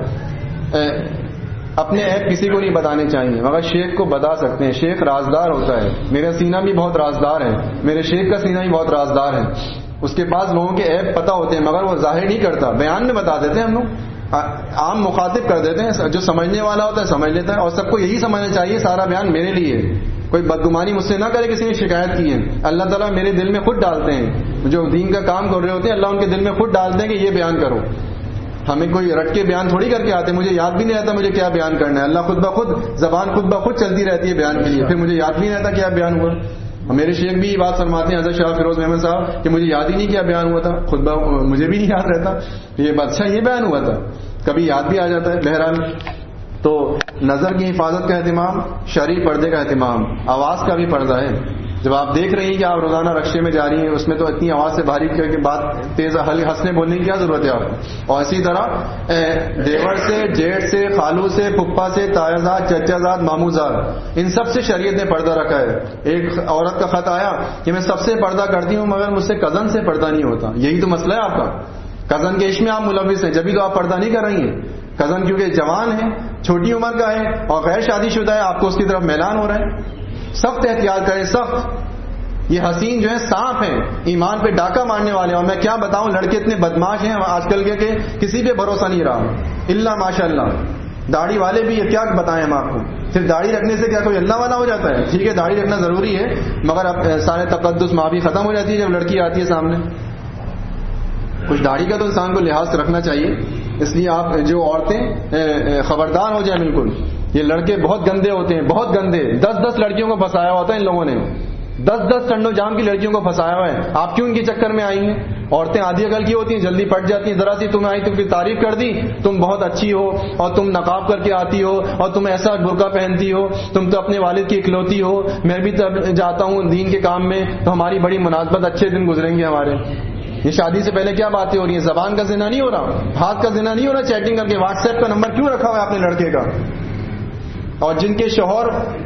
Speaker 4: اپنے عیب کسی کو نہیں بتانے چاہیے، مگر شیخ کو بتا سکتے ہیں، شیخ رازدار ہوتا ہے، میرا سینہ بھی بہت رازدار ہے، میرے شیخ کا سینہ بھی بہت رازدار ہے، اس کے پاس لوگوں کے عیب پتہ ہوتے ہیں مگر وہ ظاہر نہیں کرتا، بیان میں بتا دیتے ہیں ہم لوگ، عام مخاطب کر دیتے ہیں، جو سمجھنے والا ہوتا ہے سمجھ لیتا ہے، اور سب کو یہی سمجھنا چاہیے سارا بیان میرے لیے ہے، کوئی بدگمانی مجھ سے نہ کرے کسی نے شکایت کی ہے، اللہ تعالیٰ میرے دل میں خود ڈالتے ہیں، جو دین کا کام کر رہے ہوتے ہیں اللہ ان کے دل میں خود ڈالتے ہیں کہ یہ بیان کرو، ہمیں کوئی رٹ کے بیان تھوڑی کر کے آتے, مجھے یاد بھی نہیں رہتا مجھے کیا بیان کرنا ہے. اللہ خود بخود زبان خود بخود چلتی رہتی ہے بیان کے لیے, پھر مجھے یاد بھی نہیں رہتا کیا بیان ہوا. میرے شیخ بھی یہ بات فرماتے ہیں حضرت شاہ فیروز محمد صاحب کہ مجھے یاد ہی نہیں کیا بیان ہوا تھا, خود مجھے بھی نہیں یاد رہتا یہ بات, اچھا یہ بیان ہوا تھا, کبھی یاد بھی آ جاتا ہے. بہرحال تو نظر کی حفاظت کا اہتمام, شرعی پردے کا اہتمام, آواز کا بھی پردہ ہے. جب آپ دیکھ رہی ہیں کہ آپ روزانہ رکشے میں جا رہی ہیں, اس میں تو اتنی آواز سے باریک کر کے بات تیز ہنسنے بولنے کی کیا ضرورت ہے آپ کو. اور اسی طرح دیور سے, جیٹ سے, خالو سے, پھپھا سے, تایا زاد, چچا زاد, مامو زاد, ان سب سے شریعت نے پردہ رکھا ہے. ایک عورت کا خط آیا کہ میں سب سے پردہ کرتی ہوں مگر مجھ سے کزن سے پردہ نہیں ہوتا. یہی تو مسئلہ ہے آپ کا, کزن کے عشق میں آپ ملوث ہیں, جبھی تو آپ پردہ نہیں کر رہی ہیں. کزن کیونکہ جوان ہے, چھوٹی عمر کا ہے اور غیر شادی شدہ ہے, آپ کو اس کی طرف میلان ہو رہا ہے. سخت احتیاط کریں, سخت. یہ حسین جو ہے سانپ ہیں, ایمان پہ ڈاکہ مارنے والے. اور میں کیا بتاؤں, لڑکے اتنے بدماش ہیں آج کل کے کہ کسی پہ بھروسہ نہیں رہا الا ماشاء اللہ. داڑھی والے بھی کیا بتائیں ہم آپ کو, صرف داڑھی رکھنے سے کیا کوئی اللہ والا ہو جاتا ہے؟ ٹھیک ہے داڑھی رکھنا ضروری ہے, مگر اب سارے تقدس معافی ختم ہو جاتی ہے جب لڑکی آتی ہے سامنے. کچھ داڑھی کا تو انسان کو لحاظ رکھنا چاہیے. اس لیے آپ جو عورتیں خبردار ہو جائیں بالکل. یہ لڑکے بہت گندے ہوتے ہیں, بہت گندے. دس دس لڑکیوں کو پھنسایا ہوتا ہے ان لوگوں نے, دس دس ٹنڈو جام کی لڑکیوں کو پھنسایا ہوا ہے. آپ کیوں ان کے چکر میں آئی ہیں؟ عورتیں آدھی عقل کی ہوتی ہیں, جلدی پٹ جاتی ہیں. ذرا سی تم آئی, تم کی تعریف کر دی, تم بہت اچھی ہو اور تم نقاب کر کے آتی ہو اور تم ایسا برقع پہنتی ہو, تم تو اپنے والد کی اکلوتی ہو, میں بھی تب جاتا ہوں دین کے کام میں, تو ہماری بڑی مناسبت, اچھے دن گزریں گے ہمارے. یہ شادی سے پہلے کیا باتیں ہو رہی ہیں؟ زبان کا زنا نہیں ہو رہا, ہاتھ کا زنا نہیں ہو رہا, چیٹنگ کر کے. واٹس ایپ کا نمبر کیوں رکھا ہوا ہے آپ نے لڑکے کا؟ اور جن کے شوہر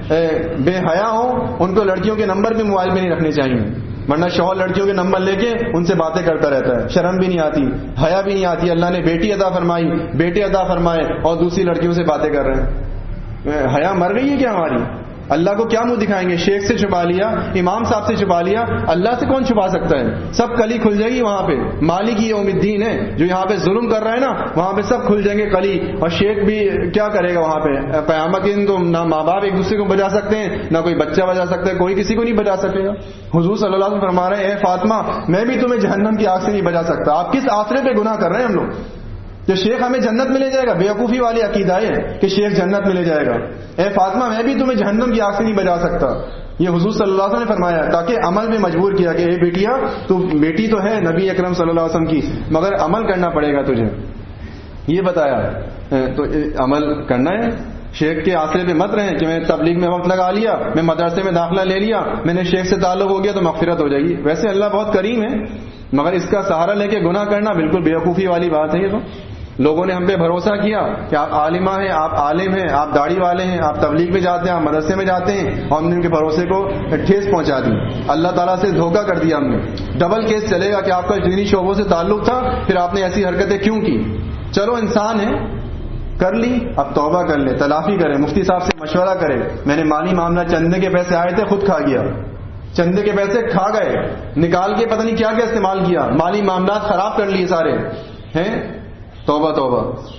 Speaker 4: بے حیا ہوں ان کو لڑکیوں کے نمبر بھی موبائل میں نہیں رکھنے چاہیے, ورنہ شوہر لڑکیوں کے نمبر لے کے ان سے باتیں کرتا رہتا ہے. شرم بھی نہیں آتی, حیا بھی نہیں آتی. اللہ نے بیٹی عطا فرمائی, بیٹے عطا فرمائے, اور دوسری لڑکیوں سے باتیں کر رہے ہیں. حیا مر گئی ہے کیا ہماری؟ اللہ کو کیا منہ دکھائیں گے؟ شیخ سے چھپا لیا, امام صاحب سے چھپا لیا, اللہ سے کون چھپا سکتا ہے؟ سب کلی کھل جائے گی وہاں پہ. مالک یوم الدین ہے جو یہاں پہ ظلم کر رہا ہے نا, وہاں پہ سب کھل جائیں گے کلی. اور شیخ بھی کیا کرے گا وہاں پہ؟ قیامت کے دن تو نہ ماں باپ ایک دوسرے کو بجا سکتے ہیں, نہ کوئی بچہ بجا سکتا ہے, کوئی کسی کو نہیں بجا سکے گا. حضور صلی اللہ علیہ وسلم فرما رہے ہیں, اے فاطمہ میں بھی تمہیں جہنم کی آگ سے نہیں بجا سکتا. آپ کس آسرے پہ گناہ کر رہے ہیں ہم لوگ؟ کہ شیخ ہمیں جنت میں لے جائے گا, بیوقوفی والی عقیدہ ہے کہ شیخ جنت میں لے جائے گا. اے فاطمہ میں بھی تمہیں جہنم کی آگ سے نہیں بجا سکتا. یہ حضور صلی اللہ علیہ وسلم نے فرمایا تاکہ عمل میں مجبور کیا کہ اے بیٹیا, تو بیٹی تو ہے نبی اکرم صلی اللہ علیہ وسلم کی, مگر عمل کرنا پڑے گا تجھے. یہ بتایا تو عمل کرنا ہے. شیخ کے آسرے پہ مت رہیں کہ میں تبلیغ میں وقت لگا لیا, میں مدرسے میں داخلہ لے لیا, میں نے شیخ سے تعلق ہو گیا تو مغفرت ہو جائے گی. ویسے اللہ بہت کریم ہے, مگر اس کا سہارا لے کے گناہ کرنا بالکل بیوقوفی والی بات ہے. یہ تو لوگوں نے ہم پہ بھروسہ کیا کہ آپ عالمہ ہیں, آپ عالم ہیں, آپ داڑھی والے ہیں, آپ تبلیغ میں جاتے ہیں, آپ مدرسے میں جاتے ہیں, اور ہم نے ان کے بھروسے کو ٹھیس پہنچا دی. اللہ تعالیٰ سے دھوکہ کر دیا ہم نے. ڈبل کیس چلے گا کہ آپ کا دینی شعبوں سے تعلق تھا, پھر آپ نے ایسی حرکتیں کیوں کی؟ چلو انسان ہے, کر لی, اب توبہ کر لے, تلافی کرے, مفتی صاحب سے مشورہ کرے. میں نے مالی معاملہ, چندے کے پیسے آئے تھے خود کھا گیا, چندے کے پیسے کھا گئے, نکال کے پتہ نہیں کیا کیا استعمال کیا, مالی معاملات خراب کر لیے سارے ہیں. توبہ توبہ.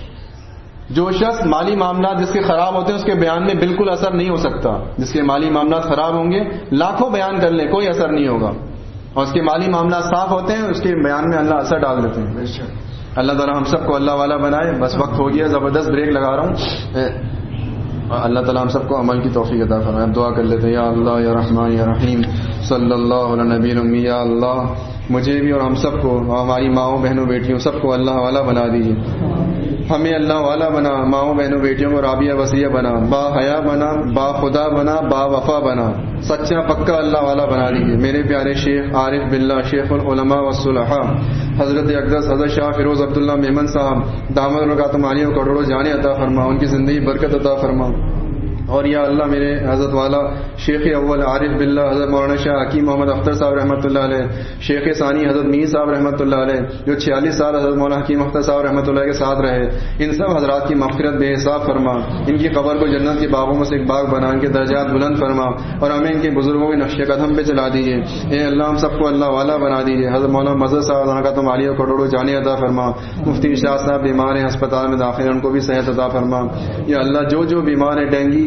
Speaker 4: جو شخص مالی معاملات جس کے خراب ہوتے ہیں اس کے بیان میں بالکل اثر نہیں ہو سکتا. جس کے مالی معاملات خراب ہوں گے لاکھوں بیان کر لیں کوئی اثر نہیں ہوگا, اور اس کے مالی معاملات صاف ہوتے ہیں اس کے بیان میں اللہ اثر ڈال دیتے ہیں. اللہ تعالیٰ ہم سب کو اللہ والا بنائے. بس وقت ہو گیا, زبردست بریک لگا رہا ہوں. اللہ تعالیٰ ہم سب کو عمل کی توفیق عطا فرمائے. دعا کر لیتے ہیں, یا اللہ یا رحمان یا رحیم صلی اللہ علیہ نبی الامی. یا اللہ مجھے بھی اور ہم سب کو, ہماری ماؤں بہنوں بیٹیوں سب کو اللہ والا بنا دیجیے. ہمیں اللہ والا بنا, ماؤں بہنوں بیٹیوں کو رابیہ وسیع بنا, با حیا بنا, با خدا بنا, با وفا بنا, سچا پکا اللہ والا بنا دیجیے. میرے پیارے شیخ عارف باللہ شیخ العلماء والصلحاء حضرت اقدس حضرت شاہ فیروز عبداللہ میمن صاحب دامت برکاتہم عالیہ کو کروڑوں جانے عطا فرما, ان کی زندگی برکت عطا فرما. اور یا اللہ میرے حضرت والا شیخ اول عارف باللہ حضرت مولانا شاہ حکیم محمد اختر صاحب رحمۃ اللہ علیہ, شیخ ثانی حضرت میر صاحب رحمۃ اللہ علیہ جو چھیالیس سال حضرت مولانا حکیم اختر صاحب رحمۃ اللہ کے ساتھ رہے, ان سب حضرات کی مغفرت بے حساب فرما. ان کی قبر کو جنت کے باغوں میں سے ایک باغ بنا, ان کے درجات بلند فرما, اور ہمیں ان کے بزرگوں کے نقش قدم پہ چلا دیجیے. اے اللہ ہم سب کو اللہ والا بنا دیجیے. حضرت مولانا مظہر صاحب برکاتہم عالیہ کو کروڑوں جانے عطا فرما. مفتی شاہ صاحب بیمار ہیں, ہسپتال میں داخل ہیں, ان کو بھی صحت عطا فرما. یا اللہ جو جو بیمار ہیں, ڈینگی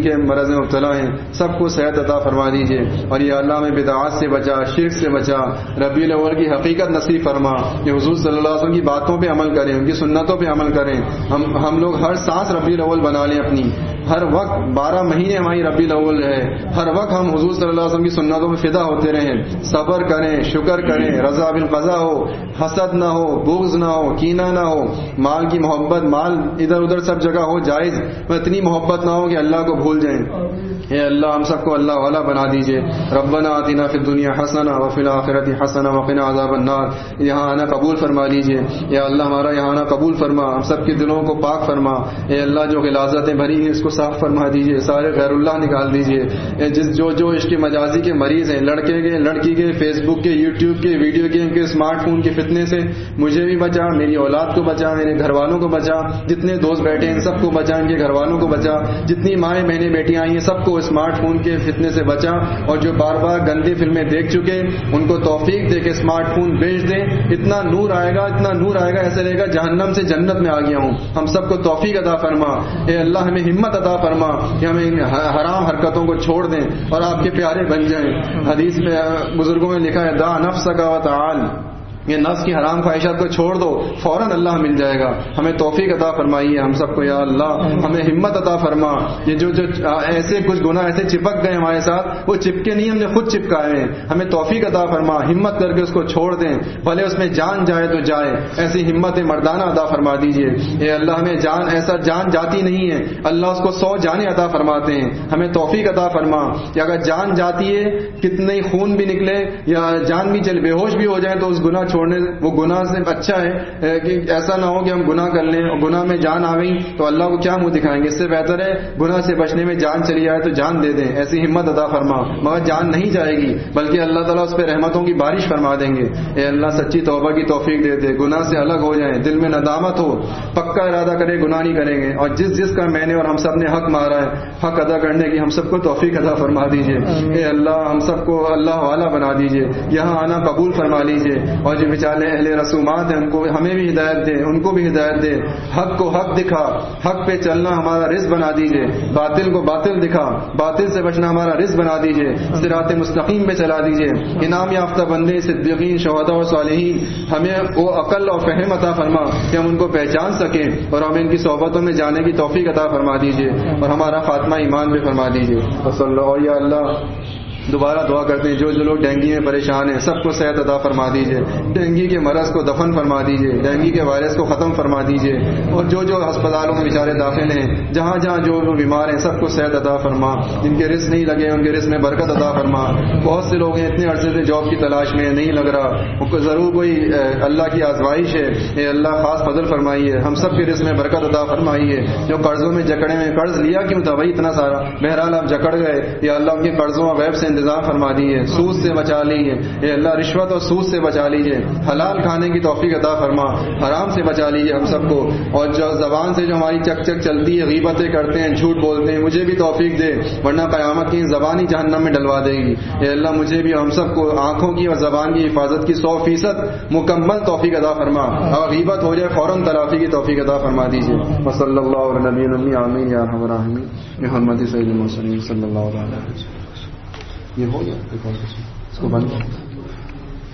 Speaker 4: کے مرض میں مبتلا ہیں سب کو صحت عطا فرما دیجیے، اور یہ اللہ میں بدعات سے بچا، شرک سے بچا، ربیع الاول کی حقیقت نصیب فرما کہ حضور صلی اللہ علیہ وسلم کی باتوں پہ عمل کریں، ان کی سنتوں پہ عمل کریں، ہم ہم لوگ ہر سانس ربیع الاول بنا لیں اپنی، ہر وقت بارہ مہینے ہماری ربیع الاول ہے، ہر وقت ہم حضور صلی اللہ علیہ وسلم کی سنتوں میں فدا ہوتے رہیں، صبر کریں، شکر کریں، رضا بالقضا ہو، حسد نہ ہو، بغض نہ ہو، کینہ نہ ہو، مال کی محبت، مال ادھر ادھر سب جگہ ہو جائز، اتنی محبت نہ ہو کہ اللہ کو بھول جائیں۔ اے اللہ ہم سب کو اللہ والا بنا دیجئے۔ ربنا آتنا فی الدنیا حسنہ وفی الآخرۃ حسنہ وقنا عذاب النار۔ یہاں آنا قبول فرما لیجئے یا اللہ، ہمارا یہاں آنا قبول فرما، ہم سب کے دلوں کو پاک فرما۔ اے اللہ جو غلاظتیں بھری ہیں اس کو صاف فرما دیجئے، سارے غیر اللہ نکال دیجئے۔ جس جو جو عشق مجازی کے مریض ہیں، لڑکے کے، لڑکی کے، فیس بک کے، یوٹیوب کے، ویڈیو گیم کے، اسمارٹ فون کے فتنے سے مجھے بھی بچا، میری اولاد کو بچا، میرے گھر والوں کو بچا، جتنے دوست بیٹھے ہیں سب کو بچا، ان کے گھر والوں کو بچا، جتنی مائیں بہنیں بیٹیاں آئی ہیں سب کو اسمارٹ فون کے فتنے سے بچا، اور جو بار بار گندی فلمیں دیکھ چکے ان کو توفیق دے کے اسمارٹ فون بیچ دیں۔ اتنا نور آئے گا، اتنا نور آئے گا، ایسے لگے گا جہنم سے جنت میں آ گیا ہوں۔ ہم سب کو توفیق عطا فرما اے اللہ، ہمیں ہمت عطا فرما کہ ہمیں ان حرام حرکتوں کو چھوڑ دیں اور آپ کے پیارے بن جائیں۔ حدیث میں بزرگوں نے لکھا ہے دع نفسک وتعال، یہ نفس کی حرام خواہشات کو چھوڑ دو، فوراً اللہ مل جائے گا۔ ہمیں توفیق عطا فرمائیے ہم سب کو یا اللہ، ہمیں ہمت عطا فرما۔ یہ جو جو ایسے کچھ گناہ ایسے چپک گئے ہمارے ساتھ، وہ چپکے نہیں، ہم نے خود چپکائے ہیں، ہمیں توفیق عطا فرما، ہمت کر کے اس کو چھوڑ دیں، بھلے اس میں جان جائے تو جائے، ایسی ہمت مردانہ عطا فرما دیجیے۔ اے اللہ ہمیں جان ایسا جان جاتی نہیں ہے، اللہ اس کو سو جانیں عطا فرماتے ہیں، ہمیں توفیق عطا فرما کہ اگر جان جاتی ہے، کتنے خون بھی نکلے یا جان بھی چل بے ہوش بھی ہو جائے تو اس گناہ چھوڑنے وہ گناہ سے اچھا ہے کہ ایسا نہ ہو کہ ہم گناہ کر لیں اور گناہ میں جان آ گئی تو اللہ کو کیا منہ دکھائیں گے۔ اس سے بہتر ہے گناہ سے بچنے میں جان چلی جائے تو جان دے دیں، ایسی ہمت عطا فرما۔ مگر جان نہیں جائے گی بلکہ اللہ تعالیٰ اس پہ رحمتوں کی بارش فرما دیں گے۔ اے اللہ سچی توبہ کی توفیق دے دے، گناہ سے الگ ہو جائیں، دل میں ندامت ہو، پکا ارادہ کرے گناہ نہیں کریں گے، اور جس جس کا میں نے اور ہم سب نے حق مارا ہے حق ادا کرنے کی ہم سب کو توفیق عطا فرما دیجیے۔ اے اللہ ہم سب کو اللہ والا بنا دیجیے، یہاں آنا قبول فرما لیجیے، اور جو بیچارے اہل رسومات ہیں ان کو ہمیں بھی ہدایت دے، ان کو بھی ہدایت دے، حق کو حق دکھا، حق پہ چلنا ہمارا رزق بنا دیجیے، باطل کو باطل دکھا، باطل سے بچنا ہمارا رزق بنا دیجیے، صراط مستقیم پہ چلا دیجیے۔ انعام یافتہ بندے صدیقین شہداء اور صالحین ہمیں وہ عقل اور فہم عطا فرما کہ ہم ان کو پہچان سکیں اور ہمیں ان کی صحبتوں میں جانے کی توفیق عطا فرما دیجیے، اور ہمارا خاتمہ ایمان میں فرما دیجیے۔ صلی اللہ اور یا اللہ دوبارہ دعا کرتے ہیں جو جو لوگ ڈینگی میں پریشان ہیں سب کو صحت عطا فرما دیجیے، ڈینگی کے مرض کو دفن فرما دیجیے، ڈینگی کے وائرس کو ختم فرما دیجیے، اور جو جو ہسپتالوں میں بیچارے داخل ہیں، جہاں جہاں جو لوگ بیمار ہیں سب کو صحت عطا فرما، جن کے رزق نہیں لگے ان کے رزق میں برکت عطا فرما۔ بہت سے لوگ ہیں اتنے عرصے سے جاب کی تلاش میں نہیں لگ رہا، ضرور کوئی اللہ کی آزمائش ہے، اے اللہ خاص فضل فرمائیے، ہم سب کے رزق میں برکت عطا فرمائیے۔ جو قرضوں میں جکڑے میں قرض لیا کیوں تھا بھائی اتنا سارا، بہرحال آپ جکڑ گئے، یا اللہ ان کے قرضوں اور ویب سے انتظام فرما دیجیے، سود سے بچا لیجیے، اے اللہ رشوت اور سود سے بچا لیجیے، حلال کھانے کی توفیق عطا فرما، حرام سے بچا لیجیے ہم سب کو، اور جو زبان سے جو ہماری چک چک چلتی ہے، غیبتیں کرتے ہیں، جھوٹ بولتے ہیں، مجھے بھی توفیق دے ورنہ قیامت کی زبان ہی جہنم میں ڈلوا دے گی۔ اے اللہ مجھے بھی ہم سب کو آنکھوں کی اور زبان کی حفاظت کی سو فیصد مکمل توفیق عطا فرما، اور غیبت ہو جائے فوراً تلافی کی توفیق عطا فرما دیجیے۔ وصلی اللہ علی نبی آمین یا ارحم الراحمین محمد سید المرسلین صلی اللہ علیہ وسلم۔ یہ ہو گیا اس کو بند